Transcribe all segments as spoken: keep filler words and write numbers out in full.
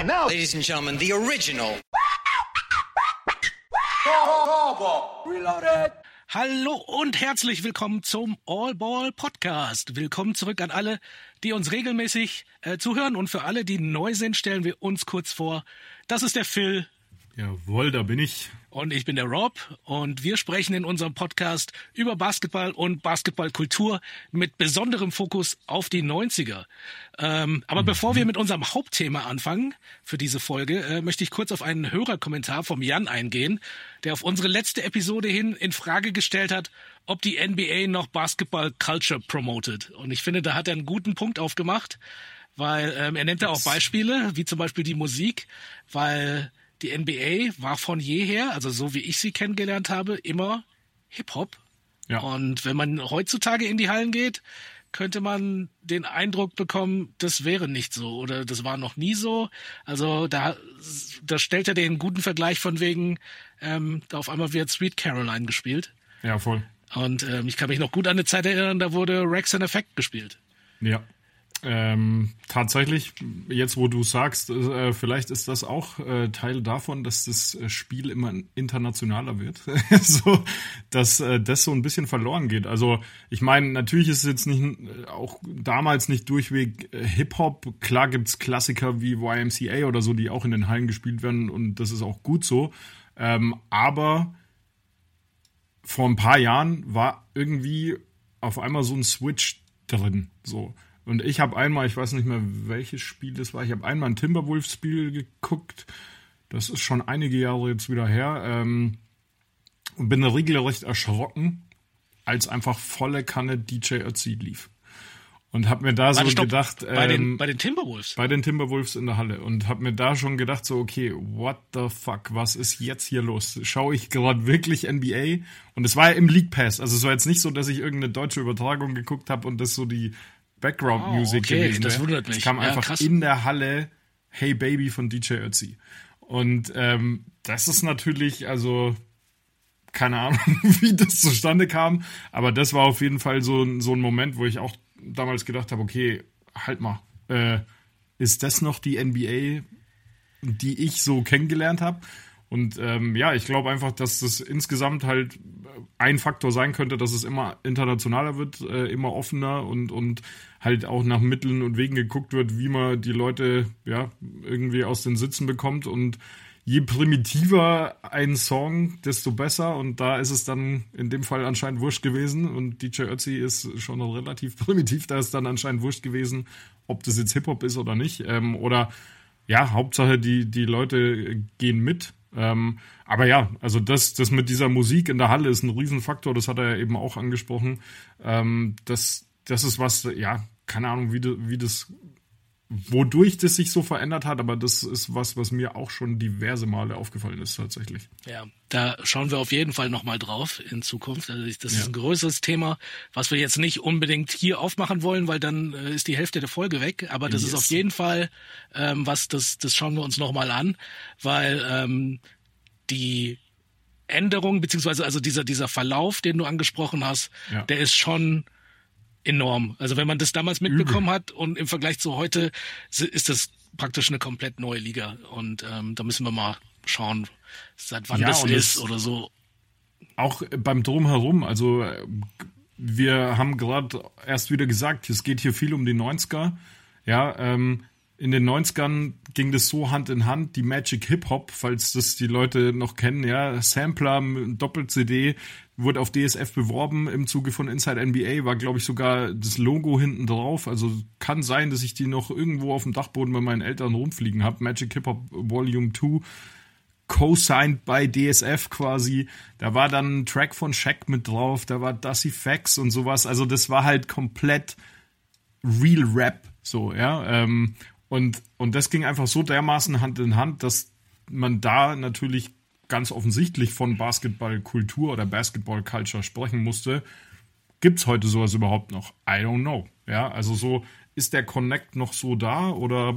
And now, ladies and gentlemen, the original. Reloaded. Hallo und herzlich willkommen zum All Ball Podcast. Willkommen zurück an alle, die uns regelmäßig äh, zuhören. Und für alle, die neu sind, stellen wir uns kurz vor. Das ist der Phil. Jawohl, da bin ich. Und ich bin der Rob. Und wir sprechen in unserem Podcast über Basketball und Basketballkultur mit besonderem Fokus auf die neunziger. Ähm, aber mhm. bevor wir mit unserem Hauptthema anfangen für diese Folge, äh, möchte ich kurz auf einen Hörerkommentar vom Jan eingehen, der auf unsere letzte Episode hin in Frage gestellt hat, ob die N B A noch Basketball Culture promotet. Und ich finde, da hat er einen guten Punkt aufgemacht, weil ähm, er nennt da auch Beispiele, wie zum Beispiel die Musik, weil die N B A war von jeher, also so wie ich sie kennengelernt habe, immer Hip-Hop. Ja. Und wenn man heutzutage in die Hallen geht, könnte man den Eindruck bekommen, das wäre nicht so oder das war noch nie so. Also da, da stellt er den guten Vergleich von wegen, ähm, da auf einmal wird Sweet Caroline gespielt. Ja, voll. Und ähm, ich kann mich noch gut an eine Zeit erinnern, da wurde Rex and Effect gespielt. Ja. Ähm, tatsächlich, jetzt wo du sagst, äh, vielleicht ist das auch äh, Teil davon, dass das Spiel immer internationaler wird, so, dass äh, das so ein bisschen verloren geht. Also ich meine, natürlich ist es jetzt nicht auch damals nicht durchweg äh, Hip-Hop. Klar gibt's Klassiker wie Y M C A oder so, die auch in den Hallen gespielt werden und das ist auch gut so. Ähm, aber vor ein paar Jahren war irgendwie auf einmal so ein Switch drin, so. Und ich habe einmal, ich weiß nicht mehr, welches Spiel das war, ich habe einmal ein Timberwolves-Spiel geguckt. Das ist schon einige Jahre jetzt wieder her. Ähm, und bin regelrecht erschrocken, als einfach volle Kanne D J Ötzi lief. Und habe mir da Warte, so stopp. gedacht... Ähm, bei, den, bei den Timberwolves? Bei den Timberwolves in der Halle. Und habe mir da schon gedacht, so okay, what the fuck, was ist jetzt hier los? Schaue ich gerade wirklich N B A? Und es war ja im League Pass. Also es war jetzt nicht so, dass ich irgendeine deutsche Übertragung geguckt habe und das so die Background-Music oh, okay, gewesen. das wundert mich. Es kam ja, einfach krass. in der Halle Hey Baby von D J Ötzi. Und ähm, das ist natürlich, also keine Ahnung, wie das zustande kam, aber das war auf jeden Fall so, so ein Moment, wo ich auch damals gedacht habe, okay, halt mal, äh, ist das noch die N B A, die ich so kennengelernt habe? Und ähm, ja, ich glaube einfach, dass das insgesamt halt ein Faktor sein könnte, dass es immer internationaler wird, äh, immer offener und, und halt auch nach Mitteln und Wegen geguckt wird, wie man die Leute ja irgendwie aus den Sitzen bekommt. Und je primitiver ein Song, desto besser. Und da ist es dann in dem Fall anscheinend wurscht gewesen. Und D J Ötzi ist schon relativ primitiv. Da ist dann anscheinend wurscht gewesen, ob das jetzt Hip-Hop ist oder nicht. Ähm, oder ja, Hauptsache die, die Leute gehen mit. Ähm, aber ja, also das, das mit dieser Musik in der Halle ist ein Riesenfaktor, das hat er ja eben auch angesprochen. Ähm, das, das ist was, ja, keine Ahnung, wie, de, wie das, wodurch das sich so verändert hat, aber das ist was, was mir auch schon diverse Male aufgefallen ist tatsächlich. Ja, da schauen wir auf jeden Fall nochmal drauf in Zukunft. Also das ist ja. ein größeres Thema, was wir jetzt nicht unbedingt hier aufmachen wollen, weil dann äh, ist die Hälfte der Folge weg. Aber das yes. ist auf jeden Fall ähm, was, das, das schauen wir uns nochmal an, weil ähm, die Änderung, beziehungsweise also dieser, dieser Verlauf, den du angesprochen hast, ja. der ist schon enorm. Also wenn man das damals mitbekommen Übel. hat und im Vergleich zu heute ist das praktisch eine komplett neue Liga. Und ähm, da müssen wir mal schauen, seit wann ja, das ist oder so. Auch beim Drumherum, also wir haben gerade erst wieder gesagt, es geht hier viel um die neunziger. Ja, ähm, in den neunzigern ging das so Hand in Hand, die Magic Hip-Hop, falls das die Leute noch kennen, ja, Sampler, Doppel-C D, wurde auf D S F beworben im Zuge von Inside N B A, war glaube ich sogar das Logo hinten drauf, also kann sein, dass ich die noch irgendwo auf dem Dachboden bei meinen Eltern rumfliegen habe, Magic Hip-Hop Volume zwei, co-signed by D S F quasi, da war dann ein Track von Shaq mit drauf, da war Dusty Fax und sowas, also das war halt komplett Real Rap, so, ja, ähm, Und, und das ging einfach so dermaßen Hand in Hand, dass man da natürlich ganz offensichtlich von Basketballkultur oder Basketball-Culture sprechen musste. Gibt's heute sowas überhaupt noch? I don't know. Ja, also so, ist der Connect noch so da oder?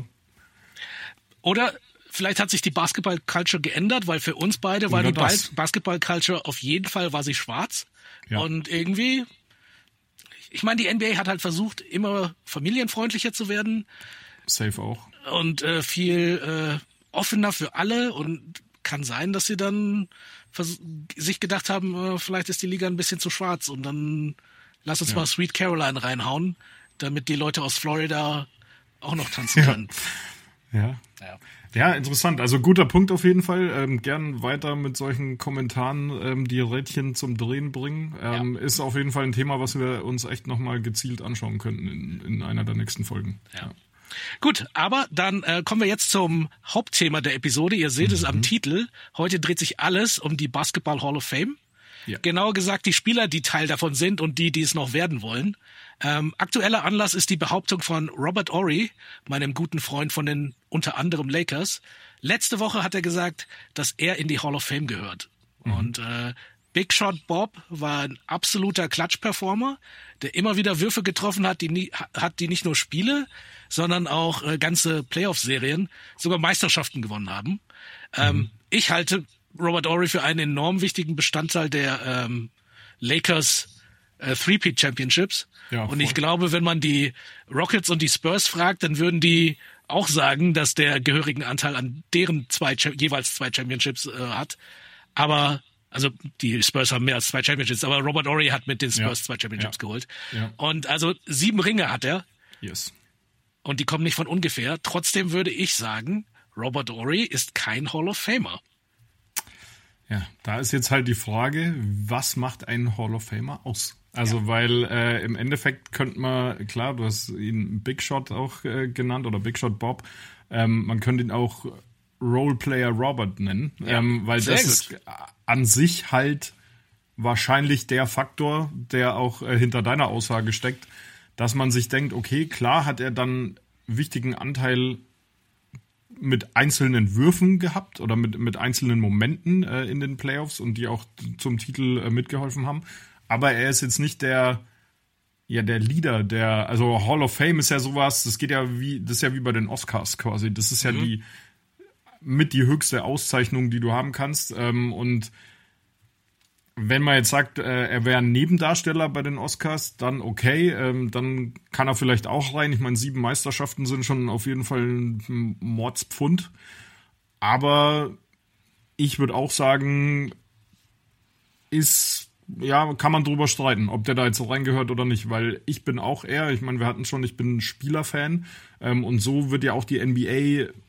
Oder vielleicht hat sich die Basketball-Culture geändert, weil für uns beide war die das. Basketball-Culture auf jeden Fall war sie schwarz. Ja. Und irgendwie, ich meine, die N B A hat halt versucht, immer familienfreundlicher zu werden. Safe auch. und äh, viel äh, offener für alle und kann sein, dass sie dann vers- sich gedacht haben, äh, vielleicht ist die Liga ein bisschen zu schwarz und dann lass uns ja. mal Sweet Caroline reinhauen, damit die Leute aus Florida auch noch tanzen können. Ja. Ja. Ja, interessant. Also guter Punkt auf jeden Fall. Ähm, gern weiter mit solchen Kommentaren, ähm, die Rädchen zum Drehen bringen. Ähm, ja. Ist auf jeden Fall ein Thema, was wir uns echt nochmal gezielt anschauen könnten in, in einer der nächsten Folgen. Ja. Ja. Gut, aber dann äh, kommen wir jetzt zum Hauptthema der Episode. Ihr seht mhm. es am Titel. Heute dreht sich alles um die Basketball Hall of Fame. Ja. Genauer gesagt die Spieler, die Teil davon sind und die, die es noch werden wollen. Ähm, aktueller Anlass ist die Behauptung von Robert Horry, meinem guten Freund von den unter anderem Lakers. Letzte Woche hat er gesagt, dass er in die Hall of Fame gehört. Mhm. Und äh, Big Shot Bob war ein absoluter Klatsch-Performer, der immer wieder Würfe getroffen hat, die nie, hat, die nicht nur Spiele, sondern auch äh, ganze Playoff-Serien, sogar Meisterschaften gewonnen haben. Mhm. Ähm, ich halte Robert Horry für einen enorm wichtigen Bestandteil der ähm, Lakers äh, Three-Peat Championships. Ja, und ich glaube, wenn man die Rockets und die Spurs fragt, dann würden die auch sagen, dass der gehörigen Anteil an deren zwei jeweils zwei Championships äh, hat. Aber also die Spurs haben mehr als zwei Championships, aber Robert Horry hat mit den Spurs ja. zwei Championships ja. geholt. Ja. Und also sieben Ringe hat er. Yes. Und die kommen nicht von ungefähr. Trotzdem würde ich sagen, Robert Horry ist kein Hall of Famer. Ja, da ist jetzt halt die Frage, was macht einen Hall of Famer aus? Also, ja. weil äh, im Endeffekt könnte man, klar, du hast ihn Big Shot auch äh, genannt oder Big Shot Bob, ähm, man könnte ihn auch Roleplayer Robert nennen, ja, ähm, weil das gut. ist an sich halt wahrscheinlich der Faktor, der auch äh, hinter deiner Aussage steckt, dass man sich denkt, okay, klar hat er dann wichtigen Anteil mit einzelnen Würfen gehabt oder mit, mit einzelnen Momenten äh, in den Playoffs und die auch zum Titel äh, mitgeholfen haben. Aber er ist jetzt nicht der, ja, der Leader, der, also Hall of Fame ist ja sowas, das geht ja wie, das ist ja wie bei den Oscars quasi. Das ist ja mhm. die, mit die höchste Auszeichnung, die du haben kannst. Ähm, und wenn man jetzt sagt, äh, er wäre ein Nebendarsteller bei den Oscars, dann okay, ähm, dann kann er vielleicht auch rein. Ich meine, sieben Meisterschaften sind schon auf jeden Fall ein Mordspfund. Aber ich würde auch sagen, ist, ja, kann man drüber streiten, ob der da jetzt so reingehört oder nicht, weil ich bin auch eher, ich meine, wir hatten schon, ich bin Spielerfan ähm, und so wird ja auch die N B A,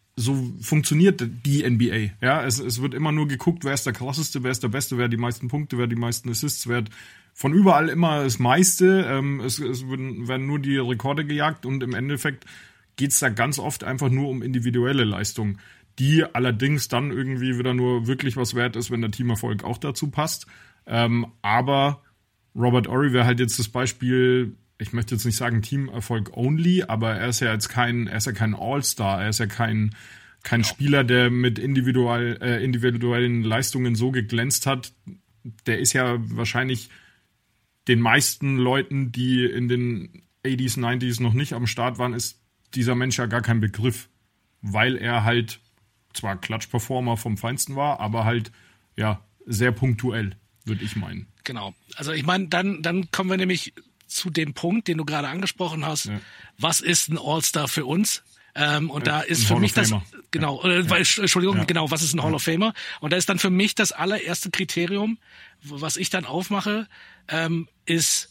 so funktioniert die N B A. Ja, es, es wird immer nur geguckt, wer ist der krasseste, wer ist der Beste, wer hat die meisten Punkte, wer hat die meisten Assists, wer hat von überall immer das meiste. Ähm, es es werden, werden nur die Rekorde gejagt und im Endeffekt geht's da ganz oft einfach nur um individuelle Leistung, die allerdings dann irgendwie wieder nur wirklich was wert ist, wenn der Teamerfolg auch dazu passt. Ähm, aber Robert Horry wäre halt jetzt das Beispiel, ich möchte jetzt nicht sagen Teamerfolg only, aber er ist ja jetzt kein, er ist ja kein All-Star, er ist ja kein, kein genau. Spieler, der mit individuell, äh, individuellen Leistungen so geglänzt hat. Der ist ja wahrscheinlich den meisten Leuten, die in den achtziger, neunziger noch nicht am Start waren, ist dieser Mensch ja gar kein Begriff, weil er halt zwar Klatsch-Performer vom Feinsten war, aber halt ja sehr punktuell, würde ich meinen. Genau. Also ich meine, dann, dann kommen wir nämlich zu dem Punkt, den du gerade angesprochen hast. Ja. Was ist ein All-Star für uns? Ähm, und ja, da ist für mich das, genau, ja. weil, Entschuldigung, ja. genau, was ist ein Hall of Famer? Und da ist dann für mich das allererste Kriterium, was ich dann aufmache, ähm, ist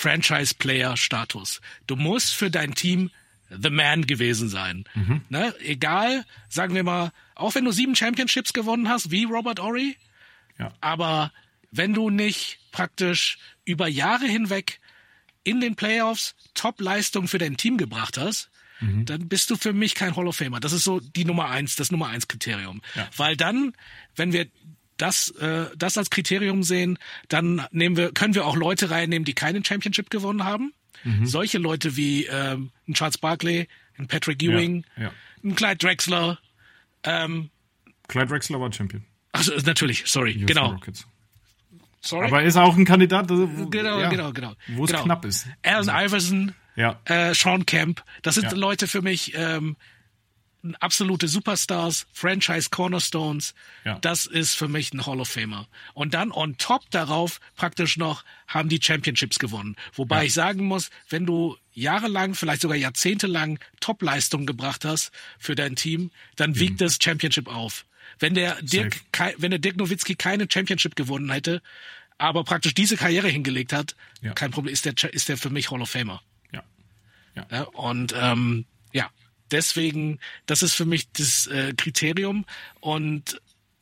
Franchise-Player-Status. Du musst für dein Team the man gewesen sein. Mhm. Ne? Egal, sagen wir mal, auch wenn du sieben Championships gewonnen hast, wie Robert Horry, ja. aber wenn du nicht praktisch über Jahre hinweg in den Playoffs Top-Leistung für dein Team gebracht hast, mhm. dann bist du für mich kein Hall of Famer. Das ist so die Nummer eins, das Nummer eins Kriterium. Ja. Weil dann, wenn wir das, äh, das als Kriterium sehen, dann nehmen wir, können wir auch Leute reinnehmen, die keinen Championship gewonnen haben. Mhm. Solche Leute wie ähm, ein Charles Barkley, ein Patrick Ewing, ja, ja. ein Clyde Drexler. Ähm, Clyde Drexler war Champion. Also natürlich, sorry, Houston genau. Rockets. Sorry. Aber ist auch ein Kandidat, wo, genau, ja, genau, genau, wo es genau. knapp ist. Allen Iverson, ja. äh, Sean Kemp, das sind ja. Leute für mich, ähm, absolute Superstars, Franchise Cornerstones. Ja. Das ist für mich ein Hall of Famer. Und dann on top darauf praktisch noch haben die Championships gewonnen. Wobei Ja. ich sagen muss, wenn du jahrelang, vielleicht sogar jahrzehntelang Top-Leistungen gebracht hast für dein Team, dann wiegt das Championship auf. Wenn der Dirk, Safe. kei- wenn der Dirk Nowitzki keine Championship gewonnen hätte, aber praktisch diese Karriere hingelegt hat, Ja. kein Problem, ist der, ist der für mich Hall of Famer. Ja. Ja. Ja, und ähm, ja, deswegen, das ist für mich das äh, Kriterium. Und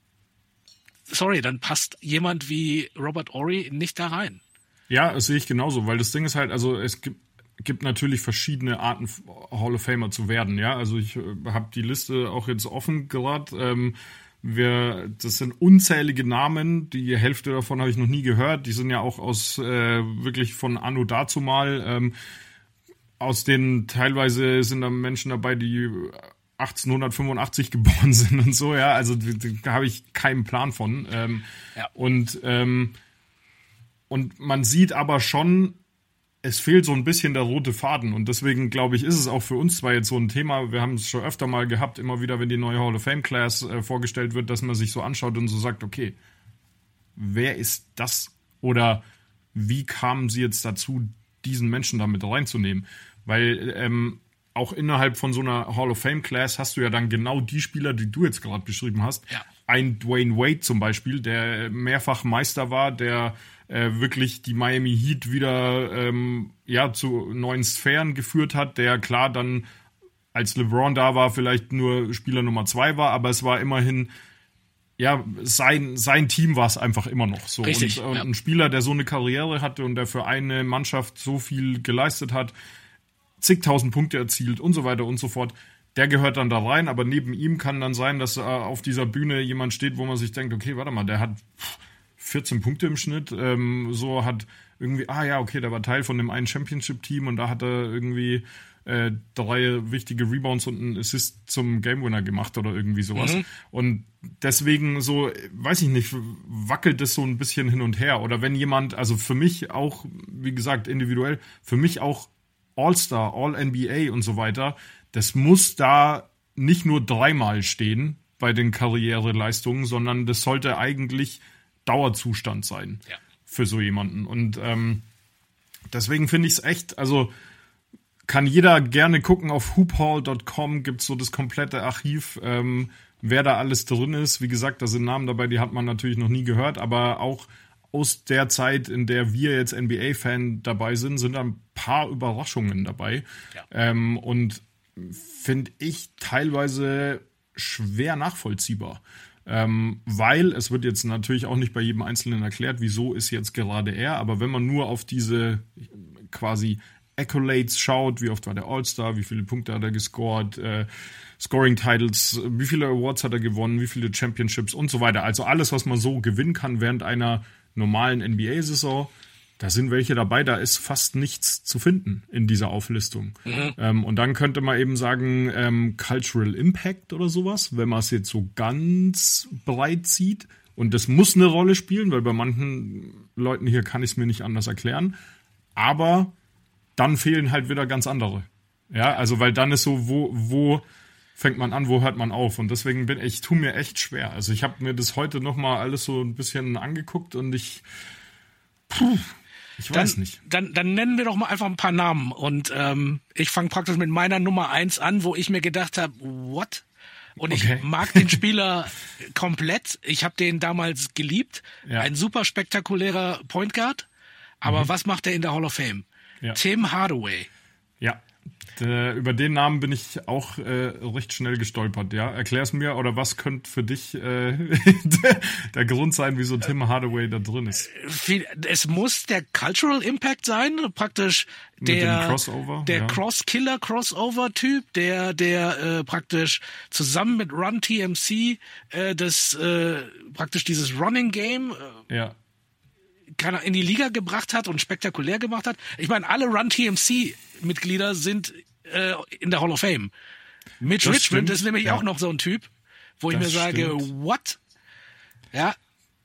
sorry, dann passt jemand wie Robert Horry nicht da rein. Ja, das sehe ich genauso, weil das Ding ist halt, also es gibt, gibt natürlich verschiedene Arten, Hall of Famer zu werden, ja. Also ich äh, habe die Liste auch jetzt offen gerade. Ähm, wir, das sind unzählige Namen, die Hälfte davon habe ich noch nie gehört. Die sind ja auch aus äh, wirklich von anno dazumal. Ähm, aus denen teilweise sind da Menschen dabei, die achtzehnhundertfünfundachtzig geboren sind und so, ja. Also da habe ich keinen Plan von. Ähm, Ja. Und ähm, Und man sieht aber schon, es fehlt so ein bisschen der rote Faden. Und deswegen, glaube ich, ist es auch für uns zwar jetzt so ein Thema, wir haben es schon öfter mal gehabt, immer wieder, wenn die neue Hall of Fame Class äh, vorgestellt wird, dass man sich so anschaut und so sagt, okay, wer ist das? Oder wie kamen sie jetzt dazu, diesen Menschen da mit reinzunehmen? Weil ähm, auch innerhalb von so einer Hall of Fame Class hast du ja dann genau die Spieler, die du jetzt gerade beschrieben hast. Ja. Ein Dwayne Wade zum Beispiel, der mehrfach Meister war, der äh, wirklich die Miami Heat wieder ähm, ja, zu neuen Sphären geführt hat, der klar dann, als LeBron da war, vielleicht nur Spieler Nummer zwei war, aber es war immerhin, ja, sein, sein Team war es einfach immer noch so. Richtig, und, und ja. ein Spieler, der so eine Karriere hatte und der für eine Mannschaft so viel geleistet hat, zigtausend Punkte erzielt und so weiter und so fort, der gehört dann da rein, aber neben ihm kann dann sein, dass äh, auf dieser Bühne jemand steht, wo man sich denkt, okay, warte mal, der hat vierzehn Punkte im Schnitt, ähm, so hat irgendwie, ah ja, okay, der war Teil von dem einen Championship-Team und da hat er irgendwie äh, drei wichtige Rebounds und einen Assist zum Game-Winner gemacht oder irgendwie sowas. Mhm. Und deswegen so, weiß ich nicht, wackelt es so ein bisschen hin und her. Oder wenn jemand, also für mich auch, wie gesagt, individuell, für mich auch All-Star, All-N B A und so weiter, das muss da nicht nur dreimal stehen bei den Karriereleistungen, sondern das sollte eigentlich Dauerzustand sein Ja. für so jemanden. Und ähm, deswegen finde ich es echt, also kann jeder gerne gucken, auf hoop hall dot com gibt es so das komplette Archiv, ähm, wer da alles drin ist. Wie gesagt, da sind Namen dabei, die hat man natürlich noch nie gehört, aber auch aus der Zeit, in der wir jetzt N B A-Fan dabei sind, sind da ein paar Überraschungen dabei. Ja. Ähm, und finde ich teilweise schwer nachvollziehbar. Ähm, weil es wird jetzt natürlich auch nicht bei jedem Einzelnen erklärt, wieso ist jetzt gerade er, aber wenn man nur auf diese quasi Accolades schaut, wie oft war der All-Star, wie viele Punkte hat er gescored, äh, Scoring-Titles, wie viele Awards hat er gewonnen, wie viele Championships und so weiter. Also alles, was man so gewinnen kann während einer normalen N B A-Saison, da sind welche dabei, da ist fast nichts zu finden in dieser Auflistung. Mhm. Ähm, und dann könnte man eben sagen, ähm, Cultural Impact oder sowas, wenn man es jetzt so ganz breit sieht. Und das muss eine Rolle spielen, weil bei manchen Leuten hier kann ich es mir nicht anders erklären. Aber dann fehlen halt wieder ganz andere. Ja, also weil dann ist so, wo, wo fängt man an, wo hört man auf? Und deswegen bin ich, tu mir echt schwer. Also ich habe mir das heute nochmal alles so ein bisschen angeguckt und ich, puh, ich weiß dann, nicht. Dann, dann nennen wir doch mal einfach ein paar Namen. Und ähm, ich fange praktisch mit meiner Nummer eins an, wo ich mir gedacht habe, what? Und Okay. ich mag den Spieler komplett. Ich habe den damals geliebt. Ja. Ein super spektakulärer Point Guard. Aber Mhm. was macht er in der Hall of Fame? Ja. Tim Hardaway. Ja, der, über den Namen bin ich auch äh, recht schnell gestolpert. Ja, erklär's mir, oder was könnte für dich äh, der, der Grund sein, wieso Tim Hardaway da drin ist? Viel- Es muss der Cultural Impact sein, praktisch Mit dem der Crossover, der ja. Cross-Killer-Crossover-Typ, der der äh, praktisch zusammen mit Run T M C äh, das äh, praktisch dieses Running Game äh, Ja, kann er in die Liga gebracht hat und spektakulär gemacht hat. Ich meine, alle Run T M C-Mitglieder sind äh, in der Hall of Fame. Mitch Das Richmond stimmt, ist nämlich ja. auch noch so ein Typ, wo ich Das mir sage, stimmt. what? Ja.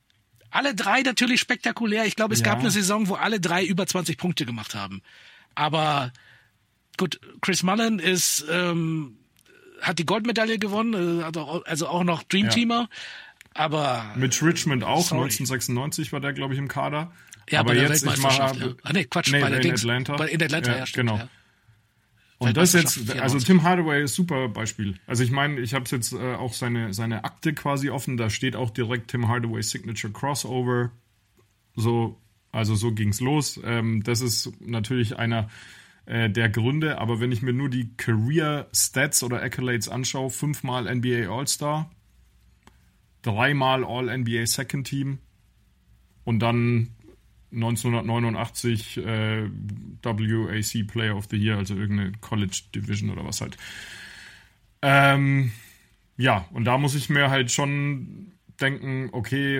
Alle drei natürlich spektakulär. Ich glaube, es Ja. gab eine Saison, wo alle drei über zwanzig Punkte gemacht haben. Aber gut, Chris Mullin ist ähm, hat die Goldmedaille gewonnen, also auch noch Dreamteamer. Ja. Aber Mitch Richmond auch, sorry. neunzehnhundertsechsundneunzig war der, glaube ich, im Kader. Ja, aber bei der jetzt, Weltmeisterschaft. Ich mal, ja. Ah, nee, Quatsch, nee, bei der in Dings, Atlanta. Bei, in Atlanta, ja, ja stimmt, genau. Ja. Und das jetzt, also Tim Hardaway ist super Beispiel. Also ich meine, ich habe jetzt äh, auch seine, seine Akte quasi offen, da steht auch direkt Tim Hardaway Signature Crossover. So, also so ging's los. Ähm, das ist natürlich einer äh, der Gründe, aber wenn ich mir nur die Career Stats oder Accolades anschaue, fünfmal N B A All-Star, dreimal All-N B A Second Team und dann neunzehnhundertneunundachtzig äh, W A C Player of the Year, also irgendeine College Division oder was halt. Ähm, ja, und da muss ich mir halt schon denken, okay,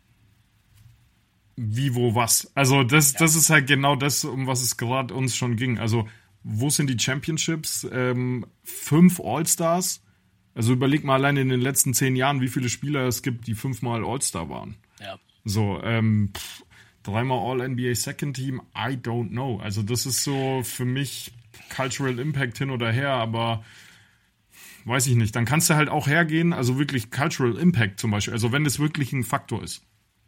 wie, wo, was. Also das, ja. das ist halt genau das, um was es gerade uns schon ging. Also wo sind die Championships? Ähm, fünf All-Stars. Also überleg mal allein in den letzten zehn Jahren, wie viele Spieler es gibt, die fünfmal All-Star waren. Ja. So, ähm, pff, dreimal All-N B A Second Team, I don't know. Also das ist so für mich Cultural Impact hin oder her, aber weiß ich nicht. Dann kannst du halt auch hergehen, also wirklich Cultural Impact zum Beispiel, also wenn das wirklich ein Faktor ist,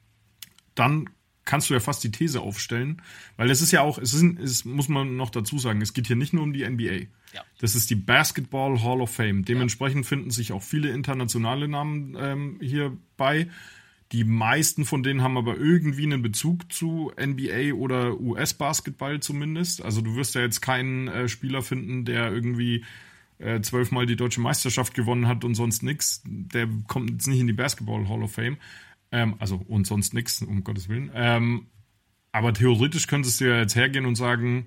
dann kannst du ja fast die These aufstellen, weil es ist ja auch, es, ist, es muss man noch dazu sagen, es geht hier nicht nur um die N B A. Ja. Das ist die Basketball Hall of Fame. Dementsprechend ja. finden sich auch viele internationale Namen ähm, hier bei. Die meisten von denen haben aber irgendwie einen Bezug zu N B A oder U S-Basketball zumindest. Also du wirst ja jetzt keinen äh, Spieler finden, der irgendwie äh, zwölfmal die deutsche Meisterschaft gewonnen hat und sonst nix. Der kommt jetzt nicht in die Basketball Hall of Fame. Ähm, also und sonst nix, um Gottes Willen. Ähm, aber theoretisch könntest du ja jetzt hergehen und sagen,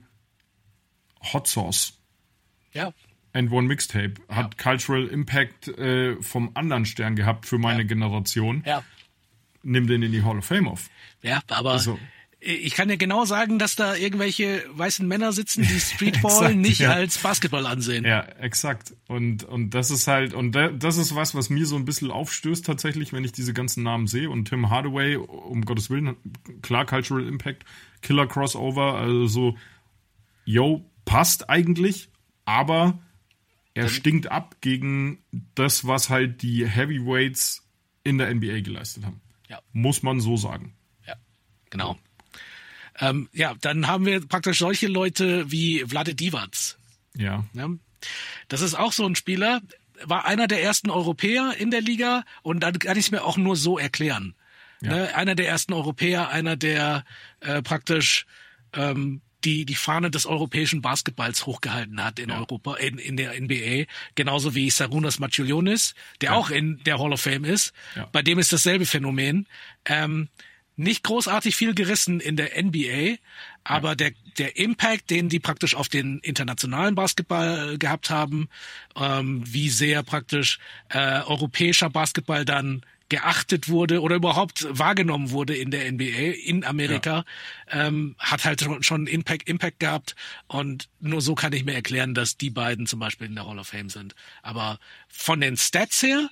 Hot Sauce. Ja. And One Mixtape ja. hat Cultural Impact äh, vom anderen Stern gehabt für meine ja. Generation. Ja. Nimm den in die Hall of Fame auf. Ja, aber also, ich kann dir genau sagen, dass da irgendwelche weißen Männer sitzen, die Streetball exakt, nicht ja. als Basketball ansehen. Ja, exakt. Und, und das ist halt, und das ist was, was mir so ein bisschen aufstößt tatsächlich, wenn ich diese ganzen Namen sehe. Und Tim Hardaway, um Gottes Willen, klar, Cultural Impact, Killer Crossover, also so, yo, passt eigentlich, aber er Dann, stinkt ab gegen das, was halt die Heavyweights in der N B A geleistet haben. Ja. Muss man so sagen. Ja, genau. Ähm, ja, dann haben wir praktisch solche Leute wie Vlade Divac. Ja. ja. Das ist auch so ein Spieler, war einer der ersten Europäer in der Liga und dann kann ich es mir auch nur so erklären. Ja. Ne? Einer der ersten Europäer, einer der äh, praktisch ähm, die die Fahne des europäischen Basketballs hochgehalten hat in ja. Europa, in, in der N B A, genauso wie Sarunas Marčiulionis, der ja. auch in der Hall of Fame ist. Ja. Bei dem ist dasselbe Phänomen. Ähm, nicht großartig viel gerissen in der N B A, aber ja. der der Impact, den die praktisch auf den internationalen Basketball gehabt haben, ähm, wie sehr praktisch äh, europäischer Basketball dann geachtet wurde oder überhaupt wahrgenommen wurde in der N B A in Amerika, ja. ähm, hat halt schon Impact, Impact gehabt und nur so kann ich mir erklären, dass die beiden zum Beispiel in der Hall of Fame sind. Aber von den Stats her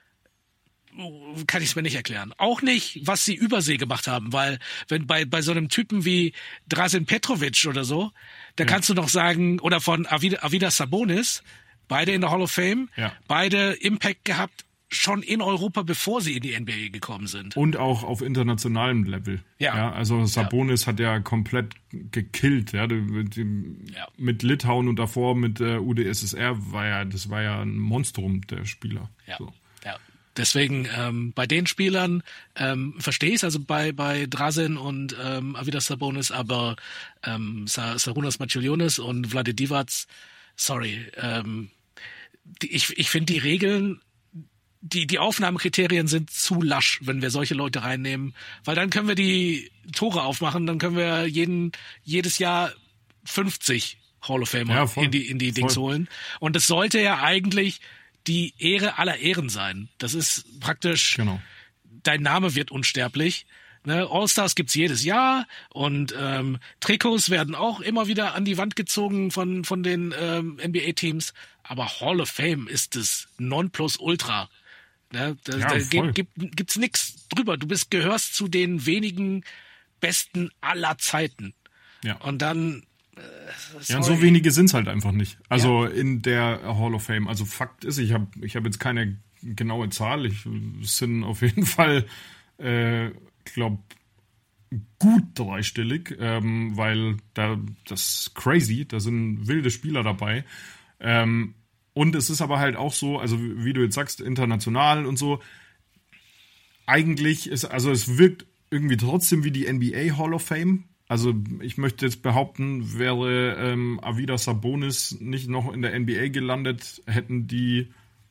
kann ich es mir nicht erklären. Auch nicht, was sie übersee gemacht haben, weil wenn bei bei so einem Typen wie Drazen Petrovic oder so, da ja. kannst du noch sagen, oder von Arvydas Arvydas Sabonis, beide in der Hall of Fame, ja. beide Impact gehabt, schon in Europa, bevor sie in die N B A gekommen sind. Und auch auf internationalem Level. Ja. ja also Sabonis ja. hat ja komplett gekillt. Ja, mit, ja. mit Litauen und davor mit äh, U D S S R war ja, das war ja ein Monstrum, der Spieler. Ja. So. ja. Deswegen ähm, bei den Spielern ähm, verstehe ich es, also bei bei Drazen und ähm, Arvydas Sabonis, aber ähm, Sarunas Marčiulionis und Vlade Divac, sorry, ähm, die, ich ich finde die Regeln, die die Aufnahmekriterien sind zu lasch, wenn wir solche Leute reinnehmen, weil dann können wir die Tore aufmachen, dann können wir jeden jedes Jahr fünfzig Hall of Famer ja, in die in die voll. Dings holen und es sollte ja eigentlich die Ehre aller Ehren sein. Das ist praktisch, genau. Dein Name wird unsterblich. Ne? All-Stars gibt's jedes Jahr und ähm, Trikots werden auch immer wieder an die Wand gezogen von von den ähm, N B A-Teams. Aber Hall of Fame ist das Nonplusultra. Ne? Da, ja, da gibt, gibt, gibt's nix drüber. Du bist gehörst zu den wenigen Besten aller Zeiten. Ja. Und dann Äh, ja, und so wenige sind es halt einfach nicht. Also ja. in der Hall of Fame. Also Fakt ist, ich habe ich hab jetzt keine genaue Zahl. Ich, es sind auf jeden Fall, äh, ich glaube, gut dreistellig, ähm, weil da das ist crazy, da sind wilde Spieler dabei. Ähm, und es ist aber halt auch so, also wie du jetzt sagst, international und so, eigentlich ist, also es wirkt irgendwie trotzdem wie die N B A Hall of Fame. Also ich möchte jetzt behaupten, wäre ähm, Arvydas Sabonis nicht noch in der N B A gelandet, hätten die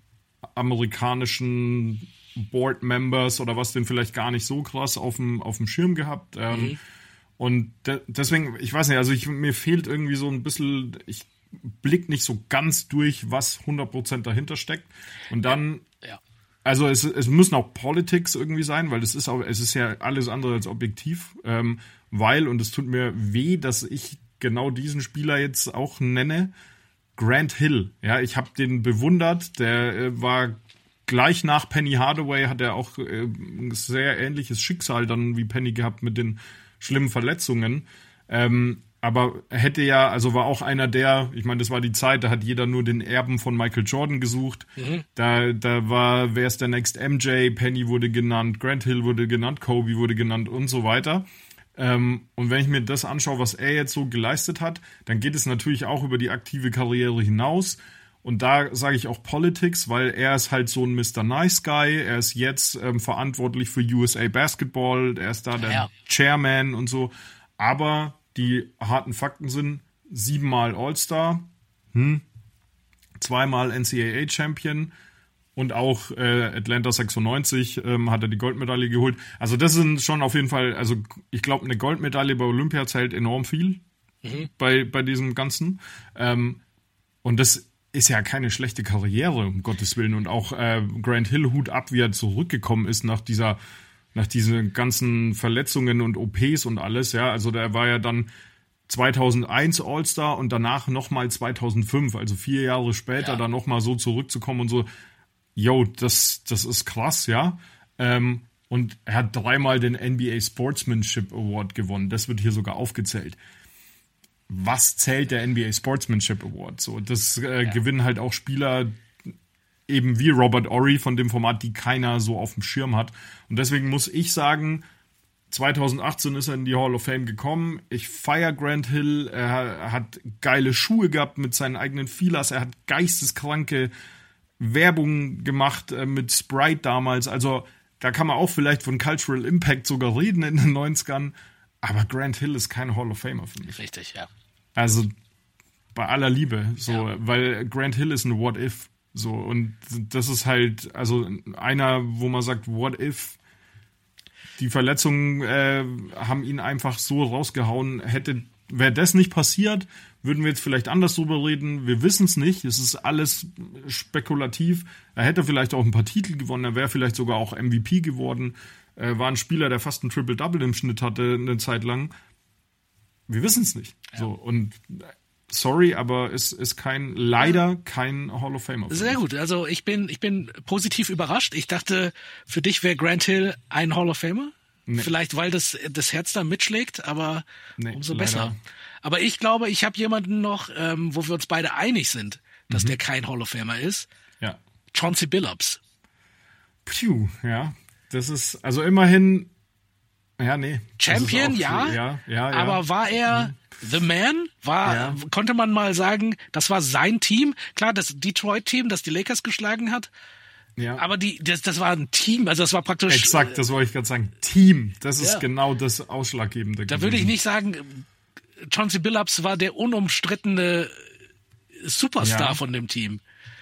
amerikanischen Board-Members oder was denn vielleicht gar nicht so krass auf dem, auf dem Schirm gehabt. Ähm, mhm. Und de- deswegen, ich weiß nicht, also ich, mir fehlt irgendwie so ein bisschen, ich blick nicht so ganz durch, was hundert Prozent dahinter steckt. Und dann, ja. also es, es müssen auch Politics irgendwie sein, weil es ist auch, es ist ja alles andere als objektiv, ähm, weil, und es tut mir weh, dass ich genau diesen Spieler jetzt auch nenne, Grant Hill. Ja, ich habe den bewundert, der äh, war gleich nach Penny Hardaway, hat er auch äh, ein sehr ähnliches Schicksal dann wie Penny gehabt mit den schlimmen Verletzungen. Ähm, aber hätte ja, also war auch einer der, ich meine, das war die Zeit, da hat jeder nur den Erben von Michael Jordan gesucht. Mhm. Da, da war, wer ist der Next M J? Penny wurde genannt, Grant Hill wurde genannt, Kobe wurde genannt und so weiter. Ähm, und wenn ich mir das anschaue, was er jetzt so geleistet hat, dann geht es natürlich auch über die aktive Karriere hinaus. Und da sage ich auch Politics, weil er ist halt so ein Mister Nice Guy. Er ist jetzt ähm, verantwortlich für U S A Basketball. Er ist da der ja. Chairman und so. Aber die harten Fakten sind siebenmal All-Star, hm, zweimal N C A A-Champion und auch äh, Atlanta sechsundneunzig ähm, hat er die Goldmedaille geholt. Also das sind schon auf jeden Fall, also ich glaube, eine Goldmedaille bei Olympia zählt enorm viel mhm. bei, bei diesem Ganzen. Ähm, und das ist ja keine schlechte Karriere, um Gottes Willen. Und auch äh, Grant Hill, Hut ab, wie er zurückgekommen ist nach dieser, nach diesen ganzen Verletzungen und O Ps und alles. Ja, also der war ja dann zweitausendeins All-Star und danach nochmal zweitausendfünf, also vier Jahre später ja. dann nochmal so zurückzukommen und so. Yo, das, das ist krass, ja. Ähm, und er hat dreimal den N B A Sportsmanship Award gewonnen. Das wird hier sogar aufgezählt. Was zählt der N B A Sportsmanship Award? So, das äh, ja. gewinnen halt auch Spieler eben wie Robert Horry von dem Format, die keiner so auf dem Schirm hat. Und deswegen muss ich sagen, zweitausendachtzehn ist er in die Hall of Fame gekommen. Ich feiere Grant Hill. Er, er hat geile Schuhe gehabt mit seinen eigenen Feelers. Er hat geisteskranke Werbung gemacht äh, mit Sprite damals. Also da kann man auch vielleicht von Cultural Impact sogar reden in den neunzigern. Aber Grant Hill ist kein Hall of Famer für mich. Richtig, ja. Also bei aller Liebe, so, ja. weil Grant Hill ist ein What If. So, und das ist halt, also einer, wo man sagt, What If? Die Verletzungen äh, haben ihn einfach so rausgehauen. Hätte, wäre das nicht passiert, würden wir jetzt vielleicht anders drüber reden. Wir wissen es nicht. Es ist alles spekulativ. Er hätte vielleicht auch ein paar Titel gewonnen. Er wäre vielleicht sogar auch M V P geworden. Er war ein Spieler, der fast ein Triple-Double im Schnitt hatte eine Zeit lang. Wir wissen es nicht. Ja. So, und sorry, aber es ist kein, leider kein Hall of Famer. Sehr mich. Gut. Also ich bin, ich bin positiv überrascht. Ich dachte, für dich wäre Grant Hill ein Hall of Famer. Nee. Vielleicht, weil das, das Herz da mitschlägt, aber nee, umso leider. Besser. Aber ich glaube, ich habe jemanden noch, ähm, wo wir uns beide einig sind, dass mhm. der kein Hall of Famer ist. Ja. Chauncey Billups. Puh, ja. Das ist, also immerhin, ja, nee. Champion, auch, ja, ja, ja, ja. Aber war er mhm. the man? War, ja. Konnte man mal sagen, das war sein Team? Klar, das Detroit-Team, das die Lakers geschlagen hat. Ja. Aber die, das, das war ein Team, also das war praktisch. Exakt, das wollte ich gerade sagen. Team, das ist ja. genau das Ausschlaggebende. Da würde ich nicht sagen, Chauncey Billups war der unumstrittene Superstar ja. von dem Team.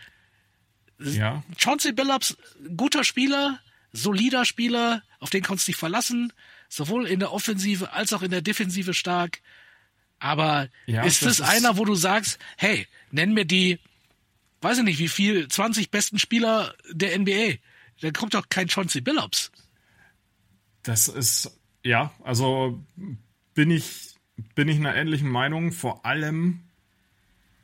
Ja. Chauncey Billups, guter Spieler, solider Spieler, auf den konntest du dich verlassen, sowohl in der Offensive als auch in der Defensive stark. Aber ja, ist es einer, wo du sagst, hey, nenn mir die, weiß ich nicht wie viel, zwanzig besten Spieler der N B A. Dann kommt doch kein Chauncey Billups. Das ist, ja, also bin ich, bin ich einer ähnlichen Meinung, vor allem,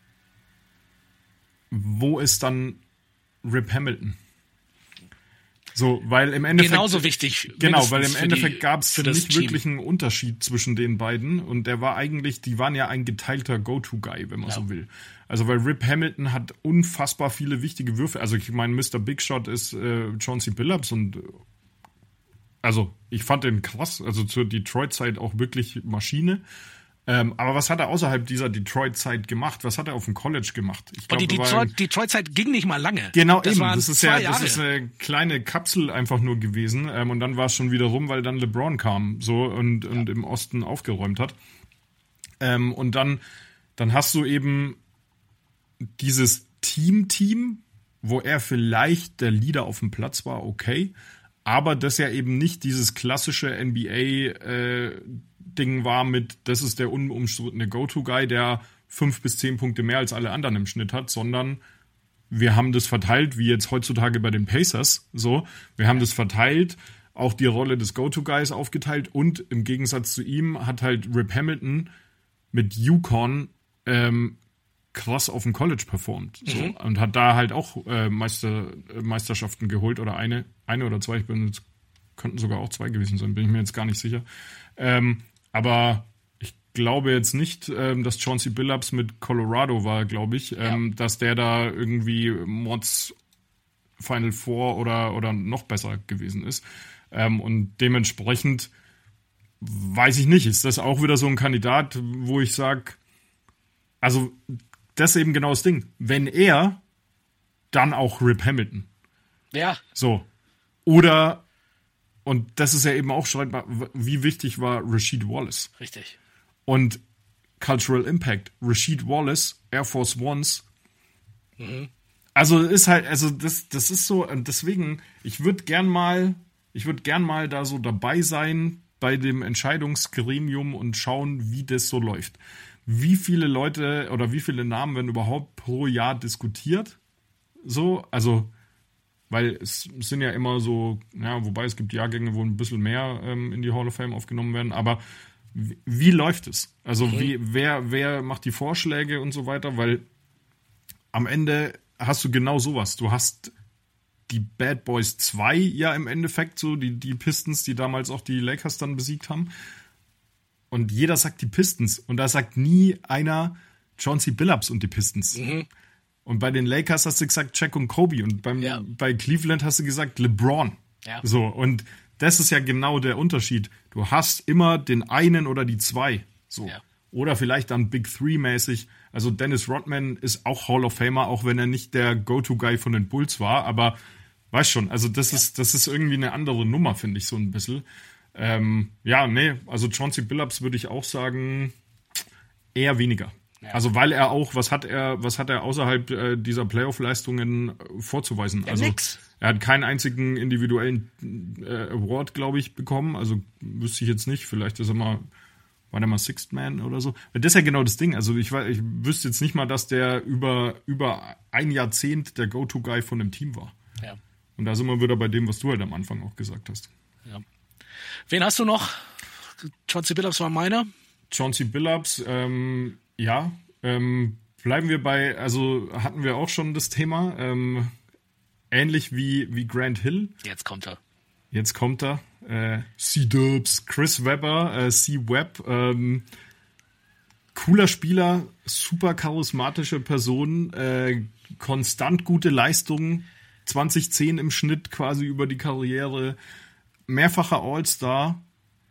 wo ist dann Rip Hamilton? So, weil im Endeffekt. Genauso wichtig. Genau, weil im Endeffekt gab es nicht Team. wirklich einen Unterschied zwischen den beiden. Und der war eigentlich, die waren ja ein geteilter Go-To-Guy, wenn man Ja. so will. Also, weil Rip Hamilton hat unfassbar viele wichtige Würfe. Also, ich meine, Mister Big Shot ist äh, Chauncey Billups und äh, also, ich fand den krass. Also, zur Detroit-Zeit auch wirklich Maschine. Ähm, aber was hat er außerhalb dieser Detroit-Zeit gemacht? Was hat er auf dem College gemacht? Ich Und die glaub, Detroit, Detroit-Zeit ging nicht mal lange. Genau, das eben. waren Das ist zwei ja, Jahre. das ist eine kleine Kapsel einfach nur gewesen. Ähm, und dann war es schon wieder rum, weil dann LeBron kam so und, und im Osten aufgeräumt hat. Ähm, und dann, dann hast du eben dieses Team-Team, wo er vielleicht der Leader auf dem Platz war, okay. Aber das ja eben nicht dieses klassische N B A-Ding war mit, das ist der unumstrittene Go-To-Guy, der fünf bis zehn Punkte mehr als alle anderen im Schnitt hat, sondern wir haben das verteilt, wie jetzt heutzutage bei den Pacers, so. Wir haben das verteilt, auch die Rolle des Go-To-Guys aufgeteilt und im Gegensatz zu ihm hat halt Rip Hamilton mit UConn ähm, krass auf dem College performt. So. Mhm. Und hat da halt auch äh, Meister, äh, Meisterschaften geholt oder eine, eine oder zwei, ich bin jetzt, könnten sogar auch zwei gewesen sein, bin ich mir jetzt gar nicht sicher. Ähm, aber ich glaube jetzt nicht, ähm, dass Chauncey Billups mit Colorado war, glaube ich, ähm, ja. dass der da irgendwie Mods Final Four oder, oder noch besser gewesen ist. Ähm, und dementsprechend weiß ich nicht, ist das auch wieder so ein Kandidat, wo ich sage, also das ist eben genau das Ding. Wenn er, dann auch Rip Hamilton. Ja. So. Oder, und das ist ja eben auch streitbar, wie wichtig war Rasheed Wallace? Richtig. Und Cultural Impact, Rasheed Wallace, Air Force Ones. Mhm. Also ist halt, also das, das ist so, und deswegen, ich würde gern mal, ich würde gern mal da so dabei sein bei dem Entscheidungsgremium und schauen, wie das so läuft. Wie viele Leute oder wie viele Namen werden überhaupt pro Jahr diskutiert? So, also, weil es sind ja immer so, ja, wobei es gibt Jahrgänge, wo ein bisschen mehr ähm, in die Hall of Fame aufgenommen werden, aber wie, wie läuft es? Also, okay. wie, wer, wer macht die Vorschläge und so weiter? Weil am Ende hast du genau sowas. Du hast die Bad Boys zwei ja im Endeffekt so, die, die Pistons, die damals auch die Lakers dann besiegt haben. Und jeder sagt die Pistons. Und da sagt nie einer Chauncey Billups und die Pistons. Mhm. Und bei den Lakers hast du gesagt Shaq und Kobe. Und beim, ja. bei Cleveland hast du gesagt LeBron. Ja. So, und das ist ja genau der Unterschied. Du hast immer den einen oder die zwei. So. Ja. Oder vielleicht dann Big Three-mäßig. Also Dennis Rodman ist auch Hall of Famer, auch wenn er nicht der Go-To-Guy von den Bulls war. Aber weißt schon, also das, ja. ist, das ist irgendwie eine andere Nummer, finde ich so ein bisschen. Ähm, ja, nee, also Chauncey Billups würde ich auch sagen, eher weniger. Ja. Also weil er auch, was hat er, was hat er außerhalb äh, dieser Playoff-Leistungen äh, vorzuweisen? Ja, also nix. Er hat keinen einzigen individuellen äh, Award, glaube ich, bekommen. Also wüsste ich jetzt nicht. Vielleicht ist er mal, war der mal Sixth Man oder so. Das ist ja genau das Ding. Also ich, ich wüsste jetzt nicht mal, dass der über, über ein Jahrzehnt der Go-To-Guy von einem Team war. Ja. Und da sind wir wieder bei dem, was du halt am Anfang auch gesagt hast. Ja. Wen hast du noch? Chauncey Billups war meiner. Chauncey Billups, ähm, ja. Ähm, bleiben wir bei, also hatten wir auch schon das Thema, ähm, ähnlich wie, wie Grant Hill. Jetzt kommt er. Jetzt kommt er. Äh, C-Dubs, Chris Webber, äh, C-Webb, ähm, cooler Spieler, super charismatische Person, äh, konstant gute Leistungen, zwanzig zehn im Schnitt quasi über die Karriere, mehrfacher All-Star,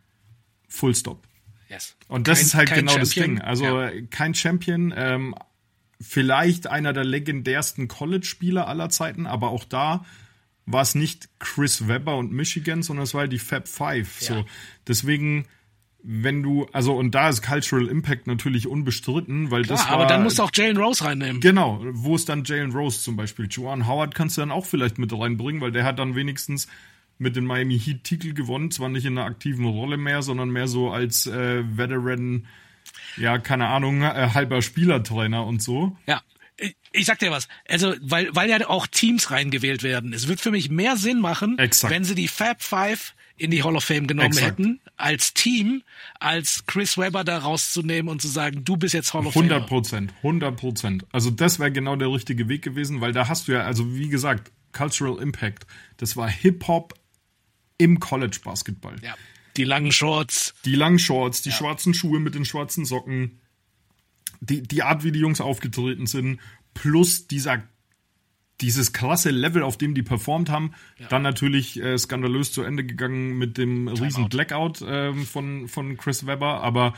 Full Stop. Yes. Und das kein, ist halt genau Champion. das Ding. Also ja. kein Champion, ähm, vielleicht einer der legendärsten College-Spieler aller Zeiten, aber auch da war es nicht Chris Webber und Michigan, sondern es war halt die Fab Five. Ja. So. Deswegen, wenn du, also und da ist Cultural Impact natürlich unbestritten, weil Klar, das war... aber dann musst du auch Jalen Rose reinnehmen. Genau, wo ist dann Jalen Rose zum Beispiel? Juwan Howard kannst du dann auch vielleicht mit reinbringen, weil der hat dann wenigstens mit den Miami Heat Titel gewonnen, zwar nicht in einer aktiven Rolle mehr, sondern mehr so als äh, Veteran, ja, keine Ahnung, äh, halber Spielertrainer und so. Ja, ich, ich sag dir was, also, weil, weil ja auch Teams reingewählt werden. Es wird für mich mehr Sinn machen, Exakt. wenn sie die Fab Five in die Hall of Fame genommen Exakt. hätten, als Team, als Chris Webber da rauszunehmen und zu sagen, du bist jetzt Hall of hundert Prozent, hundert Prozent. Also das wäre genau der richtige Weg gewesen, weil da hast du ja, also wie gesagt, Cultural Impact, das war Hip-Hop im College-Basketball. Ja. Die langen Shorts. Die langen Shorts, die ja. schwarzen Schuhe mit den schwarzen Socken, die, die Art, wie die Jungs aufgetreten sind, plus dieser dieses krasse Level, auf dem die performt haben, ja. dann natürlich äh, skandalös zu Ende gegangen mit dem Time riesen out. Blackout äh, von, von Chris Webber, aber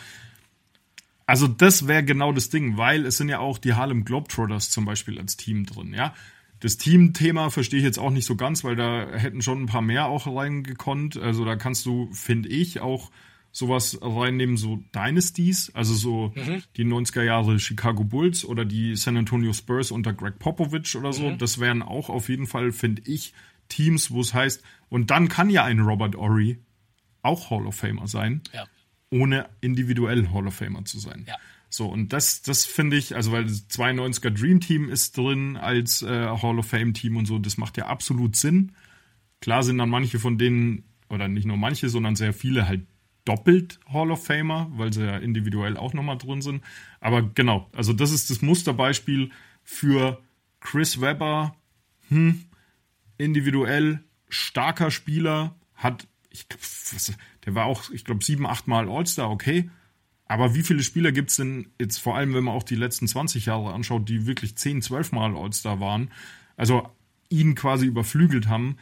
also das wäre genau das Ding, weil es sind ja auch die Harlem Globetrotters zum Beispiel als Team drin, ja. Das Team-Thema verstehe ich jetzt auch nicht so ganz, weil da hätten schon ein paar mehr auch reingekonnt, also da kannst du, finde ich, auch sowas reinnehmen, so Dynasties, also so mhm. die neunziger Jahre Chicago Bulls oder die San Antonio Spurs unter Greg Popovich oder so. Mhm. Das wären auch auf jeden Fall, finde ich, Teams, wo es heißt, und dann kann ja ein Robert Horry auch Hall of Famer sein, ja. ohne individuell Hall of Famer zu sein. Ja. So, und das, das finde ich, also weil das zweiundneunziger Dream Team ist drin als äh, Hall of Fame Team und so, das macht ja absolut Sinn. Klar sind dann manche von denen, oder nicht nur manche, sondern sehr viele halt doppelt Hall of Famer, weil sie ja individuell auch nochmal drin sind. Aber genau, also das ist das Musterbeispiel für Chris Webber, hm, individuell starker Spieler, hat, ich, der war auch, ich glaube, sieben, acht Mal All-Star, okay. Aber wie viele Spieler gibt es denn jetzt, vor allem wenn man auch die letzten zwanzig Jahre anschaut, die wirklich zehn, zwölf Mal All-Star waren, also ihn quasi überflügelt haben?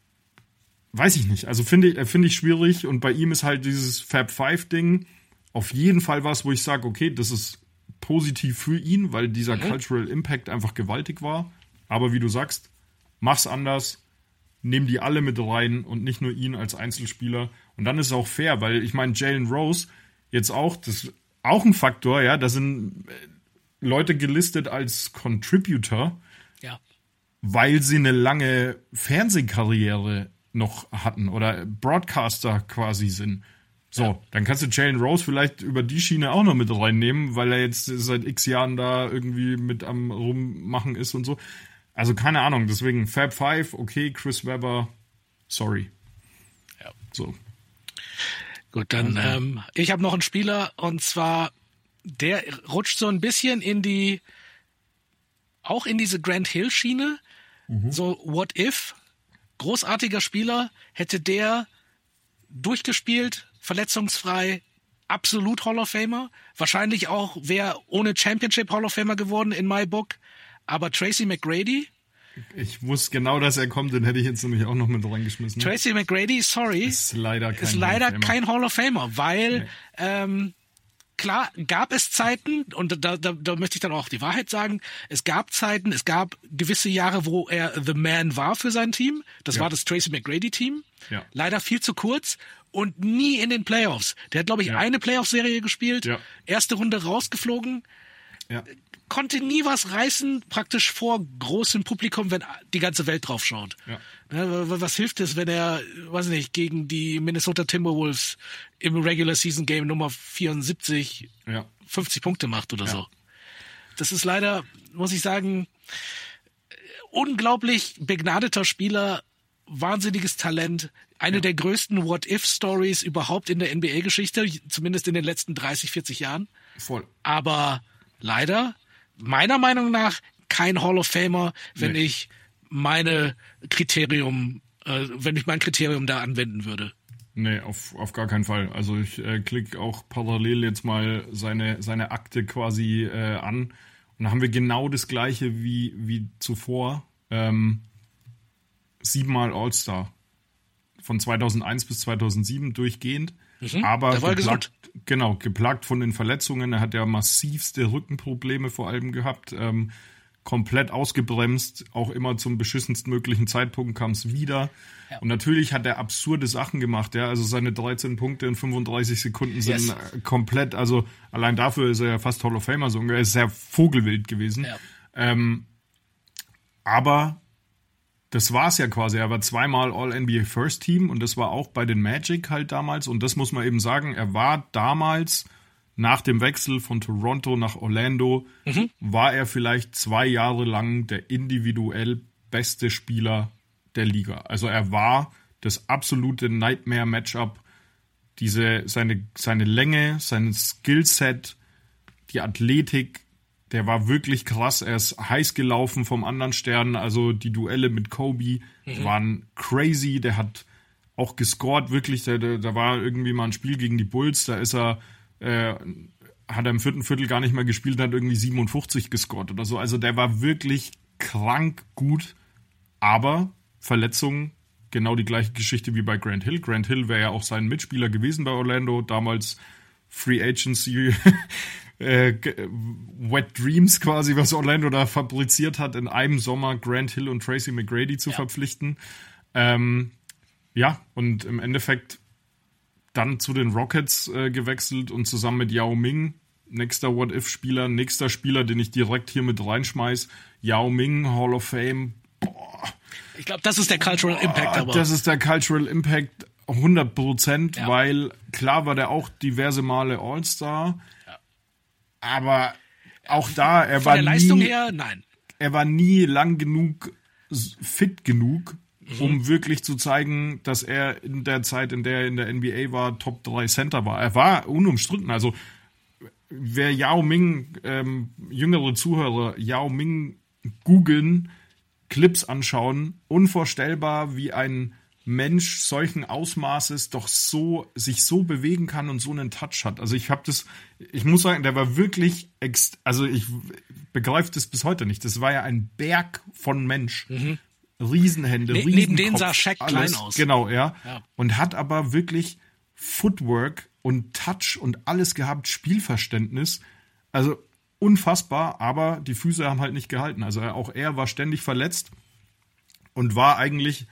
Weiß ich nicht. Also finde ich, finde ich schwierig. Und bei ihm ist halt dieses Fab Five Ding auf jeden Fall was, wo ich sage, okay, das ist positiv für ihn, weil dieser mhm. Cultural Impact einfach gewaltig war. Aber wie du sagst, mach's anders, nimm die alle mit rein und nicht nur ihn als Einzelspieler. Und dann ist es auch fair, weil ich meine, Jalen Rose jetzt auch, das ist auch ein Faktor, ja, da sind Leute gelistet als Contributor, ja. weil sie eine lange Fernsehkarriere noch hatten oder Broadcaster quasi sind. So, ja. Dann kannst du Jalen Rose vielleicht über die Schiene auch noch mit reinnehmen, weil er jetzt seit x Jahren da irgendwie mit am Rummachen ist und so. Also keine Ahnung, deswegen Fab Five, okay, Chris Webber, sorry. Ja. So. Gut, dann also. ähm, ich habe noch einen Spieler und zwar, der rutscht so ein bisschen in die, auch in diese Grant Hill Schiene, mhm. so What If, großartiger Spieler, hätte der durchgespielt, verletzungsfrei, absolut Hall of Famer. Wahrscheinlich auch wäre ohne Championship Hall of Famer geworden in my book. Aber Tracy McGrady. Ich wusste genau, dass er kommt, den hätte ich jetzt nämlich auch noch mit reingeschmissen. Tracy McGrady, sorry. Ist leider kein, ist leider Hall of Famer. kein Hall of Famer, weil nee. ähm, klar, gab es Zeiten, und da, da, da möchte ich dann auch die Wahrheit sagen, es gab Zeiten, es gab gewisse Jahre, wo er the man war für sein Team. Das ja. war das Tracy McGrady-Team. Ja. Leider viel zu kurz und nie in den Playoffs. Der hat, glaube ich, ja. eine Playoff-Serie gespielt, ja. erste Runde rausgeflogen, ja. konnte nie was reißen, praktisch vor großem Publikum, wenn die ganze Welt drauf schaut. Ja. Was hilft es, wenn er, weiß nicht, gegen die Minnesota Timberwolves im Regular Season Game Nummer vierundsiebzig ja. fünfzig Punkte macht oder ja. so? Das ist leider, muss ich sagen, unglaublich begnadeter Spieler, wahnsinniges Talent, eine ja. der größten What-If-Stories überhaupt in der N B A-Geschichte, zumindest in den letzten dreißig, vierzig Jahren. Voll. Aber leider, meiner Meinung nach, kein Hall of Famer, wenn nee. ich meine Kriterium, äh, wenn ich mein Kriterium da anwenden würde. Nee, auf, auf gar keinen Fall. Also ich äh, klicke auch parallel jetzt mal seine, seine Akte quasi äh, an und da haben wir genau das Gleiche wie, wie zuvor. Ähm, siebenmal All-Star. Von zweitausendeins bis zweitausendsieben durchgehend. Mhm, aber der war geplagt, gesund. Genau, geplagt von den Verletzungen. Er hat ja massivste Rückenprobleme vor allem gehabt. Ähm, komplett ausgebremst. Auch immer zum beschissensten möglichen Zeitpunkt kam es wieder. Ja. Und natürlich hat er absurde Sachen gemacht. Ja, also seine dreizehn Punkte in fünfunddreißig Sekunden sind yes. komplett, also allein dafür ist er ja fast Hall of Famer. So, er ist sehr vogelwild gewesen. Ja. Ähm, aber das war es ja quasi. Er war zweimal All-N B A First Team und das war auch bei den Magic halt damals. Und das muss man eben sagen, er war damals nach dem Wechsel von Toronto nach Orlando, mhm. war er vielleicht zwei Jahre lang der individuell beste Spieler der Liga. Also er war das absolute Nightmare-Matchup. Diese, seine, seine Länge, sein Skillset, die Athletik, der war wirklich krass. Er ist heiß gelaufen vom anderen Stern. Also die Duelle mit Kobe mhm. waren crazy. Der hat auch gescored, wirklich. Da, da war irgendwie mal ein Spiel gegen die Bulls. Da ist er, äh, hat er im vierten Viertel gar nicht mehr gespielt und hat irgendwie siebenundfünfzig gescored oder so. Also der war wirklich krank gut. Aber Verletzungen, genau die gleiche Geschichte wie bei Grant Hill. Grant Hill wäre ja auch sein Mitspieler gewesen bei Orlando. Damals Free Agency, äh, Wet Dreams quasi, was Orlando da fabriziert hat, in einem Sommer Grant Hill und Tracy McGrady zu ja. verpflichten. Ähm, ja, und im Endeffekt dann zu den Rockets äh, gewechselt und zusammen mit Yao Ming, nächster What-If-Spieler, nächster Spieler, den ich direkt hier mit reinschmeiß, Yao Ming, Hall of Fame. Boah. Ich glaube, das ist der Cultural Boah, Impact. Aber das ist der Cultural Impact. hundert Prozent, ja. Weil klar war der auch diverse Male All-Star, ja. aber auch da, er Von war der Leistung nie, her, nein. Er war nie lang genug, fit genug, mhm. um wirklich zu zeigen, dass er in der Zeit, in der er in der N B A war, Top drei Center war. Er war unumstritten, also wer Yao Ming, ähm, jüngere Zuhörer, Yao Ming googeln, Clips anschauen, unvorstellbar, wie ein Mensch solchen Ausmaßes doch so sich so bewegen kann und so einen Touch hat. Also ich habe das, ich muss sagen, der war wirklich, ex, also ich begreife das bis heute nicht. Das war ja ein Berg von Mensch. Mhm. Riesenhände, ne, Riesenkopf. Neben denen sah Shaq alles, klein aus. Genau, ja. ja. Und hat aber wirklich Footwork und Touch und alles gehabt, Spielverständnis. Also unfassbar, aber die Füße haben halt nicht gehalten. Also auch er war ständig verletzt und war eigentlich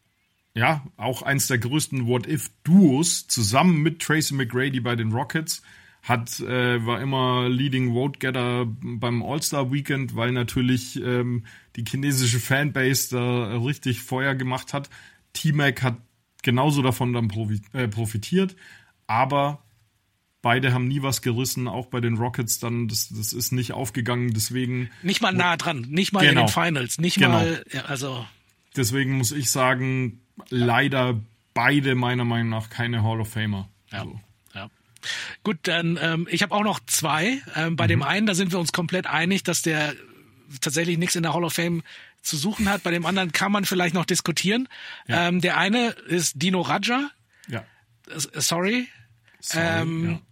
ja, auch eins der größten What-If-Duos, zusammen mit Tracy McGrady bei den Rockets, hat, äh, war immer Leading Vote-Getter beim All-Star-Weekend, weil natürlich ähm, die chinesische Fanbase da richtig Feuer gemacht hat. T-Mac hat genauso davon dann profitiert, aber beide haben nie was gerissen, auch bei den Rockets dann, das, das ist nicht aufgegangen, deswegen... Nicht mal nah dran, nicht mal genau. in den Finals, nicht genau. mal, ja, also... Deswegen muss ich sagen, leider beide meiner Meinung nach keine Hall of Famer. Ja, also. ja. Gut, dann ähm, ich habe auch noch zwei. Ähm, bei mhm. dem einen, da sind wir uns komplett einig, dass der tatsächlich nichts in der Hall of Fame zu suchen hat. Bei dem anderen kann man vielleicht noch diskutieren. Ja. Ähm, der eine ist Dino Radja. Ja. Äh, sorry. sorry ähm, ja.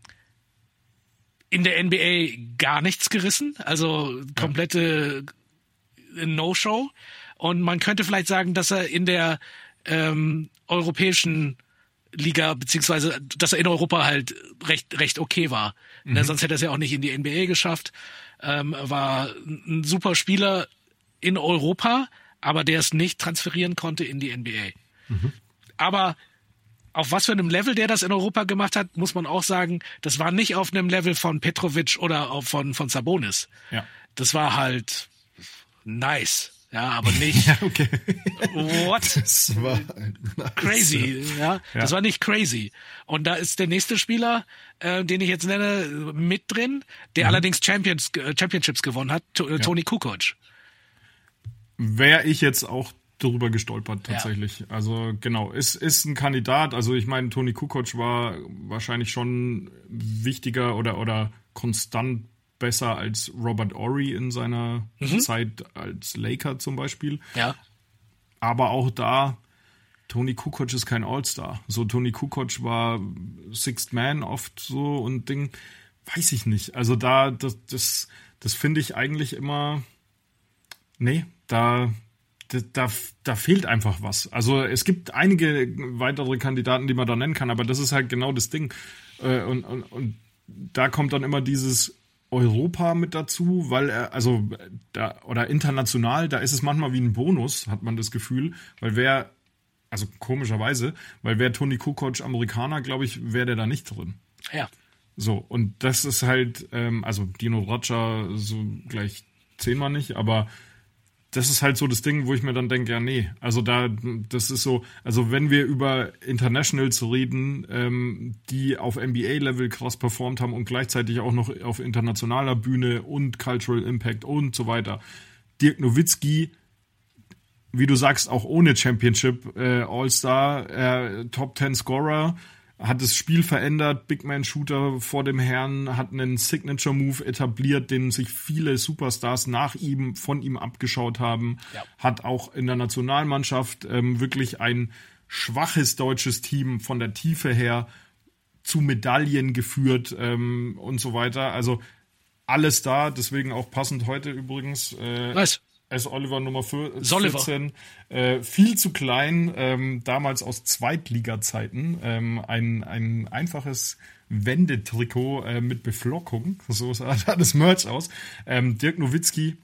In der N B A gar nichts gerissen. Also komplette ja. No-Show. Und man könnte vielleicht sagen, dass er in der ähm, europäischen Liga, beziehungsweise dass er in Europa halt recht recht okay war. Mhm. Ne, sonst hätte er es ja auch nicht in die N B A geschafft. Ähm, war ein super Spieler in Europa, aber der es nicht transferieren konnte in die N B A. Mhm. Aber auf was für einem Level der das in Europa gemacht hat, muss man auch sagen, das war nicht auf einem Level von Petrovic oder auch von, von Sabonis. Ja. Das war halt nice. Ja, aber nicht. Ja, okay. What? Das war nice. Crazy, ja? ja. Das war nicht crazy. Und da ist der nächste Spieler, äh, den ich jetzt nenne, mit drin, der mhm. allerdings Champions, äh, Championships gewonnen hat, T- ja. Toni Kukoc. Wäre ich jetzt auch darüber gestolpert, tatsächlich. Ja. Also, genau, ist, ist ein Kandidat. Also, ich meine, Toni Kukoc war wahrscheinlich schon wichtiger oder, oder konstant besser als Robert Horry in seiner mhm. Zeit als Laker zum Beispiel. Ja. Aber auch da, Toni Kukoc ist kein All-Star. So, Toni Kukoc war Sixth Man oft so und Ding, weiß ich nicht. Also da, das, das, das finde ich eigentlich immer, nee, da, da, da, da fehlt einfach was. Also es gibt einige weitere Kandidaten, die man da nennen kann, aber das ist halt genau das Ding. Und, und, und da kommt dann immer dieses Europa mit dazu, weil er, also, da, oder international, da ist es manchmal wie ein Bonus, hat man das Gefühl, weil wer, also komischerweise, weil wäre Toni Kukoc Amerikaner, glaube ich, wäre der da nicht drin. Ja. So, und das ist halt, ähm, also Dino Radja so gleich zehnmal nicht, aber das ist halt so das Ding, wo ich mir dann denke, ja, nee, also da, das ist so, also wenn wir über Internationals reden, ähm, die auf N B A-Level krass performt haben und gleichzeitig auch noch auf internationaler Bühne und Cultural Impact und so weiter. Dirk Nowitzki, wie du sagst, auch ohne Championship, äh, All-Star, äh, Top Ten Scorer, hat das Spiel verändert, Big-Man-Shooter vor dem Herrn, hat einen Signature-Move etabliert, den sich viele Superstars nach ihm, von ihm abgeschaut haben, ja. hat auch in der Nationalmannschaft ähm, wirklich ein schwaches deutsches Team von der Tiefe her zu Medaillen geführt ähm, und so weiter. Also alles da, deswegen auch passend heute übrigens. Äh, Was? S. Oliver Nummer vierzehn, äh, viel zu klein, ähm, damals aus Zweitliga-Zeiten, ähm, ein, ein einfaches Wendetrikot äh, mit Beflockung, so sah das Merch aus. Ähm, Dirk Nowitzki,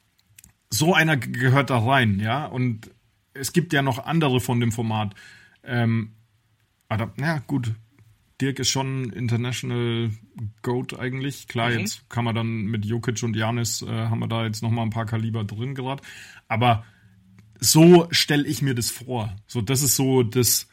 so einer gehört da rein, ja, und es gibt ja noch andere von dem Format. Ähm, aber, na gut, Dirk ist schon International Goat eigentlich. Klar, mhm. jetzt kann man dann mit Jokic und Giannis, äh, haben wir da jetzt nochmal ein paar Kaliber drin gerade. Aber so stelle ich mir das vor. So, das ist so das,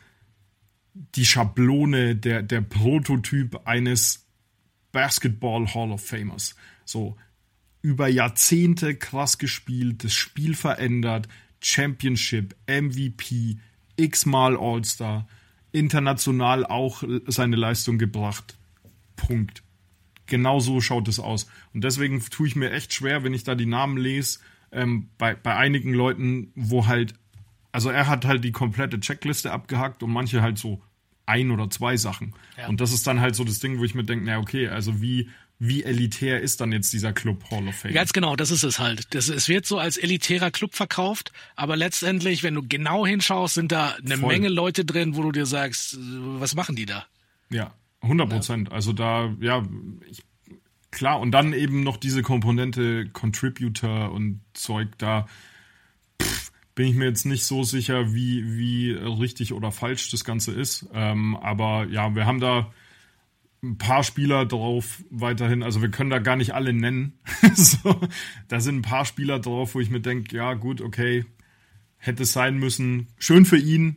die Schablone, der, der Prototyp eines Basketball Hall of Famers. So, über Jahrzehnte krass gespielt, das Spiel verändert, Championship, M V P, x-mal All-Star, international auch seine Leistung gebracht. Punkt. Genau so schaut es aus. Und deswegen tue ich mir echt schwer, wenn ich da die Namen lese, ähm, bei, bei einigen Leuten, wo halt, also er hat halt die komplette Checkliste abgehakt und manche halt so ein oder zwei Sachen. Ja. Und das ist dann halt so das Ding, wo ich mir denke, na okay, also wie Wie elitär ist dann jetzt dieser Club Hall of Fame? Ganz genau, das ist es halt. Das, es wird so als elitärer Club verkauft, aber letztendlich, wenn du genau hinschaust, sind da eine Voll. Menge Leute drin, wo du dir sagst, was machen die da? Ja, hundert Prozent. Ja. Also da, ja, ich, klar. Und dann eben noch diese Komponente Contributor und Zeug, da pff, bin ich mir jetzt nicht so sicher, wie, wie richtig oder falsch das Ganze ist. Ähm, aber ja, wir haben da ein paar Spieler drauf weiterhin, also wir können da gar nicht alle nennen. so, da sind ein paar Spieler drauf, wo ich mir denke, ja gut, okay, hätte es sein müssen. Schön für ihn,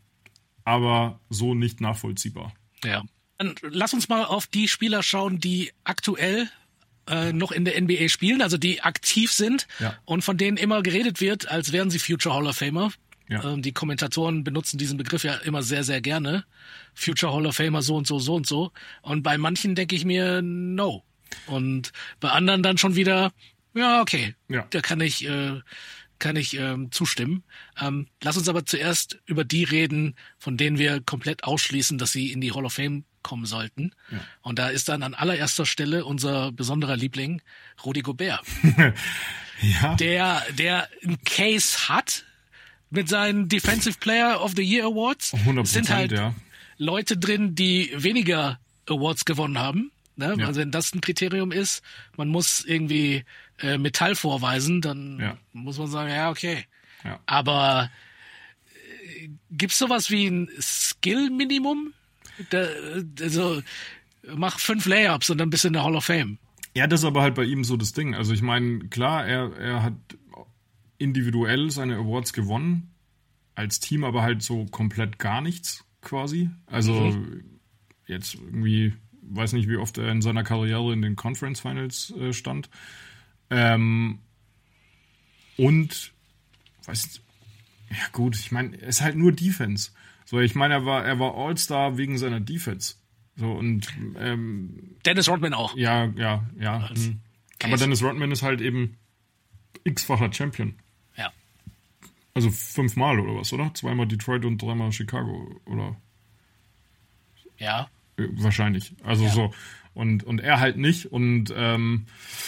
aber so nicht nachvollziehbar. Ja. Dann lass uns mal auf die Spieler schauen, die aktuell äh, noch in der N B A spielen, also die aktiv sind ja. und von denen immer geredet wird, als wären sie Future Hall of Famer. Ja. Ähm, die Kommentatoren benutzen diesen Begriff ja immer sehr, sehr gerne. Future Hall of Famer so und so, so und so. Und bei manchen denke ich mir, no. Und bei anderen dann schon wieder, ja, okay, ja. da kann ich, äh, kann ich ähm, zustimmen. Ähm, lass uns aber zuerst über die reden, von denen wir komplett ausschließen, dass sie in die Hall of Fame kommen sollten. Ja. Und da ist dann an allererster Stelle unser besonderer Liebling, Rudy Gobert. ja. Der, der einen Case hat mit seinen Defensive Player of the Year Awards. hundert Prozent, sind halt ja. Leute drin, die weniger Awards gewonnen haben. Ne? Ja. Also wenn das ein Kriterium ist, man muss irgendwie äh, Metall vorweisen, dann ja. muss man sagen, ja, okay. Ja. Aber äh, gibt's sowas wie ein Skill-Minimum? Da, also mach fünf Layups und dann bist du in der Hall of Fame. Ja, das ist aber halt bei ihm so das Ding. Also ich meine, klar, er, er hat individuell seine Awards gewonnen, als Team aber halt so komplett gar nichts quasi. Also mhm. jetzt irgendwie, weiß nicht, wie oft er in seiner Karriere in den Conference Finals äh, stand. Ähm, und, weiß ja gut, ich meine, er ist halt nur Defense. So, ich meine, er war, er war All-Star wegen seiner Defense. So, und ähm, Dennis Rodman auch. Ja, ja, ja. Mhm. Aber Dennis Rodman ist halt eben x-facher Champion. Ja. Also fünfmal oder was, oder? Zweimal Detroit und dreimal Chicago, oder? Ja. Wahrscheinlich. Also ja. so. Und, und er halt nicht. Und ähm,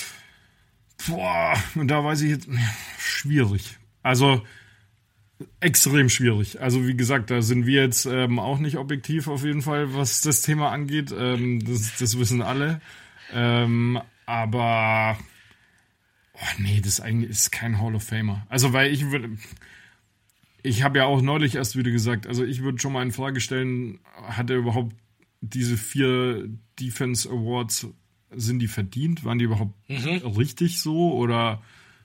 boah, und da weiß ich jetzt, schwierig. Also extrem schwierig. Also wie gesagt, da sind wir jetzt ähm, auch nicht objektiv auf jeden Fall, was das Thema angeht. Ähm, das, das wissen alle. Ähm, aber oh nee, das eigentlich ist kein Hall of Famer. Also weil ich würde, ich habe ja auch neulich erst wieder gesagt, also ich würde schon mal in Frage stellen, hat er überhaupt diese vier Defense Awards, sind die verdient? Waren die überhaupt mhm. richtig so oder?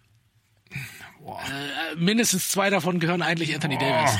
Äh, mindestens zwei davon gehören eigentlich Anthony oh, Davis.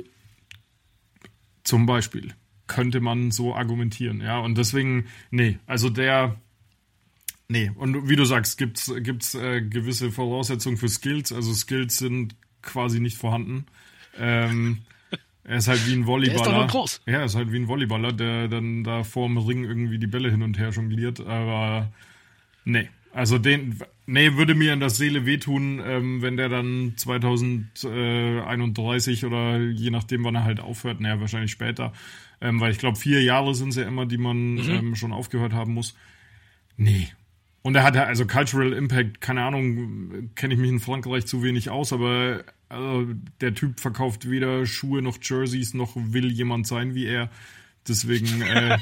Zum Beispiel. Könnte man so argumentieren, ja. Und deswegen, nee, also der, nee. Und wie du sagst, gibt's, gibt's äh, gewisse Voraussetzungen für Skills. Also Skills sind quasi nicht vorhanden. Ähm, Er ist halt wie ein Volleyballer. Der ist doch nur groß. Ja, er ist halt wie ein Volleyballer, der dann da vorm Ring irgendwie die Bälle hin und her jongliert. Aber nee, also den, nee, würde mir in der Seele wehtun, ähm, wenn der dann zwanzig einunddreißig oder je nachdem, wann er halt aufhört, naja, wahrscheinlich später, ähm, weil ich glaube, vier Jahre sind es ja immer, die man mhm. ähm, schon aufgehört haben muss. Nee. Und er hat ja, also Cultural Impact, keine Ahnung, kenne ich mich in Frankreich zu wenig aus, aber also, der Typ verkauft weder Schuhe noch Jerseys, noch will jemand sein wie er. Deswegen, äh,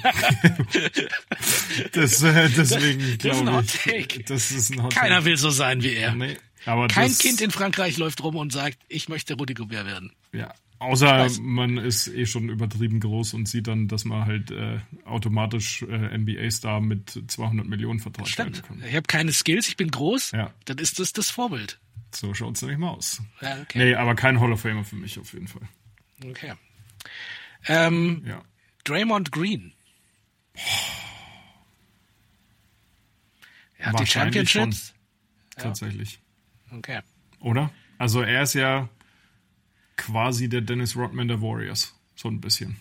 das, äh, deswegen glaube ich, das ist ein Hot Take. Keiner will so sein wie er. Nee, aber Kein das, Kind in Frankreich läuft rum und sagt, ich möchte Rudy Gobert werden. Ja, außer man ist eh schon übertrieben groß und sieht dann, dass man halt äh, automatisch äh, N B A-Star mit zweihundert Millionen Vertrag Stimmt. kann. Ich habe keine Skills, ich bin groß, ja. Dann ist das das Vorbild. So schaut es nämlich mal aus. Ja, okay. Nee, aber kein Hall of Famer für mich auf jeden Fall. Okay. Ähm, ja. Draymond Green. Er hat die Championships. Schon, tatsächlich. Ja. Okay. Oder? Also er ist ja quasi der Dennis Rodman der Warriors. So ein bisschen.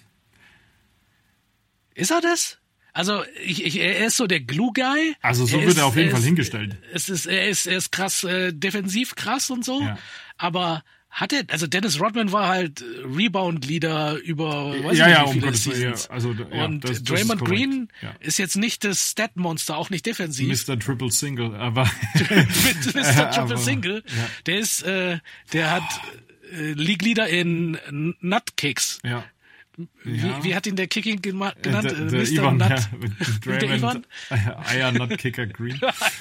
Ist er das? Also ich, ich, er ist so der Glue-Guy. Also so er wird ist, er auf jeden er Fall ist, hingestellt. Es ist, er, ist, er ist krass, äh, defensiv krass und so. Ja. Aber hat er, also Dennis Rodman war halt Rebound-Leader über weiß ja, nicht, ja, wie viele um Seasons. Ja, also, ja, und das, das Draymond ist Green ja. ist jetzt nicht das Stat-Monster, auch nicht defensiv. Mister Triple Single, aber Mister Triple aber, Single, ja. der ist, äh, der hat äh, League-Leader in Nutkicks. Ja. Wie, ja. wie hat ihn der Kicking genannt? Der, der Mister Ivan, Nut. Ja, mit der Ivan? Eier Nutkicker Green.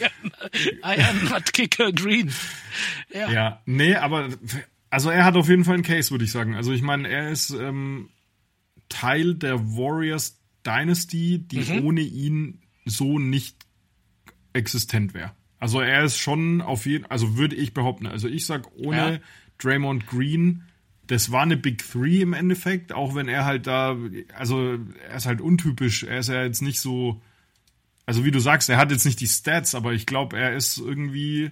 Eier Nutkicker Green. Ja. ja, nee, aber also er hat auf jeden Fall einen Case, würde ich sagen. Also ich meine, er ist ähm, Teil der Warriors Dynasty, die mhm. ohne ihn so nicht existent wäre. Also er ist schon auf jeden, also würde ich behaupten, also ich sag ohne ja. Draymond Green, das war eine Big Three im Endeffekt, auch wenn er halt da, also er ist halt untypisch, er ist ja jetzt nicht so, also wie du sagst, er hat jetzt nicht die Stats, aber ich glaube, er ist irgendwie,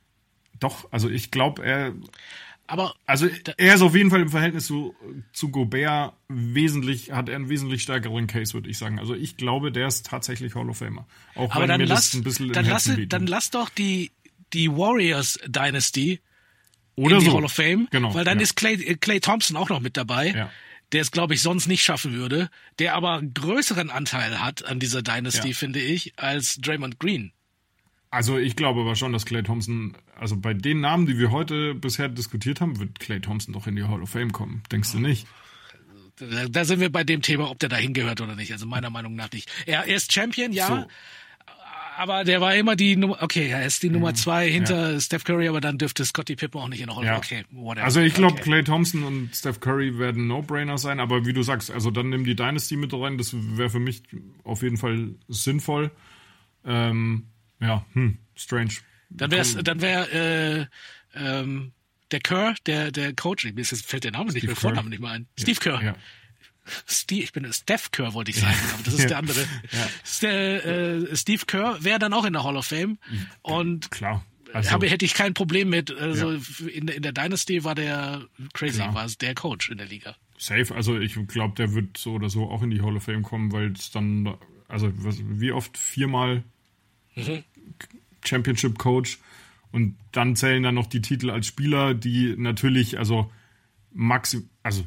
doch, also ich glaube, er, aber also er ist auf jeden Fall im Verhältnis zu, zu Gobert wesentlich, hat er einen wesentlich stärkeren Case, würde ich sagen. Also ich glaube, der ist tatsächlich Hall of Famer. Auch aber wenn dann mir lass, das ein bisschen dann im lass, Herzen dann lass doch die, die Warriors Dynasty Oder in die so. Hall of Fame, genau, weil dann ja. ist Clay, Clay Thompson auch noch mit dabei, ja. der es, glaube ich, sonst nicht schaffen würde, der aber größeren Anteil hat an dieser Dynasty, ja. finde ich, als Draymond Green. Also ich glaube aber schon, dass Clay Thompson, also bei den Namen, die wir heute bisher diskutiert haben, wird Clay Thompson doch in die Hall of Fame kommen. Denkst du nicht? Da, da sind wir bei dem Thema, ob der da hingehört oder nicht. Also meiner Meinung nach nicht. Er, er ist Champion, ja. So. Aber der war immer die Nummer, okay, er ist die Nummer zwei hinter ja. Steph Curry, aber dann dürfte Scottie Pippen auch nicht in der Hall of Fame. Ja. Okay, whatever. Also ich glaube, okay. Clay Thompson und Steph Curry werden No-Brainer sein, aber wie du sagst, also dann nimm die Dynasty mit rein, das wäre für mich auf jeden Fall sinnvoll. Ähm, ja, hm, strange. Dann wär's, dann wäre äh, ähm, der Kerr, der der Coach, mir ist jetzt fällt der Name Steve nicht, mir Vorname nicht mehr ein. Ja. Steve Kerr. Ja. Steve, ich bin Steph Kerr, wollte ich sagen, aber das ist ja. der andere. Ja. Der, äh, Steve Kerr wäre dann auch in der Hall of Fame. Und klar. Also, habe, hätte ich kein Problem mit. Also ja. in, in der Dynasty war der crazy, Klar. war es der Coach in der Liga. Safe, also ich glaube, der wird so oder so auch in die Hall of Fame kommen, weil es dann, also was, wie oft viermal Mhm. Championship Coach und dann zählen dann noch die Titel als Spieler, die natürlich, also maxim, also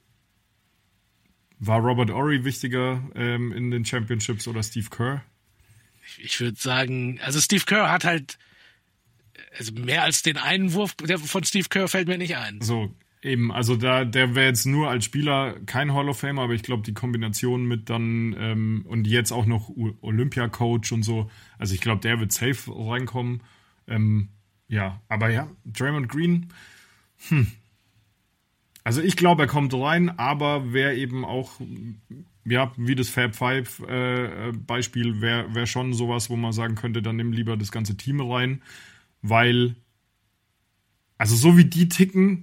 war Robert Horry wichtiger ähm, in den Championships oder Steve Kerr? Ich, ich würde sagen, also Steve Kerr hat halt, also mehr als den einen Wurf der von Steve Kerr fällt mir nicht ein. So, eben, also da, der wäre jetzt nur als Spieler kein Hall of Famer, aber ich glaube, die Kombination mit dann ähm, und jetzt auch noch Olympia-Coach und so, also ich glaube, der wird safe reinkommen. Ähm, ja, aber ja, Draymond Green, hm. Also ich glaube, er kommt rein, aber wäre eben auch, ja, wie das Fab Five äh, Beispiel, wäre wär schon sowas, wo man sagen könnte, dann nimm lieber das ganze Team rein, weil, also so wie die ticken,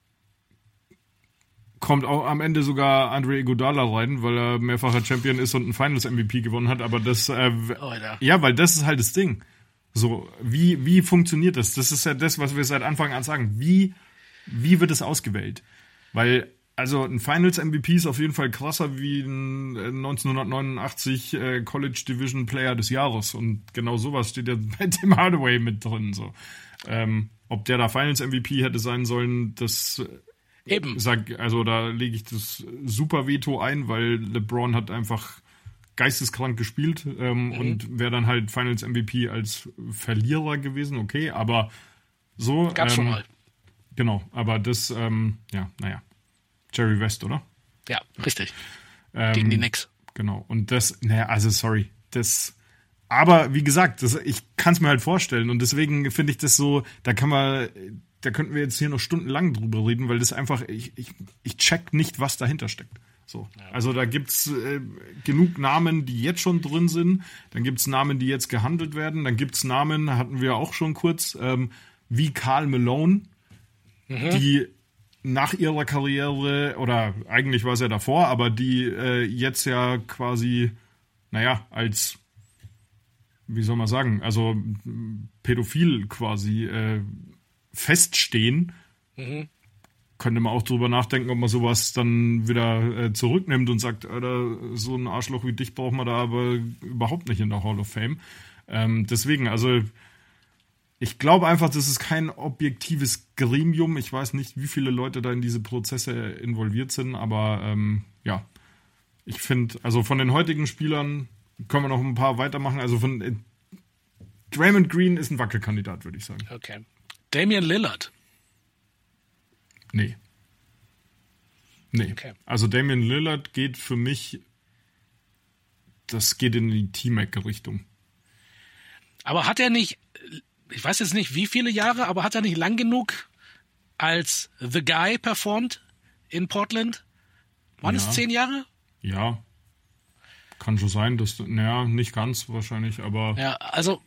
kommt auch am Ende sogar Andre Iguodala rein, weil er mehrfacher Champion ist und ein Finals-M V P gewonnen hat, aber das, äh, oh, ja. ja, weil das ist halt das Ding. So, wie, wie funktioniert das? Das ist ja das, was wir seit Anfang an sagen. Wie, wie wird es ausgewählt? Weil also ein Finals-M V P ist auf jeden Fall krasser wie ein neunzehnhundertneunundachtzig äh, College Division Player des Jahres. Und genau sowas steht ja bei Tim Hardaway mit drin. So. Ähm, ob der da Finals-M V P hätte sein sollen, das Eben. Sag, also da lege ich das super Veto ein, weil LeBron hat einfach geisteskrank gespielt ähm, mhm. und wäre dann halt Finals-M V P als Verlierer gewesen, okay, aber so. Gab's ähm, schon mal. Genau, aber das, ähm, ja, naja. Jerry West, oder? Ja, richtig. Ähm, Gegen die Knicks. Genau, und das, naja, also sorry, das, aber wie gesagt, das, ich kann es mir halt vorstellen und deswegen finde ich das so, da kann man, da könnten wir jetzt hier noch stundenlang drüber reden, weil das einfach, ich, ich, ich check nicht, was dahinter steckt. So. Ja. Also da gibt's äh, genug Namen, die jetzt schon drin sind, dann gibt's Namen, die jetzt gehandelt werden, dann gibt's Namen, hatten wir auch schon kurz, ähm, wie Karl Malone, mhm. die nach ihrer Karriere, oder eigentlich war es ja davor, aber die äh, jetzt ja quasi, naja, als, wie soll man sagen, also pädophil quasi äh, feststehen, mhm. könnte man auch drüber nachdenken, ob man sowas dann wieder äh, zurücknimmt und sagt, Alter, so ein Arschloch wie dich braucht man da aber überhaupt nicht in der Hall of Fame. Ähm, deswegen, also ich glaube einfach, das ist kein objektives Gremium. Ich weiß nicht, wie viele Leute da in diese Prozesse involviert sind, aber ähm, ja, ich finde, also von den heutigen Spielern können wir noch ein paar weitermachen. Also von äh, Draymond Green ist ein Wackelkandidat, würde ich sagen. Okay. Damian Lillard. Nee. Nee. Okay. Also Damian Lillard geht für mich, das geht in die T-Mac-Richtung. Aber hat er nicht, ich weiß jetzt nicht wie viele Jahre, aber hat er nicht lang genug als The Guy performt in Portland? Waren ja. es zehn Jahre? Ja. Kann schon sein, dass, naja, nicht ganz wahrscheinlich, aber. Ja, also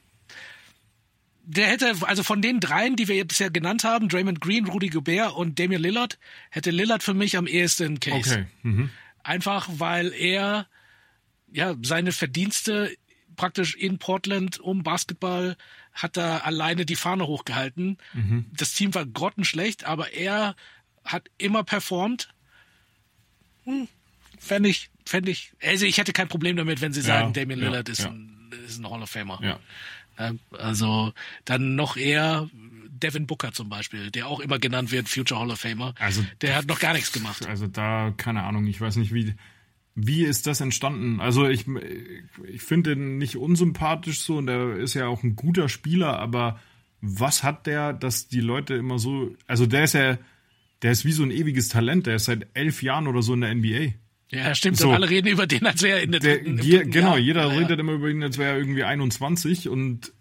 der hätte, also von den dreien, die wir bisher genannt haben, Draymond Green, Rudy Gobert und Damian Lillard, hätte Lillard für mich am ehesten Case. Okay. Mhm. Einfach, weil er ja seine Verdienste praktisch in Portland um Basketball hat er alleine die Fahne hochgehalten. Mhm. Das Team war grottenschlecht, aber er hat immer performt. Hm, fände ich, fände ich, also ich hätte kein Problem damit, wenn sie sagen, ja, Damian Lillard ja, ist, ja. Ein, ist ein Hall of Famer. Ja. Also dann noch eher Devin Booker zum Beispiel, der auch immer genannt wird, Future Hall of Famer. Also, der hat noch gar nichts gemacht. Also da, keine Ahnung, ich weiß nicht, wie, wie ist das entstanden? Also ich, ich finde den nicht unsympathisch so und er ist ja auch ein guter Spieler, aber was hat der, dass die Leute immer so, also der ist ja, der ist wie so ein ewiges Talent, der ist seit elf Jahren oder so in der N B A. Ja, stimmt. So. Und alle reden über den, als wäre er in der, der dritten, je, dritten Genau, Jahr. jeder ja, redet ja. immer über ihn, als wäre er irgendwie einundzwanzig und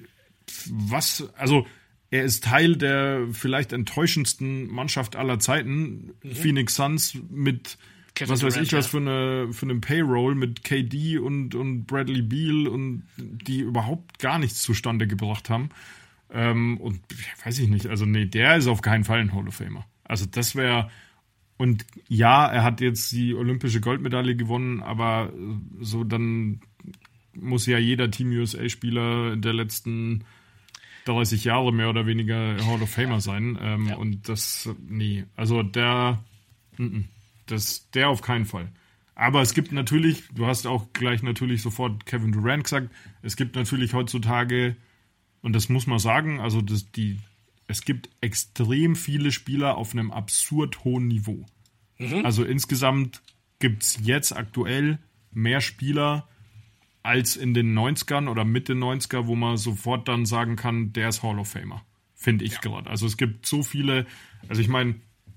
was, also er ist Teil der vielleicht enttäuschendsten Mannschaft aller Zeiten, mhm. Phoenix Suns mit Kevin was weiß Durant, ich was ja. für eine für einen Payroll mit K D und, und Bradley Beal und die überhaupt gar nichts zustande gebracht haben. Ähm, und weiß ich nicht, also nee, der ist auf keinen Fall ein Hall of Famer. Also das wäre. Und ja, er hat jetzt die olympische Goldmedaille gewonnen, aber so dann muss ja jeder Team U S A-Spieler der letzten dreißig Jahre mehr oder weniger Hall of Famer sein. Ähm, ja. Und das, nee, also der, das, der auf keinen Fall. Aber es gibt natürlich, du hast auch gleich natürlich sofort Kevin Durant gesagt, es gibt natürlich heutzutage, und das muss man sagen, also das, die es gibt extrem viele Spieler auf einem absurd hohen Niveau. Mhm. Also insgesamt gibt es jetzt aktuell mehr Spieler als in den neunzigern oder Mitte neunziger, wo man sofort dann sagen kann, der ist Hall of Famer. Finde ich ja. gerade. Also es gibt so viele, also ich meine,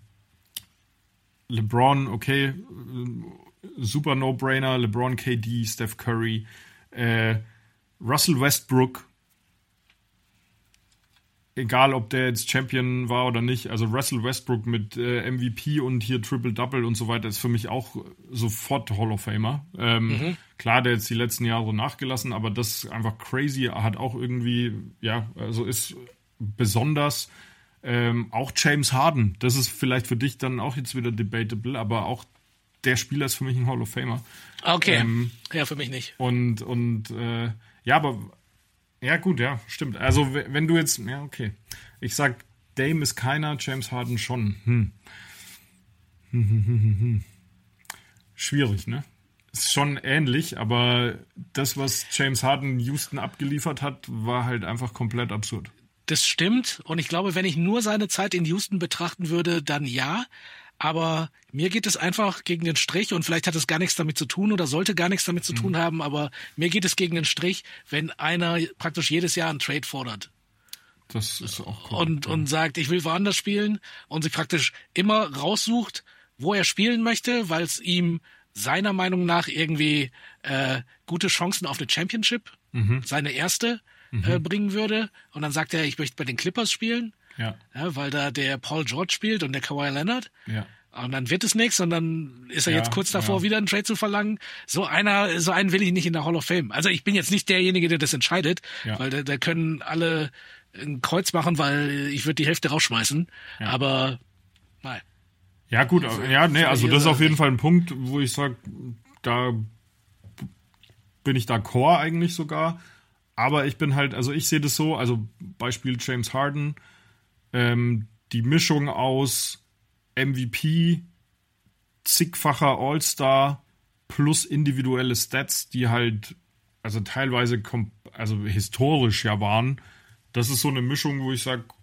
LeBron, okay, super No-Brainer, LeBron, K D, Steph Curry, äh, Russell Westbrook, egal ob der jetzt Champion war oder nicht, also Russell Westbrook mit äh, M V P und hier Triple-Double und so weiter ist für mich auch sofort Hall of Famer. Ähm, mhm. Klar, der jetzt die letzten Jahre nachgelassen, aber das ist einfach crazy, hat auch irgendwie, ja, also ist besonders. Ähm, auch James Harden, das ist vielleicht für dich dann auch jetzt wieder debatable, aber auch der Spieler ist für mich ein Hall of Famer. Okay, ähm, ja, für mich nicht. Und, und äh, ja, aber ja, gut, ja, stimmt. Also, wenn du jetzt, ja, okay. Ich sag, Dame ist keiner, James Harden schon. Hm. Hm, hm, hm, hm, hm. Schwierig, ne? Ist schon ähnlich, aber das, was James Harden Houston abgeliefert hat, war halt einfach komplett absurd. Das stimmt. Und ich glaube, wenn ich nur seine Zeit in Houston betrachten würde, dann ja. Aber mir geht es einfach gegen den Strich und vielleicht hat es gar nichts damit zu tun oder sollte gar nichts damit zu tun haben, aber mir geht es gegen den Strich, wenn einer praktisch jedes Jahr einen Trade fordert. Das ist auch cool. Und, und sagt, ich will woanders spielen und sich praktisch immer raussucht, wo er spielen möchte, weil es ihm seiner Meinung nach irgendwie äh, gute Chancen auf eine Championship, mhm. seine erste, mhm. äh, bringen würde. Und dann sagt er, ich möchte bei den Clippers spielen, ja. Ja, weil da der Paul George spielt und der Kawhi Leonard. Ja. Und dann wird es nichts und dann ist er ja, jetzt kurz davor, ja. wieder einen Trade zu verlangen. So einer, so einen will ich nicht in der Hall of Fame. Also ich bin jetzt nicht derjenige, der das entscheidet, ja. weil da, da können alle ein Kreuz machen, weil ich würde die Hälfte rausschmeißen. Ja. Aber nein. Ja gut, ja, nee, also das ist auf jeden Fall ein Punkt, wo ich sage, da bin ich d'accord eigentlich sogar. Aber ich bin halt, also ich sehe das so, also Beispiel James Harden, ähm, die Mischung aus M V P, zigfacher All-Star plus individuelle Stats, die halt, also teilweise, kom- also historisch ja waren. Das ist so eine Mischung, wo ich sage,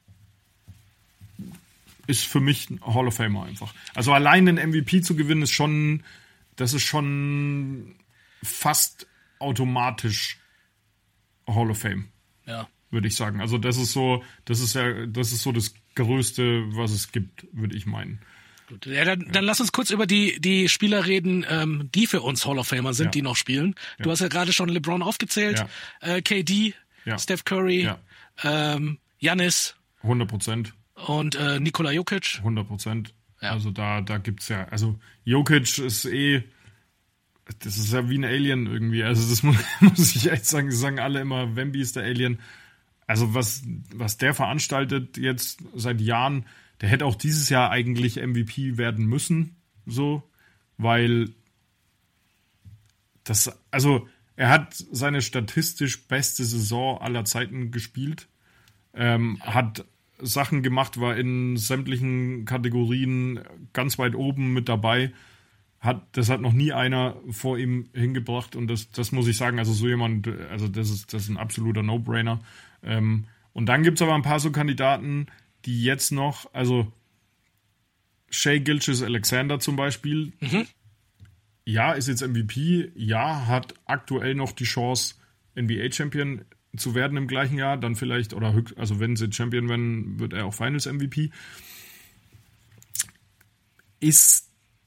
ist für mich ein Hall of Famer einfach. Also allein den M V P zu gewinnen, ist schon, das ist schon fast automatisch Hall of Fame. Ja. Würde ich sagen. Also das ist so, das ist ja, das ist so das Größte, was es gibt, würde ich meinen. Gut. Ja, dann, dann lass uns kurz über die, die Spieler reden, ähm, die für uns Hall of Famer sind, ja. die noch spielen. Du ja. hast ja gerade schon LeBron aufgezählt, ja. äh, K D, ja. Steph Curry, ja. ähm, Giannis. hundert Prozent. Und äh, Nikola Jokic. hundert Prozent. Ja. Also da, da gibt's ja, also Jokic ist eh, das ist ja wie ein Alien irgendwie. Also das muss, muss ich echt sagen. Sie sagen alle immer, Wemby ist der Alien. Also was, was der veranstaltet jetzt seit Jahren, der hätte auch dieses Jahr eigentlich M V P werden müssen, so, weil das, also er hat seine statistisch beste Saison aller Zeiten gespielt, ähm, hat Sachen gemacht, war in sämtlichen Kategorien ganz weit oben mit dabei. Hat, das hat noch nie einer vor ihm hingebracht und das, das muss ich sagen, also so jemand, also das ist, das ist ein absoluter No-Brainer. Ähm, und dann gibt es aber ein paar so Kandidaten, die jetzt noch, also Shai Gilgeous-Alexander zum Beispiel, Mhm. ja, ist jetzt M V P, ja, hat aktuell noch die Chance, N B A-Champion zu werden im gleichen Jahr, dann vielleicht, oder höchst, also wenn sie Champion werden, wird er auch Finals-M V P. Ist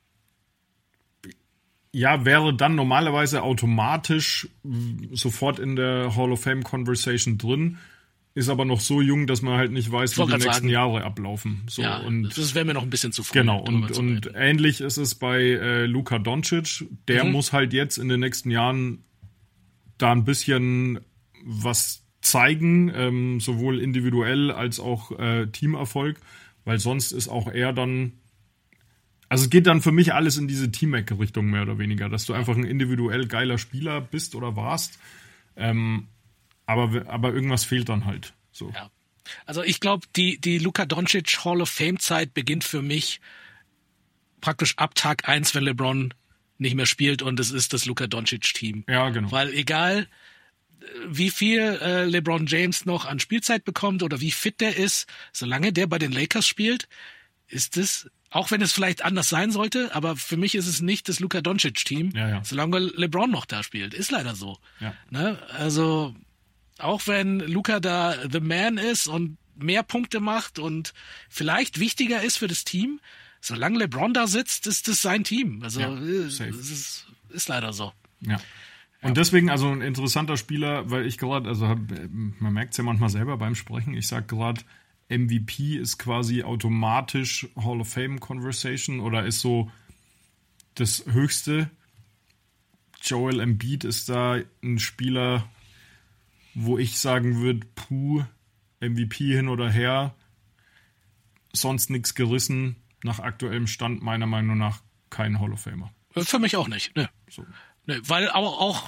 ja, wäre dann normalerweise automatisch sofort in der Hall of Fame Conversation drin, ist aber noch so jung, dass man halt nicht weiß, wie die nächsten sagen. Jahre ablaufen. So, ja, und das wäre mir noch ein bisschen zu früh. Genau, und, und ähnlich ist es bei äh, Luka Doncic. Der mhm. muss halt jetzt in den nächsten Jahren da ein bisschen was zeigen, ähm, sowohl individuell als auch äh, Teamerfolg, weil sonst ist auch er dann. Also es geht dann für mich alles in diese Team-Richtung mehr oder weniger, dass du einfach ein individuell geiler Spieler bist oder warst, ähm, aber, aber irgendwas fehlt dann halt. So. Ja. Also ich glaube, die, die Luka Doncic Hall of Fame-Zeit beginnt für mich praktisch ab Tag eins, wenn LeBron nicht mehr spielt und es ist das Luka Doncic-Team. Ja, genau. Weil egal, wie viel äh, LeBron James noch an Spielzeit bekommt oder wie fit der ist, solange der bei den Lakers spielt, ist es, auch wenn es vielleicht anders sein sollte, aber für mich ist es nicht das Luka Doncic-Team, ja, ja. solange LeBron noch da spielt. Ist leider so. Ja. Ne? Also auch wenn Luka da the man ist und mehr Punkte macht und vielleicht wichtiger ist für das Team, solange LeBron da sitzt, ist das sein Team. Also ja, es ist, ist leider so. Ja. Und deswegen also ein interessanter Spieler, weil ich gerade, also hab, man merkt es ja manchmal selber beim Sprechen, ich sag gerade, M V P ist quasi automatisch Hall of Fame Conversation oder ist so das Höchste. Joel Embiid ist da ein Spieler, wo ich sagen würde, puh, M V P hin oder her, sonst nichts gerissen, nach aktuellem Stand meiner Meinung nach kein Hall of Famer. Für mich auch nicht, ne. So. ne weil auch, auch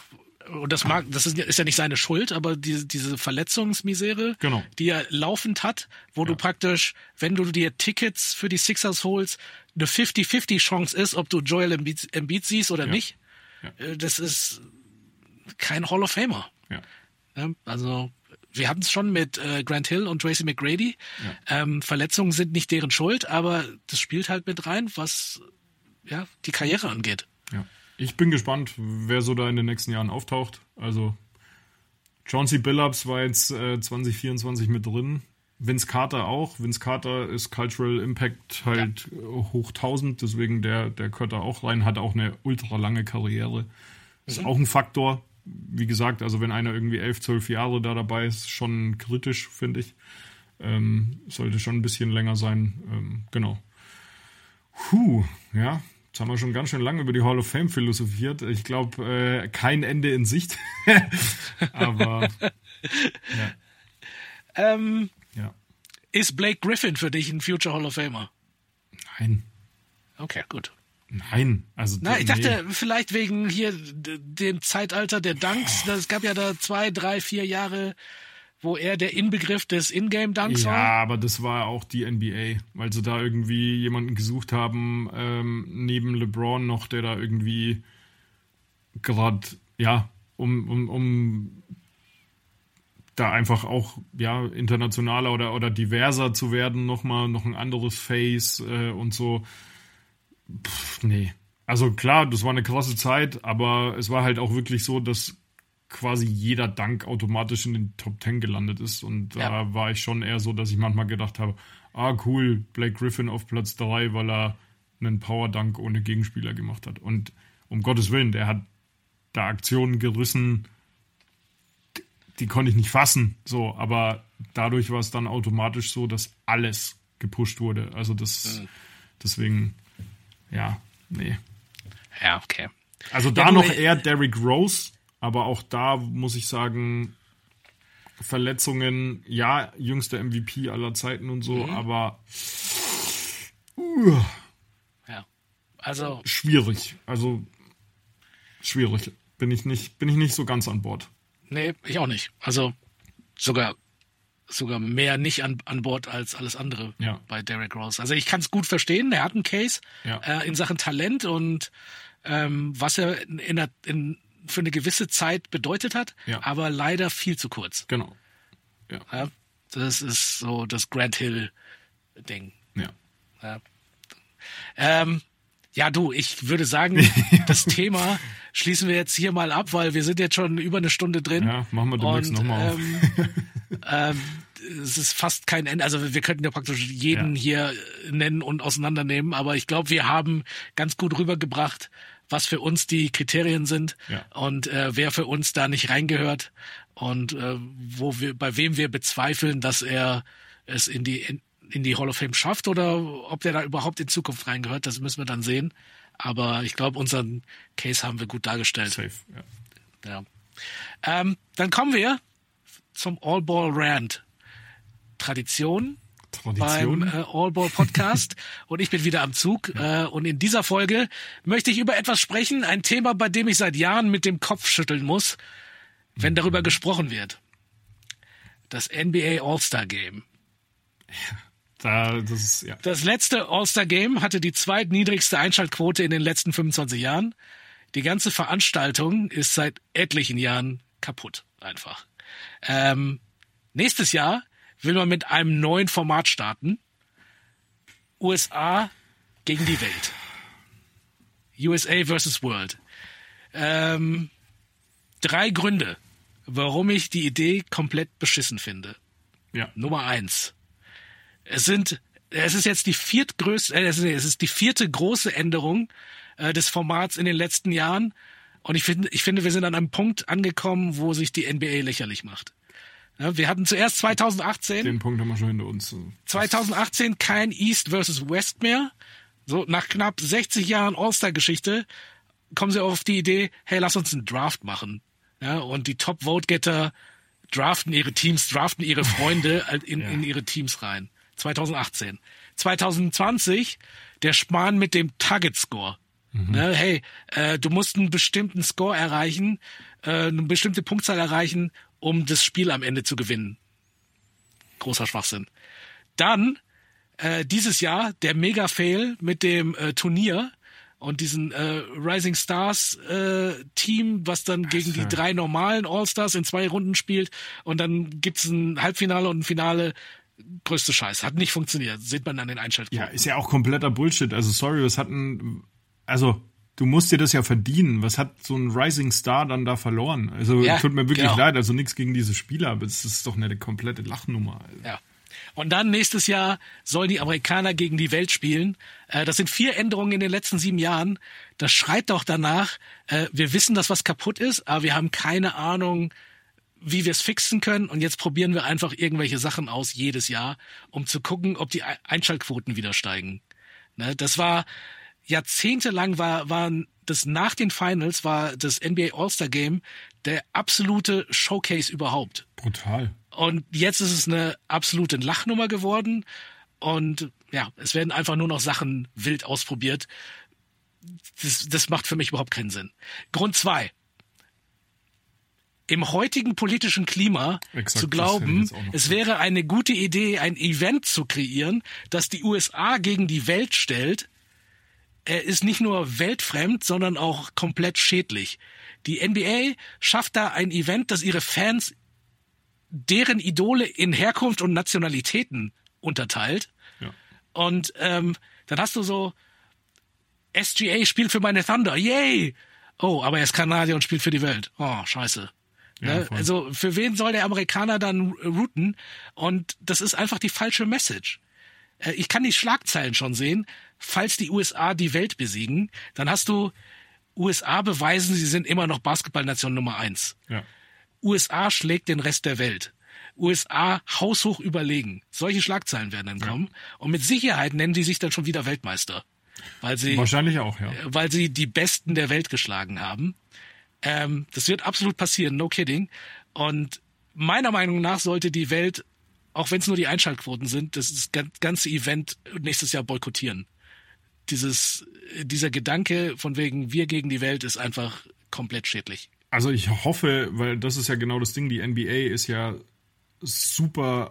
und das mag, das ist, ist ja nicht seine Schuld, aber diese, diese Verletzungsmisere, Genau. die er laufend hat, wo Ja. du praktisch, wenn du dir Tickets für die Sixers holst, eine fünfzig fünfzig Chance ist, ob du Joel Embiid, Embiid siehst oder Ja. nicht. Ja. Äh, Das ist kein Hall of Famer. Ja. Ja, also wir hatten es schon mit äh, Grant Hill und Tracy McGrady. Ja. Ähm, Verletzungen sind nicht deren Schuld, aber das spielt halt mit rein, was ja die Karriere angeht. Ja. Ich bin gespannt, wer so da in den nächsten Jahren auftaucht. Also Chauncey Billups war jetzt äh, zwanzig vierundzwanzig mit drin. Vince Carter auch. Vince Carter ist Cultural Impact halt ja. hoch tausend, deswegen der, der gehört da auch rein, hat auch eine ultra lange Karriere. Ist mhm. auch ein Faktor. Wie gesagt, also wenn einer irgendwie elf, zwölf Jahre da dabei ist, schon kritisch, finde ich. Ähm, sollte schon ein bisschen länger sein. Ähm, genau. Puh, ja. Jetzt haben wir schon ganz schön lange über die Hall of Fame philosophiert. Ich glaube, äh, kein Ende in Sicht. Aber ja. Ähm, ja. Ist Blake Griffin für dich ein Future Hall of Famer? Nein. Okay, gut. Nein. Also, Na, ich nee. dachte, vielleicht wegen hier d- dem Zeitalter der Dunks. Es gab ja da zwei, drei, vier Jahre, wo er der Inbegriff des Ingame-Dunks Ja, war. aber das war auch die N B A, weil sie da irgendwie jemanden gesucht haben, ähm, neben LeBron noch, der da irgendwie gerade, ja, um, um, um da einfach auch, ja, internationaler oder, oder diverser zu werden, nochmal, noch ein anderes Face äh, und so. Pff, nee. Also klar, das war eine krasse Zeit, aber es war halt auch wirklich so, dass quasi jeder Dank automatisch in den Top Ten gelandet ist. Und da Ja. war ich schon eher so, dass ich manchmal gedacht habe, ah cool, Blake Griffin auf Platz drei, weil er einen Power-Dunk ohne Gegenspieler gemacht hat. Und um Gottes Willen, der hat da Aktionen gerissen, die, die konnte ich nicht fassen. So, aber dadurch war es dann automatisch so, dass alles gepusht wurde. Also das, mhm. deswegen, ja, nee. Ja, okay. Also da Ja, du, noch äh, eher Derrick Rose, aber auch da muss ich sagen, Verletzungen, ja, jüngster M V P aller Zeiten und so, Mhm. aber uh, Ja. Also, schwierig. Also schwierig. Bin ich nicht, bin ich nicht so ganz an Bord. nee, ich auch nicht. Also sogar sogar mehr nicht an, an Bord als alles andere Ja. bei Derrick Rose. Also ich kann es gut verstehen, er hat einen Case Ja. äh, in Sachen Talent und ähm, was er in, in, der- in, für eine gewisse Zeit bedeutet hat, Ja. aber leider viel zu kurz. Genau. Ja, das ist so das Grant Hill-Ding. Ja. Ja. Ähm, ja, du, ich würde sagen, das Thema schließen wir jetzt hier mal ab, weil wir sind jetzt schon über eine Stunde drin. Ja, machen wir demnächst Und, nochmal auf. ähm, ähm, es ist fast kein Ende. Also wir könnten ja praktisch jeden Ja. hier nennen und auseinandernehmen, aber ich glaube, wir haben ganz gut rübergebracht, was für uns die Kriterien sind Ja. und äh, wer für uns da nicht reingehört und äh, wo wir, bei wem wir bezweifeln, dass er es in die in, in die Hall of Fame schafft oder ob der da überhaupt in Zukunft reingehört, das müssen wir dann sehen. Aber ich glaube, unseren Case haben wir gut dargestellt. Safe. Ja. Ja. Ähm, dann kommen wir zum All-Ball-Rant. Tradition Tradition. beim äh, All-Ball-Podcast und ich bin wieder am Zug. Äh, und in dieser Folge möchte ich über etwas sprechen, ein Thema, bei dem ich seit Jahren mit dem Kopf schütteln muss, wenn darüber gesprochen wird. Das N B A All-Star-Game. Da, das ist, ja. Das letzte All-Star-Game hatte die zweitniedrigste Einschaltquote in den letzten fünfundzwanzig Jahren. Die ganze Veranstaltung ist seit etlichen Jahren kaputt, einfach. Ähm, nächstes Jahr will man mit einem neuen Format starten. U S A gegen die Welt. U S A versus World. Ähm, drei Gründe, warum ich die Idee komplett beschissen finde. Ja. Nummer eins. Es sind, es ist jetzt die viertgrößte, äh, es ist, es ist die vierte große Änderung äh, des Formats in den letzten Jahren. Und ich finde, ich finde, wir sind an einem Punkt angekommen, wo sich die N B A lächerlich macht. Ja, wir hatten zuerst zweitausendachtzehn, Den Punkt haben wir schon hinter uns. zweitausendachtzehn kein East versus West mehr. So nach knapp sechzig Jahren All-Star-Geschichte kommen sie auf die Idee, hey, lass uns einen Draft machen. Ja, und die Top-Vote-Getter draften ihre Teams, draften ihre Freunde in, Ja. in ihre Teams rein. zweitausendachtzehn. zweitausendzwanzig der Schmarrn mit dem Target-Score. Mhm. Ne, hey, äh, du musst einen bestimmten Score erreichen, äh, eine bestimmte Punktzahl erreichen, um das Spiel am Ende zu gewinnen. Großer Schwachsinn. Dann äh, dieses Jahr der Mega-Fail mit dem äh, Turnier und diesen äh, Rising Stars äh, Team, was dann gegen die drei normalen All-Stars in zwei Runden spielt und dann gibt's ein Halbfinale und ein Finale. Größte Scheiß. Hat nicht funktioniert. Sieht man an den Einschaltquoten. Ja, ist ja auch kompletter Bullshit. Also sorry, was hat ein, also du musst dir das ja verdienen. Was hat so ein Rising Star dann da verloren? Also ja, tut mir wirklich genau. leid. Also nichts gegen diese Spieler, aber es ist doch eine komplette Lachnummer. Also. Ja. Und dann nächstes Jahr sollen die Amerikaner gegen die Welt spielen. Äh, das sind vier Änderungen in den letzten sieben Jahren. Das schreit doch danach. Äh, wir wissen, dass was kaputt ist, aber wir haben keine Ahnung, wie wir es fixen können. Und jetzt probieren wir einfach irgendwelche Sachen aus jedes Jahr, um zu gucken, ob die Einschaltquoten wieder steigen. Ne, das war jahrzehntelang war, waren das nach den Finals war das N B A All-Star Game der absolute Showcase überhaupt. Brutal. Und jetzt ist es eine absolute Lachnummer geworden. Und ja, es werden einfach nur noch Sachen wild ausprobiert. Das, das macht für mich überhaupt keinen Sinn. Grund zwei. Im heutigen politischen Klima Exakt, zu glauben, es wäre eine gute Idee, ein Event zu kreieren, das die U S A gegen die Welt stellt, äh, ist nicht nur weltfremd, sondern auch komplett schädlich. Die N B A schafft da ein Event, das ihre Fans deren Idole in Herkunft und Nationalitäten unterteilt. Ja. Und ähm, dann hast du so S G A spielt für meine Thunder, yay! Oh, aber er ist Kanadier und spielt für die Welt. Oh, scheiße. Ja, ne? Also für wen soll der Amerikaner dann routen? Und das ist einfach die falsche Message. Äh, ich kann die Schlagzeilen schon sehen. Falls die U S A die Welt besiegen, dann hast du U S A beweisen, sie sind immer noch Basketballnation Nummer eins. Ja. U S A schlägt den Rest der Welt. U S A haushoch überlegen. Solche Schlagzeilen werden dann kommen. Ja. Und mit Sicherheit nennen die sich dann schon wieder Weltmeister. Weil sie, Wahrscheinlich auch, ja. Weil sie die Besten der Welt geschlagen haben. Ähm, das wird absolut passieren, no kidding. Und meiner Meinung nach sollte die Welt, auch wenn es nur die Einschaltquoten sind, das ganze Event nächstes Jahr boykottieren. Dieses, dieser Gedanke von wegen wir gegen die Welt ist einfach komplett schädlich. Also ich hoffe, weil das ist ja genau das Ding, die N B A ist ja super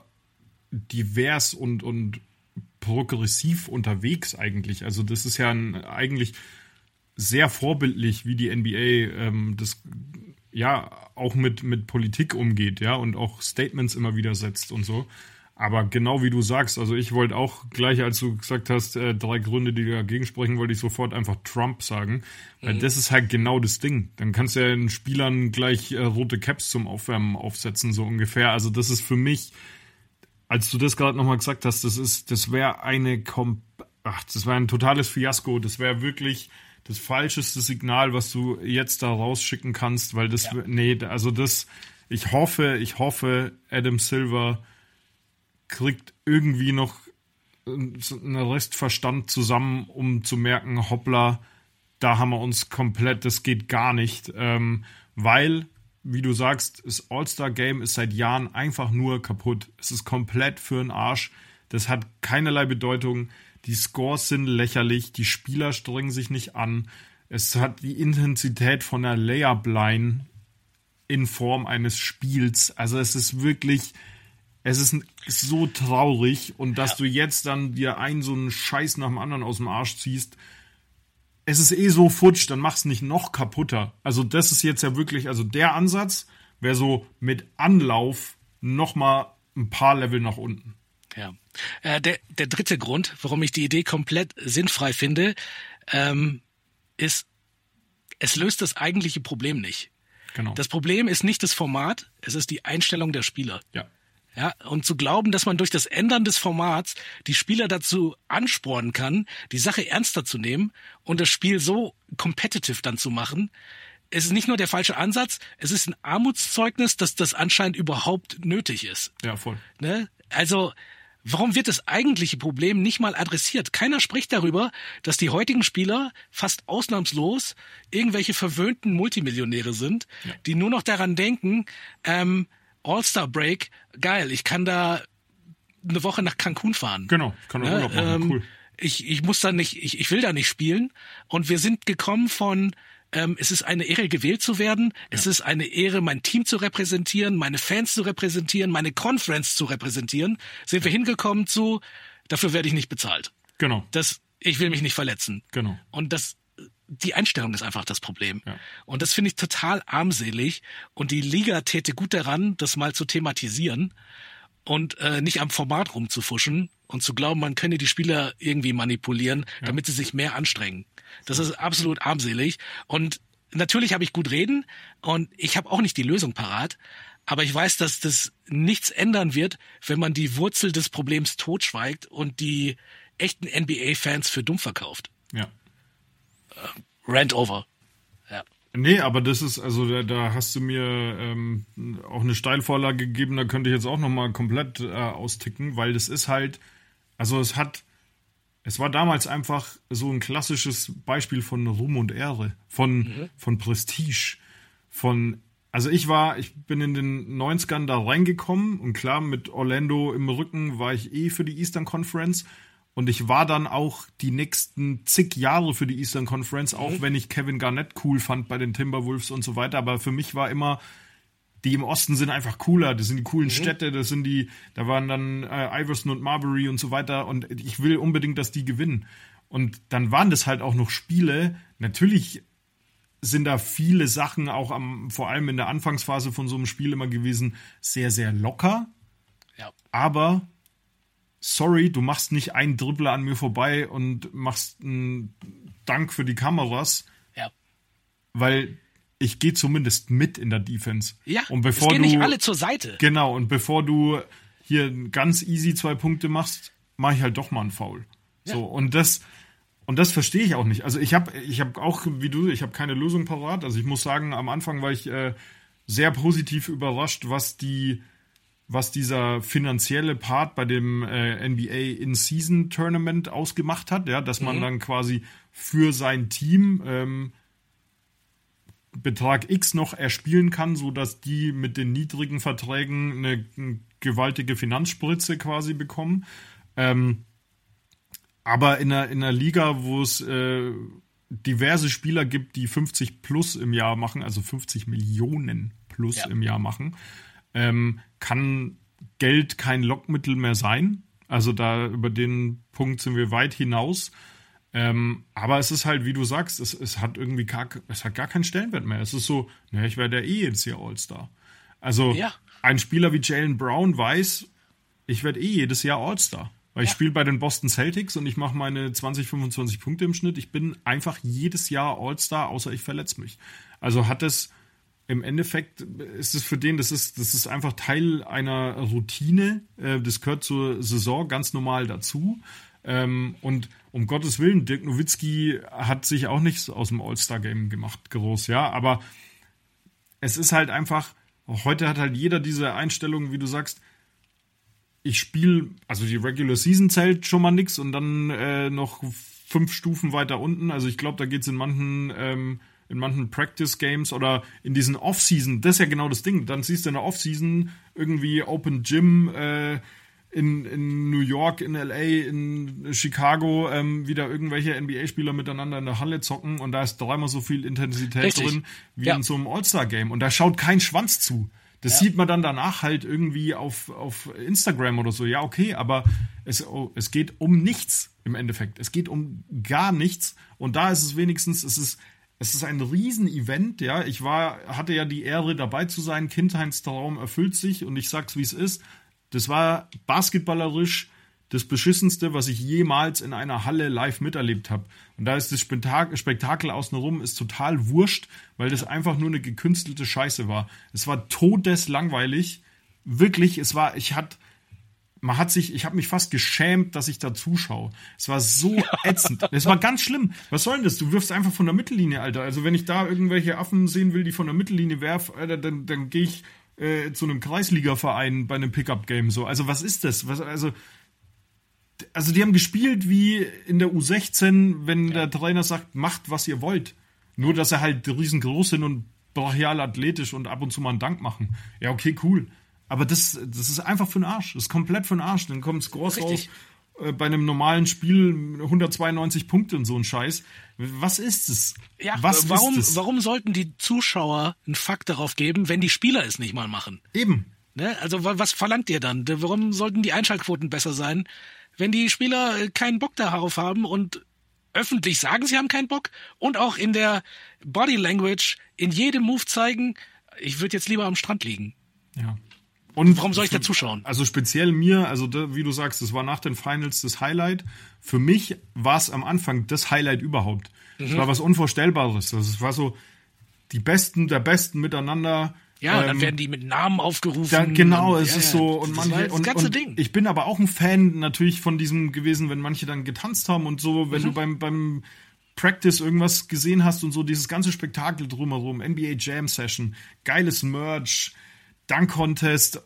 divers und, und progressiv unterwegs eigentlich. Also das ist ja ein, eigentlich sehr vorbildlich, wie die N B A ähm, das ja auch mit, mit Politik umgeht, ja, und auch Statements immer wieder setzt und so. Aber genau wie du sagst, also ich wollte auch gleich, als du gesagt hast, äh, drei Gründe, die dagegen sprechen, wollte ich sofort einfach Trump sagen. Weil mhm. das ist halt genau das Ding. Dann kannst du ja den Spielern gleich äh, rote Caps zum Aufwärmen aufsetzen, so ungefähr. Also das ist für mich, als du das gerade nochmal gesagt hast, das ist, das wäre eine, Kom- ach, das wäre ein totales Fiasko. Das wäre wirklich das falscheste Signal, was du jetzt da rausschicken kannst, weil das, ja. nee, also das, ich hoffe, ich hoffe, Adam Silver kriegt irgendwie noch einen Restverstand zusammen, um zu merken, hoppla, da haben wir uns komplett, das geht gar nicht, ähm, weil, wie du sagst, das All-Star-Game ist seit Jahren einfach nur kaputt. Es ist komplett für den Arsch. Das hat keinerlei Bedeutung. Die Scores sind lächerlich. Die Spieler strengen sich nicht an. Es hat die Intensität von der Layup-Line in Form eines Spiels. Also es ist wirklich, es ist so traurig. Und dass ja. du jetzt dann dir einen so einen Scheiß nach dem anderen aus dem Arsch ziehst, es ist eh so futsch, dann mach's nicht noch kaputter. Also das ist jetzt ja wirklich, also der Ansatz wäre so mit Anlauf noch mal ein paar Level nach unten. Ja. Äh, der, der dritte Grund, warum ich die Idee komplett sinnfrei finde, ähm, ist, es löst das eigentliche Problem nicht. Genau. Das Problem ist nicht das Format, es ist die Einstellung der Spieler. Ja. Ja, und zu glauben, dass man durch das Ändern des Formats die Spieler dazu anspornen kann, die Sache ernster zu nehmen und das Spiel so competitive dann zu machen, es ist nicht nur der falsche Ansatz, es ist ein Armutszeugnis, dass das anscheinend überhaupt nötig ist. Ja, voll. Ne? Also, warum wird das eigentliche Problem nicht mal adressiert? Keiner spricht darüber, dass die heutigen Spieler fast ausnahmslos irgendwelche verwöhnten Multimillionäre sind, ja. die nur noch daran denken, ähm, All-Star Break, geil, ich kann da eine Woche nach Cancun fahren. Genau, kann auch Urlaub machen, ähm, cool. ich, ich muss da nicht, ich, ich will da nicht spielen. Und wir sind gekommen von, ähm, es ist eine Ehre, gewählt zu werden. Ja. Es ist eine Ehre, mein Team zu repräsentieren, meine Fans zu repräsentieren, meine Conference zu repräsentieren. Sind wir hingekommen zu, dafür werde ich nicht bezahlt. Genau. Das, ich will mich nicht verletzen. Genau. Und das, die Einstellung ist einfach das Problem. Ja. Und das finde ich total armselig. Und die Liga täte gut daran, das mal zu thematisieren und äh, nicht am Format rumzufuschen und zu glauben, man könne die Spieler irgendwie manipulieren, ja. damit sie sich mehr anstrengen. Das ist absolut armselig. Und natürlich habe ich gut reden und ich habe auch nicht die Lösung parat. Aber ich weiß, dass das nichts ändern wird, wenn man die Wurzel des Problems totschweigt und die echten N B A-Fans für dumm verkauft. Ja. Rant over. Ja. Nee, aber das ist, also da, da hast du mir ähm, auch eine Steilvorlage gegeben, da könnte ich jetzt auch nochmal komplett äh, austicken, weil das ist halt, also es hat, es war damals einfach so ein klassisches Beispiel von Ruhm und Ehre, von, mhm. von Prestige, von, also ich war, ich bin in den neunzigern da reingekommen und klar, mit Orlando im Rücken war ich eh für die Eastern Conference. Und ich war dann auch die nächsten zig Jahre für die Eastern Conference, auch mhm. wenn ich Kevin Garnett cool fand bei den Timberwolves und so weiter. Aber für mich war immer, die im Osten sind einfach cooler. Das sind die coolen mhm. Städte, das sind die, da waren dann äh, Iverson und Marbury und so weiter. Und ich will unbedingt, dass die gewinnen. Und dann waren das halt auch noch Spiele. Natürlich sind da viele Sachen auch am, vor allem in der Anfangsphase von so einem Spiel immer gewesen, sehr, sehr locker. Ja. Aber sorry, du machst nicht einen Dribbler an mir vorbei und machst einen Dank für die Kameras. Ja. Weil ich gehe zumindest mit in der Defense. Ja, und bevor es gehen du, nicht alle zur Seite. Genau, und bevor du hier ganz easy zwei Punkte machst, mache ich halt doch mal einen Foul. Ja. So, und das, und das verstehe ich auch nicht. Also ich habe ich hab auch, wie du, ich habe keine Lösung parat. Also ich muss sagen, am Anfang war ich äh, sehr positiv überrascht, was die was dieser finanzielle Part bei dem äh, N B A In-Season-Tournament ausgemacht hat, ja, dass man mhm. dann quasi für sein Team ähm, Betrag X noch erspielen kann, sodass die mit den niedrigen Verträgen eine, eine gewaltige Finanzspritze quasi bekommen. Ähm, aber in einer, in einer Liga, wo es äh, diverse Spieler gibt, die fünfzig plus im Jahr machen, also fünfzig Millionen plus ja. im Jahr machen, Ähm, kann Geld kein Lockmittel mehr sein. Also da über den Punkt sind wir weit hinaus. Ähm, aber es ist halt, wie du sagst, es, es hat irgendwie gar, es hat gar keinen Stellenwert mehr. Es ist so, na, ich werde ja eh jetzt hier All-Star. Also ja. ein Spieler wie Jaylen Brown weiß, ich werde eh jedes Jahr All-Star. Weil ja. ich spiele bei den Boston Celtics und ich mache meine zwanzig, fünfundzwanzig Punkte im Schnitt. Ich bin einfach jedes Jahr All-Star, außer ich verletze mich. Also hat es im Endeffekt ist es für den, das ist, das ist einfach Teil einer Routine. Das gehört zur Saison ganz normal dazu. Und um Gottes Willen, Dirk Nowitzki hat sich auch nichts aus dem All-Star-Game gemacht, groß, ja. Aber es ist halt einfach, heute hat halt jeder diese Einstellung, wie du sagst, ich spiele, also die Regular Season zählt schon mal nix und dann äh, noch fünf Stufen weiter unten. Also ich glaube, da geht es in manchen ähm, in manchen Practice-Games oder in diesen Off-Season, das ist ja genau das Ding. Dann siehst du in der Off-Season irgendwie Open Gym äh, in, in New York, in L A, in Chicago ähm, wieder irgendwelche N B A-Spieler miteinander in der Halle zocken und da ist dreimal so viel Intensität Richtig. drin wie ja. in so einem All-Star-Game. Und da schaut kein Schwanz zu. Das ja. sieht man dann danach halt irgendwie auf, auf Instagram oder so. Ja, okay, aber es, oh, es geht um nichts im Endeffekt. Es geht um gar nichts. Und da ist es wenigstens, es ist Es ist ein Riesen-Event, ja. Ich war, hatte ja die Ehre, dabei zu sein. Kindheitstraum erfüllt sich und ich sag's, wie es ist. Das war basketballerisch das Beschissenste, was ich jemals in einer Halle live miterlebt habe. Und da ist das Spektakel, Spektakel außenrum ist total wurscht, weil das einfach nur eine gekünstelte Scheiße war. Es war todeslangweilig. Wirklich, es war, ich hatte, man hat sich, ich habe mich fast geschämt, dass ich da zuschaue. Es war so ätzend. Es war ganz schlimm. Was soll denn das? Du wirfst einfach von der Mittellinie, Alter. Also wenn ich da irgendwelche Affen sehen will, die von der Mittellinie werfen, Alter, dann, dann gehe ich äh, zu einem Kreisliga-Verein bei einem Pickup-Game. So. Also was ist das? Was, also, also die haben gespielt wie in der U sechzehn, wenn der Trainer sagt, macht, was ihr wollt. Nur, dass sie halt riesengroß sind und brachial athletisch und ab und zu mal einen Dank machen. Ja, okay, cool. Aber das, das ist einfach für den Arsch. Das ist komplett für den Arsch. Dann kommen Scores raus. äh, bei einem normalen Spiel hundertzweiundneunzig Punkte und so ein Scheiß. Was ist es? Ja, Was warum, ist es? warum sollten die Zuschauer einen Fakt darauf geben, wenn die Spieler es nicht mal machen? Eben. Ne? Also wa- was verlangt ihr dann? Warum sollten die Einschaltquoten besser sein, wenn die Spieler äh, keinen Bock darauf haben und öffentlich sagen, sie haben keinen Bock und auch in der Body Language in jedem Move zeigen, ich würde jetzt lieber am Strand liegen. Ja. Und Warum soll ich da zuschauen? Also speziell mir, also da, wie du sagst, das war nach den Finals das Highlight. Für mich war es am Anfang das Highlight überhaupt. Es Mhm. war was Unvorstellbares. Das war so die Besten der Besten miteinander. Ja, ähm, dann werden die mit Namen aufgerufen. Da, genau, und, es ja, ist ja, so und das manche war das und, ganze und Ding. ich bin aber auch ein Fan natürlich von diesem gewesen, wenn manche dann getanzt haben und so, wenn Mhm. du beim beim Practice irgendwas gesehen hast und so dieses ganze Spektakel drumherum, N B A Jam Session, geiles Merch, Dunk Contest,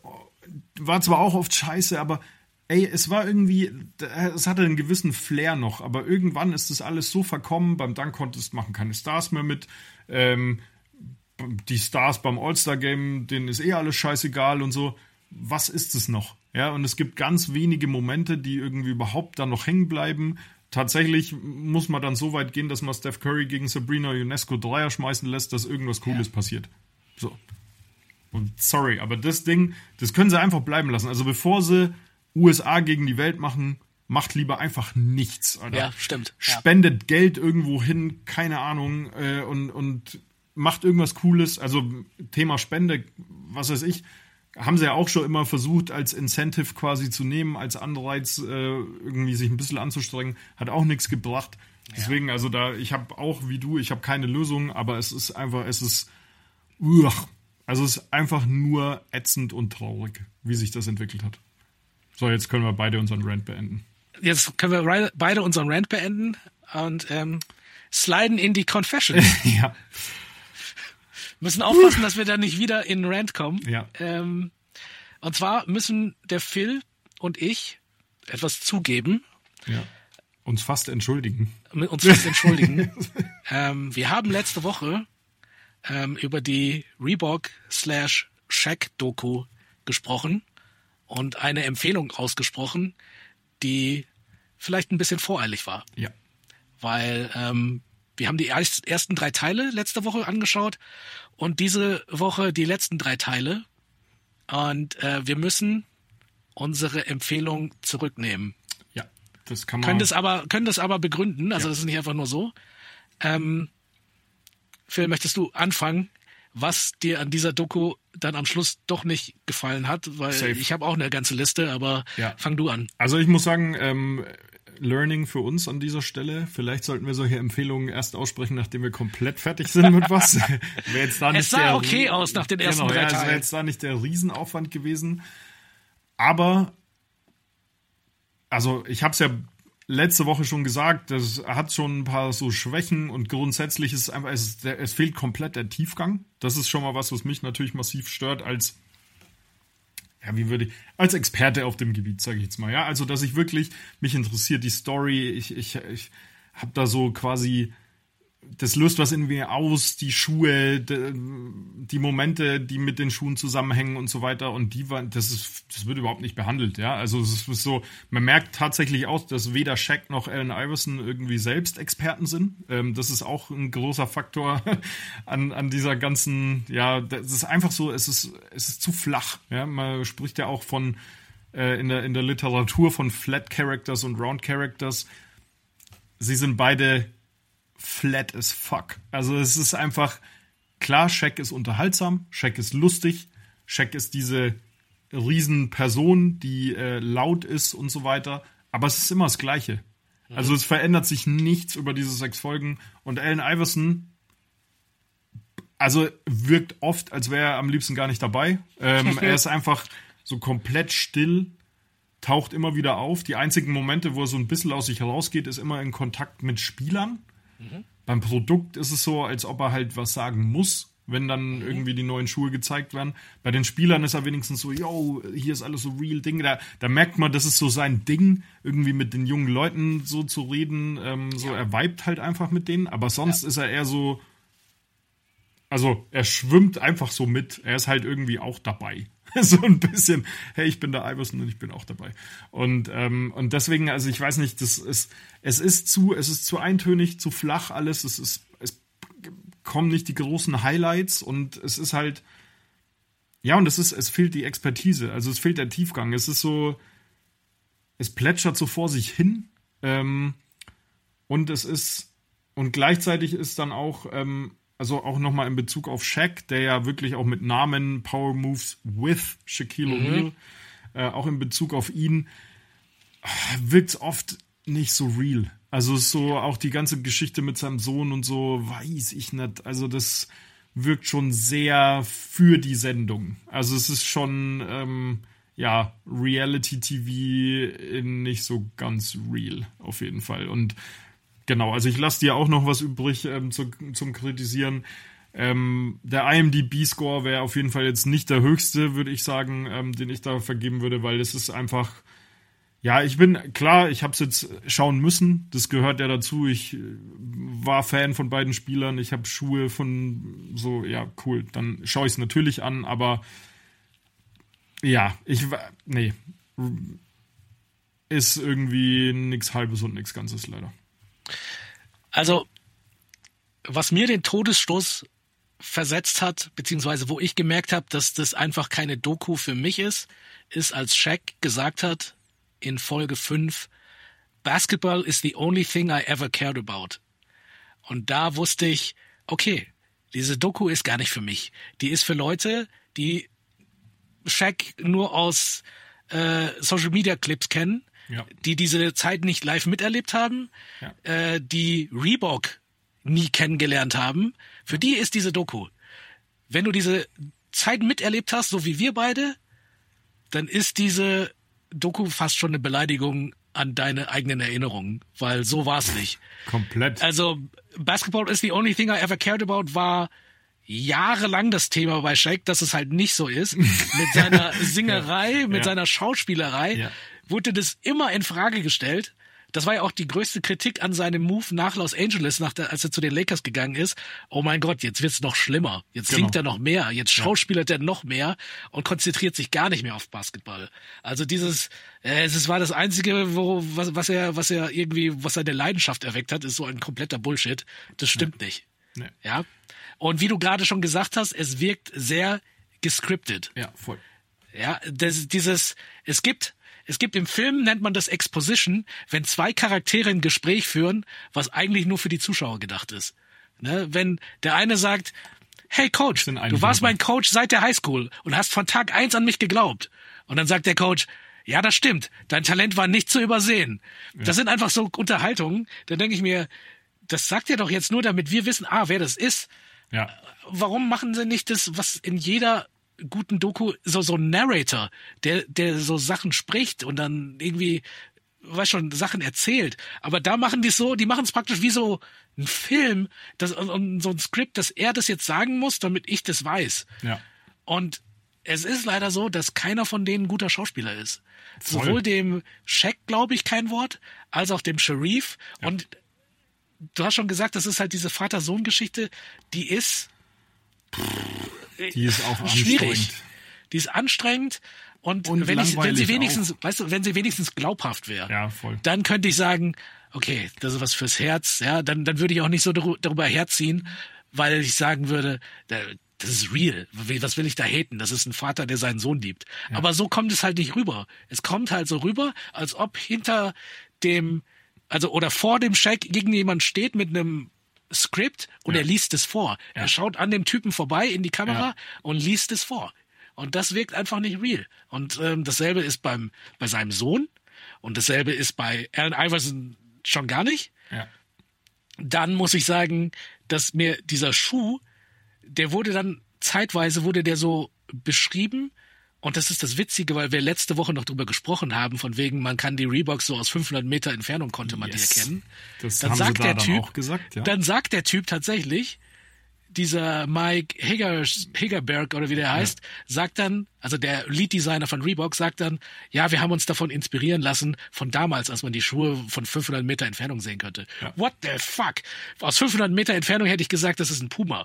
war zwar auch oft scheiße, aber ey, es war irgendwie, es hatte einen gewissen Flair noch, aber irgendwann ist das alles so verkommen, beim Dunk Contest machen keine Stars mehr mit, ähm, die Stars beim All-Star-Game, denen ist eh alles scheißegal und so. Was ist es noch? Ja, und es gibt ganz wenige Momente, die irgendwie überhaupt da noch hängen bleiben. Tatsächlich muss man dann so weit gehen, dass man Steph Curry gegen Sabrina Ionescu Dreier schmeißen lässt, dass irgendwas Cooles ja. passiert. So. Und sorry, aber das Ding, das können sie einfach bleiben lassen. Also bevor sie U S A gegen die Welt machen, macht lieber einfach nichts. Alter. Ja, stimmt. Spendet ja. Geld irgendwo hin, keine Ahnung, äh, und, und macht irgendwas Cooles. Also Thema Spende, was weiß ich, haben sie ja auch schon immer versucht, als Incentive quasi zu nehmen, als Anreiz äh, irgendwie sich ein bisschen anzustrengen. Hat auch nichts gebracht. Ja. Deswegen, also da, ich habe auch wie du, ich habe keine Lösung, aber es ist einfach, es ist, uah, also es ist einfach nur ätzend und traurig, wie sich das entwickelt hat. So, jetzt können wir beide unseren Rant beenden. Jetzt können wir beide unseren Rant beenden und ähm, sliden in die Confession. Ja. Müssen aufpassen, dass wir da nicht wieder in Rant kommen. Ja. Ähm, und zwar müssen der Phil und ich etwas zugeben. Ja. Uns fast entschuldigen. Uns fast entschuldigen. ähm, wir haben letzte Woche ähm, über die Reebok slash Shaq Doku gesprochen und eine Empfehlung ausgesprochen, die vielleicht ein bisschen voreilig war. Ja. Weil ähm, wir haben die ersten drei Teile letzte Woche angeschaut und diese Woche die letzten drei Teile. Und äh, wir müssen unsere Empfehlung zurücknehmen. Ja, das kann man. Können das aber, können das aber begründen. Also ja. das ist nicht einfach nur so. Ähm, Phil, möchtest du anfangen, was dir an dieser Doku dann am Schluss doch nicht gefallen hat? Weil Safe. Ich habe auch eine ganze Liste, aber ja. fang du an. Also ich muss sagen, ähm, Learning für uns an dieser Stelle. Vielleicht sollten wir solche Empfehlungen erst aussprechen, nachdem wir komplett fertig sind mit was. Wäre jetzt da nicht es sah der, okay aus nach den ersten genau, drei ja, Teilen. Es wäre jetzt da nicht der Riesenaufwand gewesen. Aber, also ich habe es ja letzte Woche schon gesagt, das hat schon ein paar so Schwächen und grundsätzlich ist es einfach, es, ist, es fehlt komplett der Tiefgang. Das ist schon mal was, was mich natürlich massiv stört als Ja, wie würde ich, als Experte auf dem Gebiet, sage ich jetzt mal, ja, also, dass ich wirklich, mich interessiert die Story, ich, ich, ich habe da so quasi, das löst was in mir aus, die Schuhe, die, die Momente, die mit den Schuhen zusammenhängen und so weiter und die waren, das ist, das wird überhaupt nicht behandelt, ja, also es ist so, man merkt tatsächlich auch, dass weder Shaq noch Allen Iverson irgendwie selbst Experten sind, ähm, das ist auch ein großer Faktor an, an dieser ganzen, ja, das ist einfach so, es ist, es ist zu flach, ja, man spricht ja auch von, äh, in der, in der Literatur von Flat Characters und Round Characters, sie sind beide flat as fuck. Also es ist einfach, klar, Shaq ist unterhaltsam, Shaq ist lustig, Shaq ist diese Riesenperson, die äh, laut ist und so weiter, aber es ist immer das Gleiche. Mhm. Also es verändert sich nichts über diese sechs Folgen und Allen Iverson, also wirkt oft, als wäre er am liebsten gar nicht dabei. Ähm, er ist einfach so komplett still, taucht immer wieder auf. Die einzigen Momente, wo er so ein bisschen aus sich herausgeht, ist immer in Kontakt mit Spielern. Mhm. Beim Produkt ist es so, als ob er halt was sagen muss, wenn dann mhm. irgendwie die neuen Schuhe gezeigt werden. Bei den Spielern ist er wenigstens so, yo, hier ist alles so real Ding. Da, da merkt man, das ist so sein Ding, irgendwie mit den jungen Leuten so zu reden. Ähm, so, ja. Er vibet halt einfach mit denen. Aber sonst ja. ist er eher so, also er schwimmt einfach so mit. Er ist halt irgendwie auch dabei. So ein bisschen, hey, ich bin der Iverson und ich bin auch dabei. Und, ähm, und deswegen, also ich weiß nicht, das ist, es ist zu, es ist zu eintönig, zu flach alles, es ist, es kommen nicht die großen Highlights und es ist halt, ja, und es ist, es fehlt die Expertise, also es fehlt der Tiefgang. Es ist so, es plätschert so vor sich hin, ähm, und es ist, und gleichzeitig ist dann auch, ähm, also auch nochmal in Bezug auf Shaq, der ja wirklich auch mit Namen Power Moves with Shaquille mhm. O'Neal, äh, auch in Bezug auf ihn, wirkt es oft nicht so real. Also so auch die ganze Geschichte mit seinem Sohn und so, weiß ich nicht. Also das wirkt schon sehr für die Sendung. Also es ist schon, ähm, ja, Reality-T V in nicht so ganz real, auf jeden Fall. Und genau, also ich lasse dir auch noch was übrig ähm, zu, zum Kritisieren. Ähm, der I M D B-Score wäre auf jeden Fall jetzt nicht der höchste, würde ich sagen, ähm, den ich da vergeben würde, weil es ist einfach, ja, ich bin, klar, ich habe es jetzt schauen müssen, das gehört ja dazu, ich war Fan von beiden Spielern, ich habe Schuhe von so, ja, cool, dann schaue ich es natürlich an, aber ja, ich, nee, ist irgendwie nichts Halbes und nichts Ganzes leider. Also, was mir den Todesstoß versetzt hat, beziehungsweise wo ich gemerkt habe, dass das einfach keine Doku für mich ist, ist, als Shaq gesagt hat in Folge fünf, Basketball is the only thing I ever cared about. Und da wusste ich, okay, diese Doku ist gar nicht für mich. Die ist für Leute, die Shaq nur aus äh, Social-Media-Clips kennen, ja. die diese Zeit nicht live miterlebt haben, ja. äh, die Reebok nie kennengelernt haben. Für die ist diese Doku. Wenn du diese Zeit miterlebt hast, so wie wir beide, dann ist diese Doku fast schon eine Beleidigung an deine eigenen Erinnerungen, weil so war es nicht. Komplett. Also Basketball is the only thing I ever cared about war jahrelang das Thema bei Shaq, dass es halt nicht so ist. Mit seiner Singerei, ja. mit ja. seiner Schauspielerei ja. wurde das immer in Frage gestellt. Das war ja auch die größte Kritik an seinem Move nach Los Angeles, nach der, als er zu den Lakers gegangen ist. Oh mein Gott, jetzt wird's noch schlimmer. Jetzt genau. singt er noch mehr. Jetzt schauspielert ja. er noch mehr und konzentriert sich gar nicht mehr auf Basketball. Also dieses, äh, es war das Einzige, wo was, was er, was er irgendwie, was seine Leidenschaft erweckt hat, ist so ein kompletter Bullshit. Das stimmt nee. nicht. Nee. Ja. Und wie du gerade schon gesagt hast, es wirkt sehr gescriptet. Ja, voll. Ja, das, dieses, es gibt Es gibt im Film, nennt man das Exposition, wenn zwei Charaktere ein Gespräch führen, was eigentlich nur für die Zuschauer gedacht ist. Ne? Wenn der eine sagt, hey Coach, du warst mein Coach seit der Highschool und hast von Tag eins an mich geglaubt. Und dann sagt der Coach, ja, das stimmt, dein Talent war nicht zu übersehen. Ja. Das sind einfach so Unterhaltungen. Dann denke ich mir, das sagt ihr doch jetzt nur, damit wir wissen, ah, wer das ist. Ja. Warum machen sie nicht das, was in jeder guten Doku, so so ein Narrator, der der so Sachen spricht und dann irgendwie, weiß schon, Sachen erzählt. Aber da machen die es so, die machen es praktisch wie so ein Film, das, und so ein Skript, dass er das jetzt sagen muss, damit ich das weiß. Ja. Und es ist leider so, dass keiner von denen ein guter Schauspieler ist. Voll. Sowohl dem Shaq, glaube ich, kein Wort, als auch dem Sharif. Ja. Und du hast schon gesagt, das ist halt diese Vater-Sohn-Geschichte, die ist Die ist auch schwierig. Anstrengend. Die ist anstrengend und, und wenn, ich, wenn sie wenigstens, auch. weißt du, wenn sie wenigstens glaubhaft wäre, ja, voll. dann könnte ich sagen, okay, das ist was fürs Herz, ja, dann, dann würde ich auch nicht so darüber herziehen, weil ich sagen würde, das ist real. Was will ich da haten? Das ist ein Vater, der seinen Sohn liebt. Ja. Aber so kommt es halt nicht rüber. Es kommt halt so rüber, als ob hinter dem, also oder vor dem Shaq gegen jemand steht mit einem Skript und ja. er liest es vor. Ja. Er schaut an dem Typen vorbei in die Kamera ja. und liest es vor. Und das wirkt einfach nicht real. Und ähm, dasselbe ist beim bei seinem Sohn und dasselbe ist bei Allen Iverson schon gar nicht. Ja. Dann muss ich sagen, dass mir dieser Schuh, der wurde dann zeitweise wurde der so beschrieben. Und das ist das Witzige, weil wir letzte Woche noch drüber gesprochen haben, von wegen, man kann die Reeboks so aus fünfhundert Meter Entfernung konnte man yes. die erkennen. Das dann haben sagt sie da der dann Typ, auch gesagt, ja. Dann sagt der Typ tatsächlich, dieser Mike Higgers, Higgerberg oder wie der heißt, ja. sagt dann, also der Lead-Designer von Reebok sagt dann, ja, wir haben uns davon inspirieren lassen, von damals, als man die Schuhe von fünfhundert Meter Entfernung sehen könnte. Ja. What the fuck? Aus fünfhundert Meter Entfernung hätte ich gesagt, das ist ein Puma.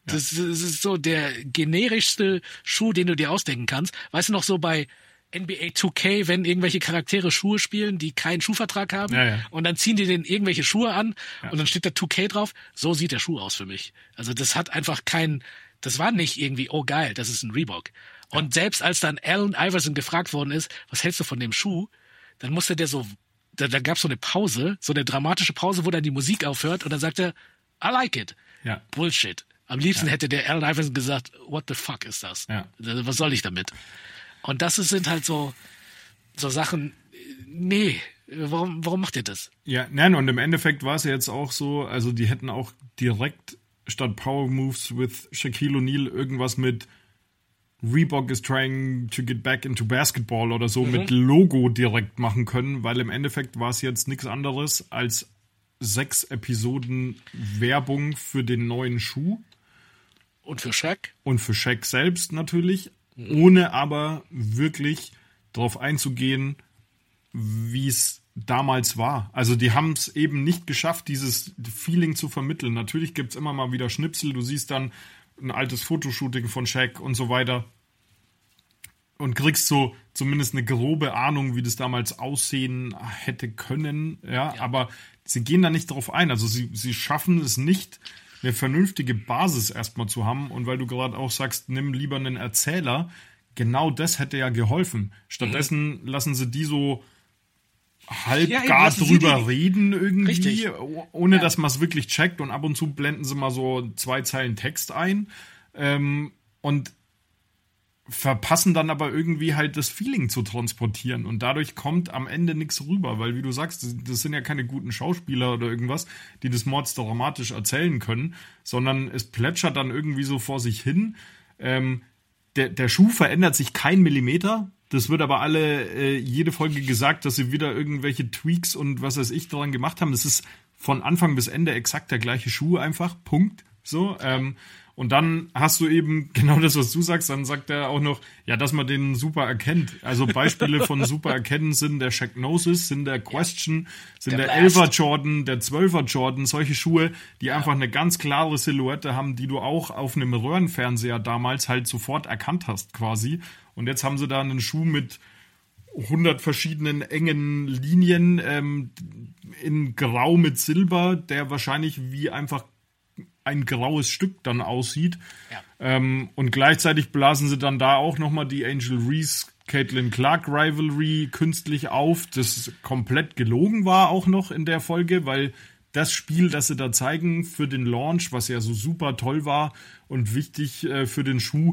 Das, das ist so der generischste Schuh, den du dir ausdenken kannst. Weißt du noch, so bei N B A zwei K, wenn irgendwelche Charaktere Schuhe spielen, die keinen Schuhvertrag haben, Ja, ja. und dann ziehen die denen irgendwelche Schuhe an Ja. und dann steht da zwei K drauf. So sieht der Schuh aus für mich. Also das hat einfach kein, das war nicht irgendwie, oh geil, das ist ein Reebok. Und selbst als dann Allen Iverson gefragt worden ist, was hältst du von dem Schuh, dann musste der so, da, da gab es so eine Pause, so eine dramatische Pause, wo dann die Musik aufhört und dann sagt er, I like it. Ja. Bullshit. Am liebsten hätte der Allen Iverson gesagt, what the fuck ist das? Ja. Was soll ich damit? Und das sind halt so, so Sachen, nee, warum, warum macht ihr das? Ja, nein, und im Endeffekt war es ja jetzt auch so, also die hätten auch direkt statt Power Moves with Shaquille O'Neal irgendwas mit Reebok is trying to get back into basketball oder so mit Logo direkt machen können, weil im Endeffekt war es jetzt nichts anderes als sechs Episoden Werbung für den neuen Schuh Und für Shaq? und für Shaq selbst natürlich, ohne aber wirklich darauf einzugehen, wie es damals war. Also die haben es eben nicht geschafft, dieses Feeling zu vermitteln. Natürlich gibt es immer mal wieder Schnipsel, du siehst dann ein altes Fotoshooting von Shaq und so weiter und kriegst so zumindest eine grobe Ahnung, wie das damals aussehen hätte können. Ja, Ja. aber sie gehen da nicht drauf ein. Also sie, sie schaffen es nicht, eine vernünftige Basis erstmal zu haben. Und weil du gerade auch sagst, nimm lieber einen Erzähler, genau das hätte ja geholfen. Stattdessen mhm. lassen sie die so halb Ja, eben, gar lassen sie drüber die- reden irgendwie, Richtig. ohne Ja. dass man es wirklich checkt. Und ab und zu blenden sie mal so zwei Zeilen Text ein. Ähm, und verpassen dann aber irgendwie halt das Feeling zu transportieren. Und dadurch kommt am Ende nichts rüber, weil wie du sagst, das, das sind ja keine guten Schauspieler oder irgendwas, die das mordsdramatisch erzählen können, sondern es plätschert dann irgendwie so vor sich hin. Ähm, der, der Schuh verändert sich kein Millimeter. Das wird aber alle, äh, jede Folge gesagt, dass sie wieder irgendwelche Tweaks und was weiß ich daran gemacht haben. Es ist von Anfang bis Ende exakt der gleiche Schuh einfach. Punkt. So, ähm, und dann hast du eben genau das, was du sagst. Dann sagt er auch noch, ja, dass man den super erkennt. Also Beispiele von super erkennen sind der Shacknosis, sind der Question, sind Der der Blast. Elfer Jordan, der Zwölfer Jordan. Solche Schuhe, die einfach eine ganz klare Silhouette haben, die du auch auf einem Röhrenfernseher damals halt sofort erkannt hast quasi. Und jetzt haben sie da einen Schuh mit hundert verschiedenen engen Linien ähm, in Grau mit Silber, der wahrscheinlich wie einfach ein graues Stück dann aussieht. Ja. Ähm, und gleichzeitig blasen sie dann da auch nochmal die Angel Reese, Caitlin Clark Rivalry künstlich auf, das komplett gelogen war auch noch in der Folge, weil das Spiel, das sie da zeigen für den Launch, was ja so super toll war und wichtig äh, für den Schuh,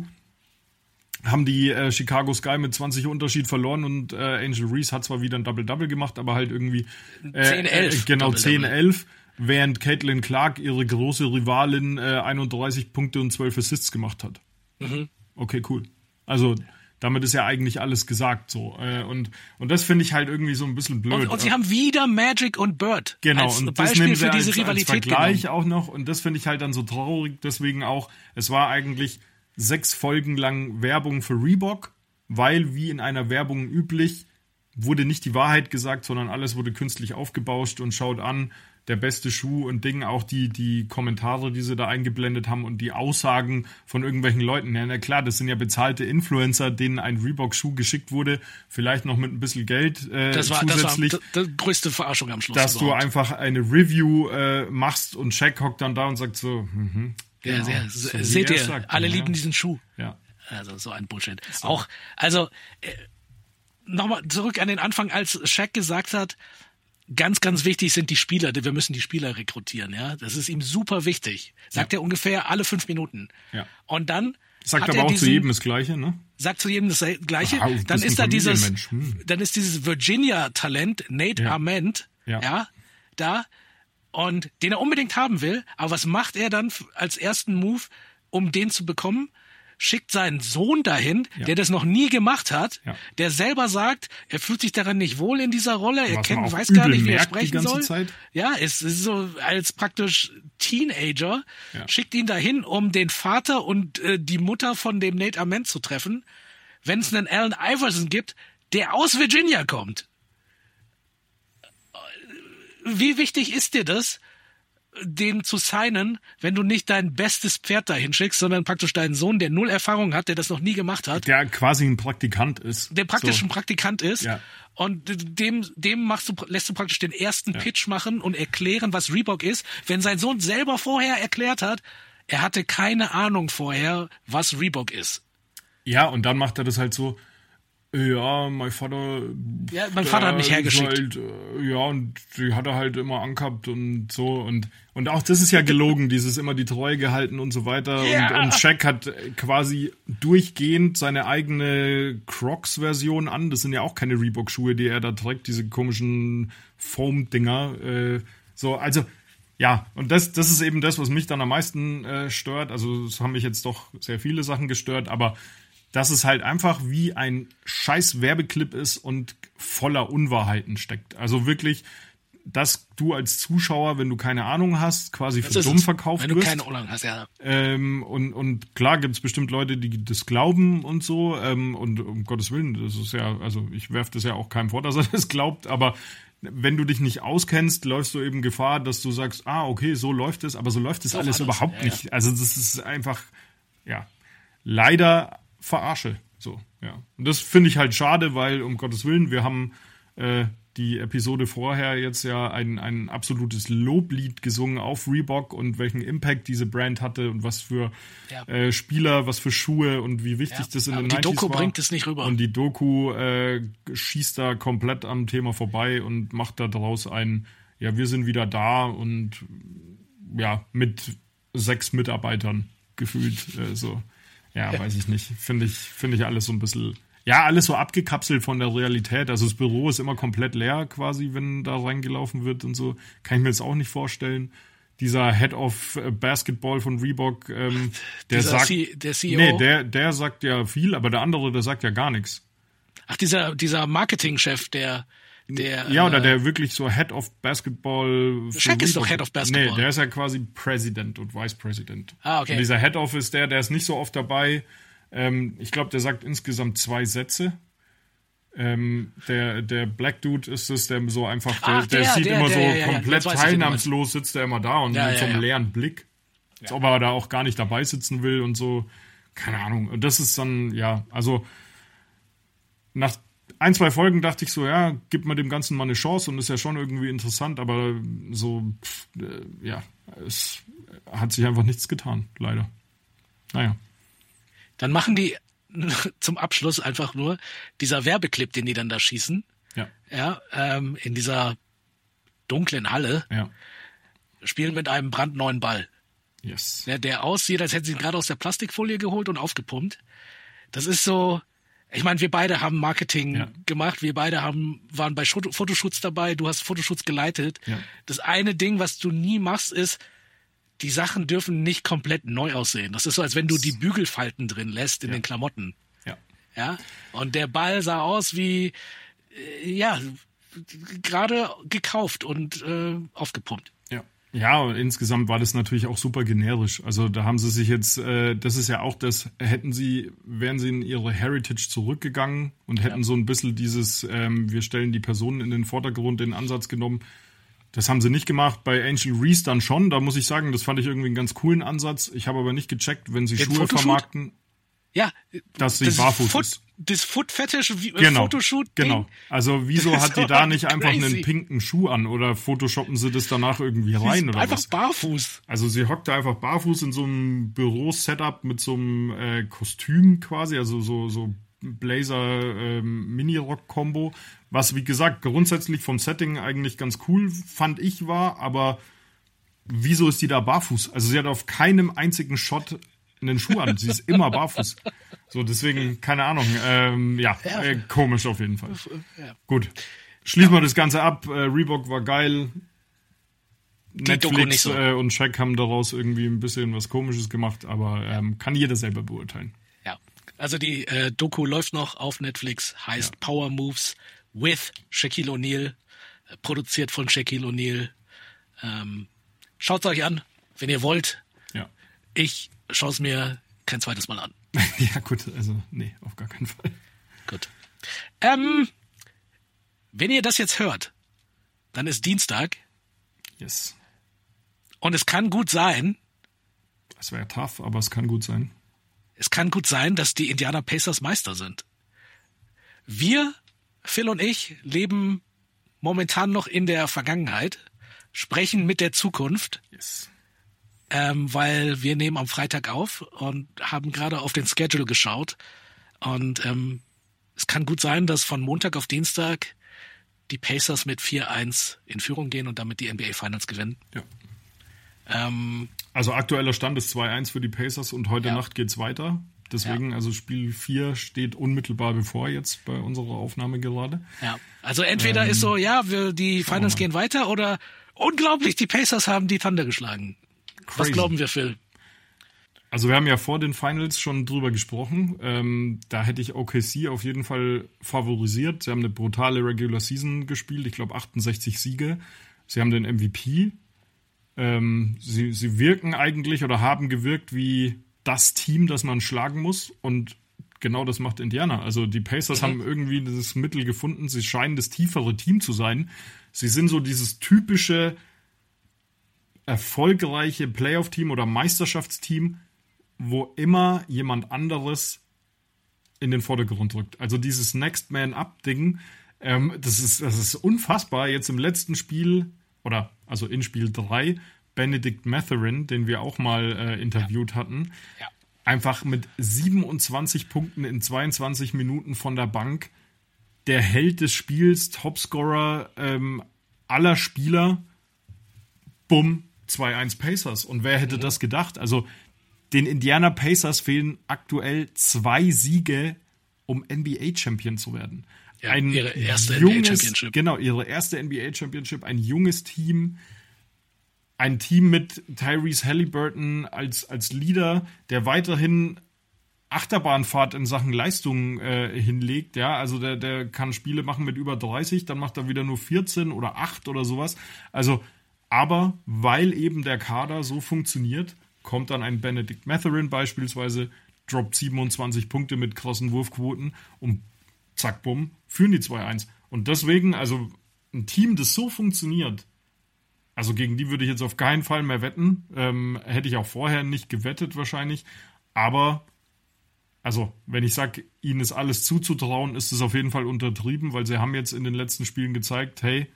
haben die äh, Chicago Sky mit zwanzig Unterschied verloren und äh, Angel Reese hat zwar wieder ein Double-Double gemacht, aber halt irgendwie äh, zehn elf äh, genau Double-Double. zehn elf, während Caitlin Clark ihre große Rivalin äh, einunddreißig Punkte und zwölf Assists gemacht hat. Mhm. Okay, cool. Also damit ist ja eigentlich alles gesagt so. Äh, und, und das finde ich halt irgendwie so ein bisschen blöd. Und, und sie haben wieder Magic und Bird Genau, als und das Beispiel nehmen für sie diese als, Rivalität als Vergleich genommen. auch noch. Und das finde ich halt dann so traurig. Deswegen auch, es war eigentlich sechs Folgen lang Werbung für Reebok, weil wie in einer Werbung üblich, wurde nicht die Wahrheit gesagt, sondern alles wurde künstlich aufgebauscht und schaut an, der beste Schuh und Ding, auch die, die Kommentare, die sie da eingeblendet haben und die Aussagen von irgendwelchen Leuten. Ja, na klar, das sind ja bezahlte Influencer, denen ein Reebok-Schuh geschickt wurde, vielleicht noch mit ein bisschen Geld äh, Das war, das war zusätzlich. die, die größte Verarschung am Schluss. dass du überhaupt. einfach eine Review äh, machst und Shaq hockt dann da und sagt so, mhm, Ja, genau, ja, so wie seht er ihr, sagt, alle ja. lieben diesen Schuh. Ja. Also so ein Bullshit. Auch, also äh, nochmal zurück an den Anfang, als Shaq gesagt hat, ganz, ganz wichtig sind die Spieler, wir müssen die Spieler rekrutieren, ja. Das ist ihm super wichtig. Sagt Ja. er ungefähr alle fünf Minuten. Ja. Und dann Sagt hat aber er auch diesen, zu jedem das Gleiche, ne? sagt zu jedem das Gleiche. Ah, du dann bist ein ist da dieses, Familienmensch. Hm. dann ist dieses Virginia-Talent, Nate Ja. Arment, Ja. ja, da, und den er unbedingt haben will. Aber was macht er dann f- als ersten Move, um den zu bekommen? Schickt seinen Sohn dahin, Ja. der das noch nie gemacht hat, Ja. der selber sagt, er fühlt sich daran nicht wohl in dieser Rolle, er Was man kennt, auch weiß gar übel nicht, wie er merkt die sprechen ganze soll. Zeit. Ja, es ist so als praktisch Teenager, Ja. schickt ihn dahin, um den Vater und äh, die Mutter von dem Nate Arment zu treffen, wenn es einen Allen Iverson gibt, der aus Virginia kommt. Wie wichtig ist dir das, den zu signen, wenn du nicht dein bestes Pferd da hinschickst, sondern praktisch deinen Sohn, der null Erfahrung hat, der das noch nie gemacht hat. Der quasi ein Praktikant ist. Der praktisch so. ein Praktikant ist. Ja. Und dem, dem machst du, lässt du praktisch den ersten Ja. Pitch machen und erklären, was Reebok ist, wenn sein Sohn selber vorher erklärt hat, er hatte keine Ahnung vorher, was Reebok ist. Ja, und dann macht er das halt so, ja, mein Vater... Ja, mein Vater hat mich der hergeschickt. ist Halt, äh, ja, und die hat er halt immer angehabt und so. Und, und auch das ist ja gelogen, dieses immer die Treue gehalten und so weiter. Ja. Und, und Shaq hat quasi durchgehend seine eigene Crocs-Version an. Das sind ja auch keine Reebok-Schuhe, die er da trägt, diese komischen Foam-Dinger. Äh, so, also... Ja, und das, das ist eben das, was mich dann am meisten äh, stört. Also es haben mich jetzt doch sehr viele Sachen gestört, aber dass es halt einfach wie ein scheiß Werbeclip ist und voller Unwahrheiten steckt. Also wirklich, dass du als Zuschauer, wenn du keine Ahnung hast, quasi für dumm verkauft wirst. Wenn du keine Ahnung hast, ja. Ähm, und, und klar gibt es bestimmt Leute, die das glauben und so. Ähm, und um Gottes Willen, das ist ja, also ich werfe das ja auch keinem vor, dass er das glaubt, aber wenn du dich nicht auskennst, läufst du eben Gefahr, dass du sagst, ah, okay, so läuft es, aber so läuft es So alles war das, überhaupt ja, nicht. ja. Also das ist einfach, ja, leider Verarsche. So, ja. Und das finde ich halt schade, weil, um Gottes Willen, wir haben äh, die Episode vorher jetzt ja ein, ein absolutes Loblied gesungen auf Reebok und welchen Impact diese Brand hatte und was für Ja. äh, Spieler, was für Schuhe und wie wichtig Ja. das in Aber den die neunziger Doku war. bringt es nicht rüber. Und die Doku äh, schießt da komplett am Thema vorbei und macht da daraus ein, ja, wir sind wieder da und ja, mit sechs Mitarbeitern gefühlt äh, so. Ja, ja, weiß ich nicht. Finde ich, finde ich alles so ein bisschen, ja, alles so abgekapselt von der Realität. Also das Büro ist immer komplett leer quasi, wenn da reingelaufen wird und so. Kann ich mir jetzt auch nicht vorstellen. Dieser Head of Basketball von Reebok, ähm, der Dieser sagt, C- der C E O? nee, der, der sagt ja viel, aber der andere, der sagt ja gar nichts. Ach, dieser, dieser Marketingchef, der, der. Ja, oder äh, der wirklich so Head of Basketball. für Shaq ist doch Reebok- Head of Basketball. Nee, der ist ja quasi President und Vice President. Ah, okay. Und dieser Head of ist der, der ist nicht so oft dabei. Ähm, ich glaube, der sagt insgesamt zwei Sätze. Ähm, der, der Black Dude ist es, der so einfach, der, Ach, der, der, sieht der, immer der, so ja, ja, ja. komplett Jetzt weiß ich, wen du meinst. teilnahmslos, sitzt er immer da und Ja, mit ja, so einem ja. leeren Blick. Als ob er da auch gar nicht dabei sitzen will und so. Keine Ahnung. Und das ist dann, ja, also nach ein, zwei Folgen dachte ich so, ja, gib mal dem Ganzen mal eine Chance und ist ja schon irgendwie interessant, aber so, pff, äh, ja, es hat sich einfach nichts getan, leider. Naja. Dann machen die zum Abschluss einfach nur dieser Werbeclip, den die dann da schießen. Ja, Ja, ähm, in dieser dunklen Halle, ja. spielen mit einem brandneuen Ball. Yes. Der, der aussieht, als hätten sie ihn gerade aus der Plastikfolie geholt und aufgepumpt. Das ist so, ich meine, wir beide haben Marketing Ja. gemacht, wir beide haben, waren bei Shot- Fotoshoots dabei, du hast Fotoshoots geleitet. Ja. Das eine Ding, was du nie machst, ist, die Sachen dürfen nicht komplett neu aussehen. Das ist so, als wenn du die Bügelfalten drin lässt in Ja. den Klamotten. Ja. Ja. Und der Ball sah aus wie, äh, ja, gerade gekauft und äh, aufgepumpt. Ja. Ja, und insgesamt war das natürlich auch super generisch. Also da haben sie sich jetzt, äh, das ist ja auch das, hätten sie, wären sie in ihre Heritage zurückgegangen und hätten Ja. so ein bisschen dieses, ähm, wir stellen die Personen in den Vordergrund, den Ansatz genommen. Das haben sie nicht gemacht. Bei Angel Reese dann schon. Da muss ich sagen, das fand ich irgendwie einen ganz coolen Ansatz. Ich habe aber nicht gecheckt, wenn sie Den Schuhe Fotoshoot? vermarkten, Ja, dass sie das barfuß Foot, ist. Das Foot-Fetish äh, Genau, Fotoshoot-Ding. genau. Also wieso Das hat ist die so da nicht einfach crazy. einen pinken Schuh an oder photoshoppen sie das danach irgendwie Die rein ist oder einfach was? barfuß. Also sie hockt da einfach barfuß in so einem Büro-Setup mit so einem äh, Kostüm quasi, also so, so Blazer-Mini-Rock-Kombo, was wie gesagt grundsätzlich vom Setting eigentlich ganz cool fand ich war, aber wieso ist die da barfuß? Also sie hat auf keinem einzigen Shot einen Schuh an, sie ist immer barfuß. So, deswegen, keine Ahnung, ähm, ja, Ja. Äh, komisch auf jeden Fall. Ja. Gut, schließen wir das Ganze ab. Äh, Reebok war geil. Doku Netflix nicht so. äh, und Shaq haben daraus irgendwie ein bisschen was Komisches gemacht, aber ähm, kann jeder selber beurteilen. Ja. Also die äh, Doku läuft noch auf Netflix, heißt Ja. Power Moves with Shaquille O'Neal, äh, produziert von Shaquille O'Neal. Ähm, schaut's euch an, wenn ihr wollt. Ja. Ich schaue es mir kein zweites Mal an. Ja, gut, also nee, auf gar keinen Fall. Gut. Ähm, wenn ihr das jetzt hört, dann ist Dienstag. Yes. Und es kann gut sein, Das wäre tough, aber es kann gut sein. es kann gut sein, dass die Indiana Pacers Meister sind. Wir, Phil und ich, leben momentan noch in der Vergangenheit, sprechen mit der Zukunft, Yes. ähm, weil wir nehmen am Freitag auf und haben gerade auf den Schedule geschaut. Und ähm, es kann gut sein, dass von Montag auf Dienstag die Pacers mit vier eins in Führung gehen und damit die N B A Finals gewinnen. Ja. Ähm, Also aktueller Stand ist zwei eins für die Pacers und heute Ja. Nacht geht's weiter. Deswegen, also Spiel vier steht unmittelbar bevor jetzt bei unserer Aufnahme gerade. ja. Also entweder ist so, ja, wir, die Finals mal. gehen weiter, oder unglaublich, die Pacers haben die Thunder geschlagen. Was Crazy. glauben wir, Phil? Also wir haben ja vor den Finals schon drüber gesprochen. Ähm, da hätte ich O K C auf jeden Fall favorisiert. Sie haben eine brutale Regular Season gespielt. Ich glaube achtundsechzig Siege. Sie haben den M V P. Ähm, sie, sie wirken eigentlich oder haben gewirkt wie das Team, das man schlagen muss. Und genau das macht Indiana. Also die Pacers Mhm. haben irgendwie dieses Mittel gefunden. Sie scheinen das tiefere Team zu sein. Sie sind so dieses typische erfolgreiche Playoff-Team oder Meisterschaftsteam, wo immer jemand anderes in den Vordergrund rückt. Also dieses Next Man Up-Ding, ähm, das ist, das ist unfassbar. Jetzt im letzten Spiel, oder also in Spiel drei, Benedict Mathurin, den wir auch mal äh, interviewt hatten, Ja. einfach mit siebenundzwanzig Punkten in zweiundzwanzig Minuten von der Bank, der Held des Spiels, Topscorer ähm, aller Spieler, bumm, zwei eins Pacers. Und wer hätte das gedacht? Also den Indiana Pacers fehlen aktuell zwei Siege, um N B A-Champion zu werden. Ja, ein ihre erste junges, N B A-Championship. Genau, ihre erste N B A-Championship, ein junges Team, ein Team mit Tyrese Halliburton als, als Leader, der weiterhin Achterbahnfahrt in Sachen Leistung äh, hinlegt. Ja, also der, der kann Spiele machen mit über dreißig, dann macht er wieder nur vierzehn oder acht oder sowas. Also, aber weil eben der Kader so funktioniert, kommt dann ein Benedict Mathurin beispielsweise, droppt siebenundzwanzig Punkte mit krassen Wurfquoten und zack, bumm, führen die zwei eins. Und deswegen, also ein Team, das so funktioniert, also gegen die würde ich jetzt auf keinen Fall mehr wetten. Ähm, hätte ich auch vorher nicht gewettet wahrscheinlich. Aber, also wenn ich sage, ihnen ist alles zuzutrauen, ist es auf jeden Fall untertrieben, weil sie haben jetzt in den letzten Spielen gezeigt, hey,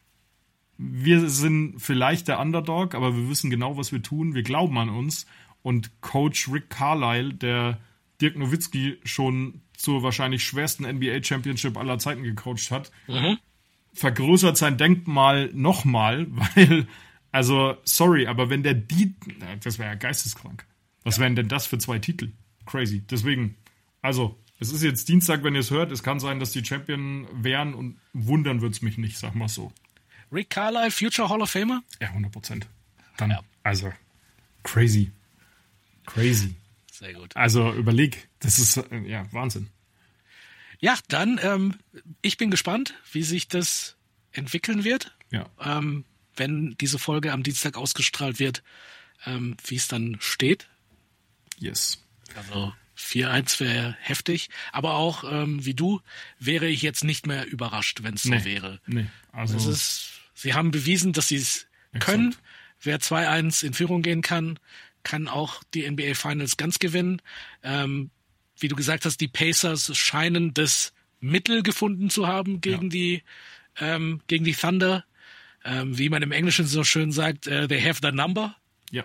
wir sind vielleicht der Underdog, aber wir wissen genau, was wir tun. Wir glauben an uns. Und Coach Rick Carlisle, der Dirk Nowitzki schon zur wahrscheinlich schwersten N B A-Championship aller Zeiten gecoacht hat, Mhm. vergrößert sein Denkmal nochmal, weil, also, sorry, aber wenn der die, das wäre ja geisteskrank. Was wären denn das für zwei Titel? Crazy. Deswegen, also, es ist jetzt Dienstag, wenn ihr es hört. Es kann sein, dass die Champion wären und wundern wird's mich nicht, sag mal so. Rick Carlisle, Future Hall of Famer? Ja, hundert Prozent. Dann, Ja. also, crazy. Crazy. Sehr gut. Also, überleg, das ist, äh, ja, Wahnsinn. Ja, dann, ähm, ich bin gespannt, wie sich das entwickeln wird, Ja. ähm, wenn diese Folge am Dienstag ausgestrahlt wird, ähm, wie es dann steht. Yes. Also vier eins wäre heftig, aber auch, ähm, wie du, wäre ich jetzt nicht mehr überrascht, wenn es so Nee. wäre. Nee, also, Es ist, sie haben bewiesen, dass sie es Exakt. können. Wer zwei eins in Führung gehen kann, kann auch die N B A Finals ganz gewinnen. Ähm, wie du gesagt hast, die Pacers scheinen das Mittel gefunden zu haben gegen Ja. die ähm, gegen die Thunder. Ähm, wie man im Englischen so schön sagt, äh, they have the number. ja,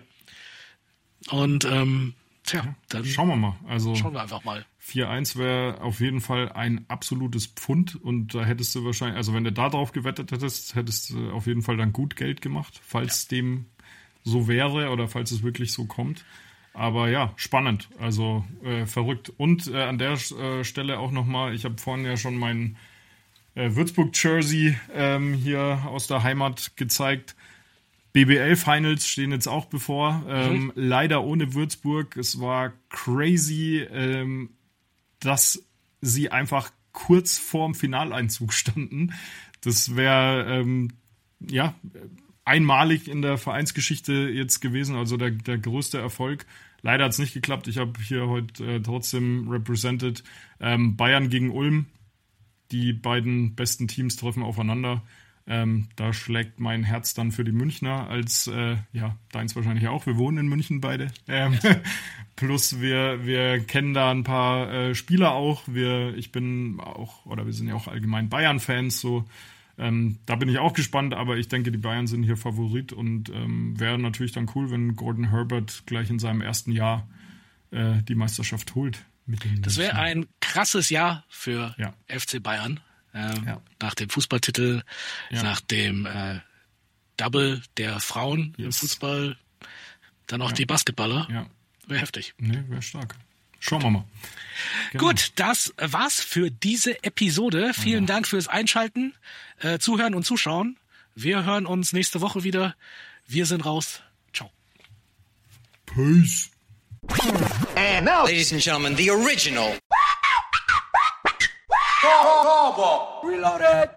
Und ähm, tja, dann schauen wir mal. Also, schauen wir einfach mal. vier eins wäre auf jeden Fall ein absolutes Pfund und da hättest du wahrscheinlich, also wenn du da drauf gewettet hättest, hättest du auf jeden Fall dann gut Geld gemacht, falls dem so wäre oder falls es wirklich so kommt. Aber ja, spannend, also äh, verrückt. Und äh, an der äh, Stelle auch nochmal, ich habe vorhin ja schon mein äh, Würzburg-Jersey ähm, hier aus der Heimat gezeigt. B B L-Finals stehen jetzt auch bevor, ähm, Mhm. leider ohne Würzburg. Es war crazy, ähm, dass sie einfach kurz vorm Finaleinzug standen. Das wäre ähm, ja einmalig in der Vereinsgeschichte jetzt gewesen, also der, der größte Erfolg. Leider hat es nicht geklappt. Ich habe hier heute äh, trotzdem represented ähm, Bayern gegen Ulm. Die beiden besten Teams treffen aufeinander. Ähm, da schlägt mein Herz dann für die Münchner als, äh, ja, deins wahrscheinlich auch. Wir wohnen in München beide. Ähm, plus wir, wir kennen da ein paar äh, Spieler auch. Wir, ich bin auch, oder wir sind ja auch allgemein Bayern-Fans, so. Ähm, da bin ich auch gespannt, aber ich denke, die Bayern sind hier Favorit und ähm, wäre natürlich dann cool, wenn Gordon Herbert gleich in seinem ersten Jahr äh, die Meisterschaft holt. Mit den Das wäre ein krasses Jahr für ja. F C Bayern. Ähm, ja. Nach dem Fußballtitel, ja. nach dem äh, Double der Frauen yes. im Fußball, dann auch ja. die Basketballer. Ja. Wäre heftig. Nee, wäre stark. Schauen wir mal. Genau. Gut, das war's für diese Episode. Vielen ja. Dank fürs Einschalten, äh, Zuhören und Zuschauen. Wir hören uns nächste Woche wieder. Wir sind raus. Ciao. Peace. And now, ladies and gentlemen, the original. Reloaded.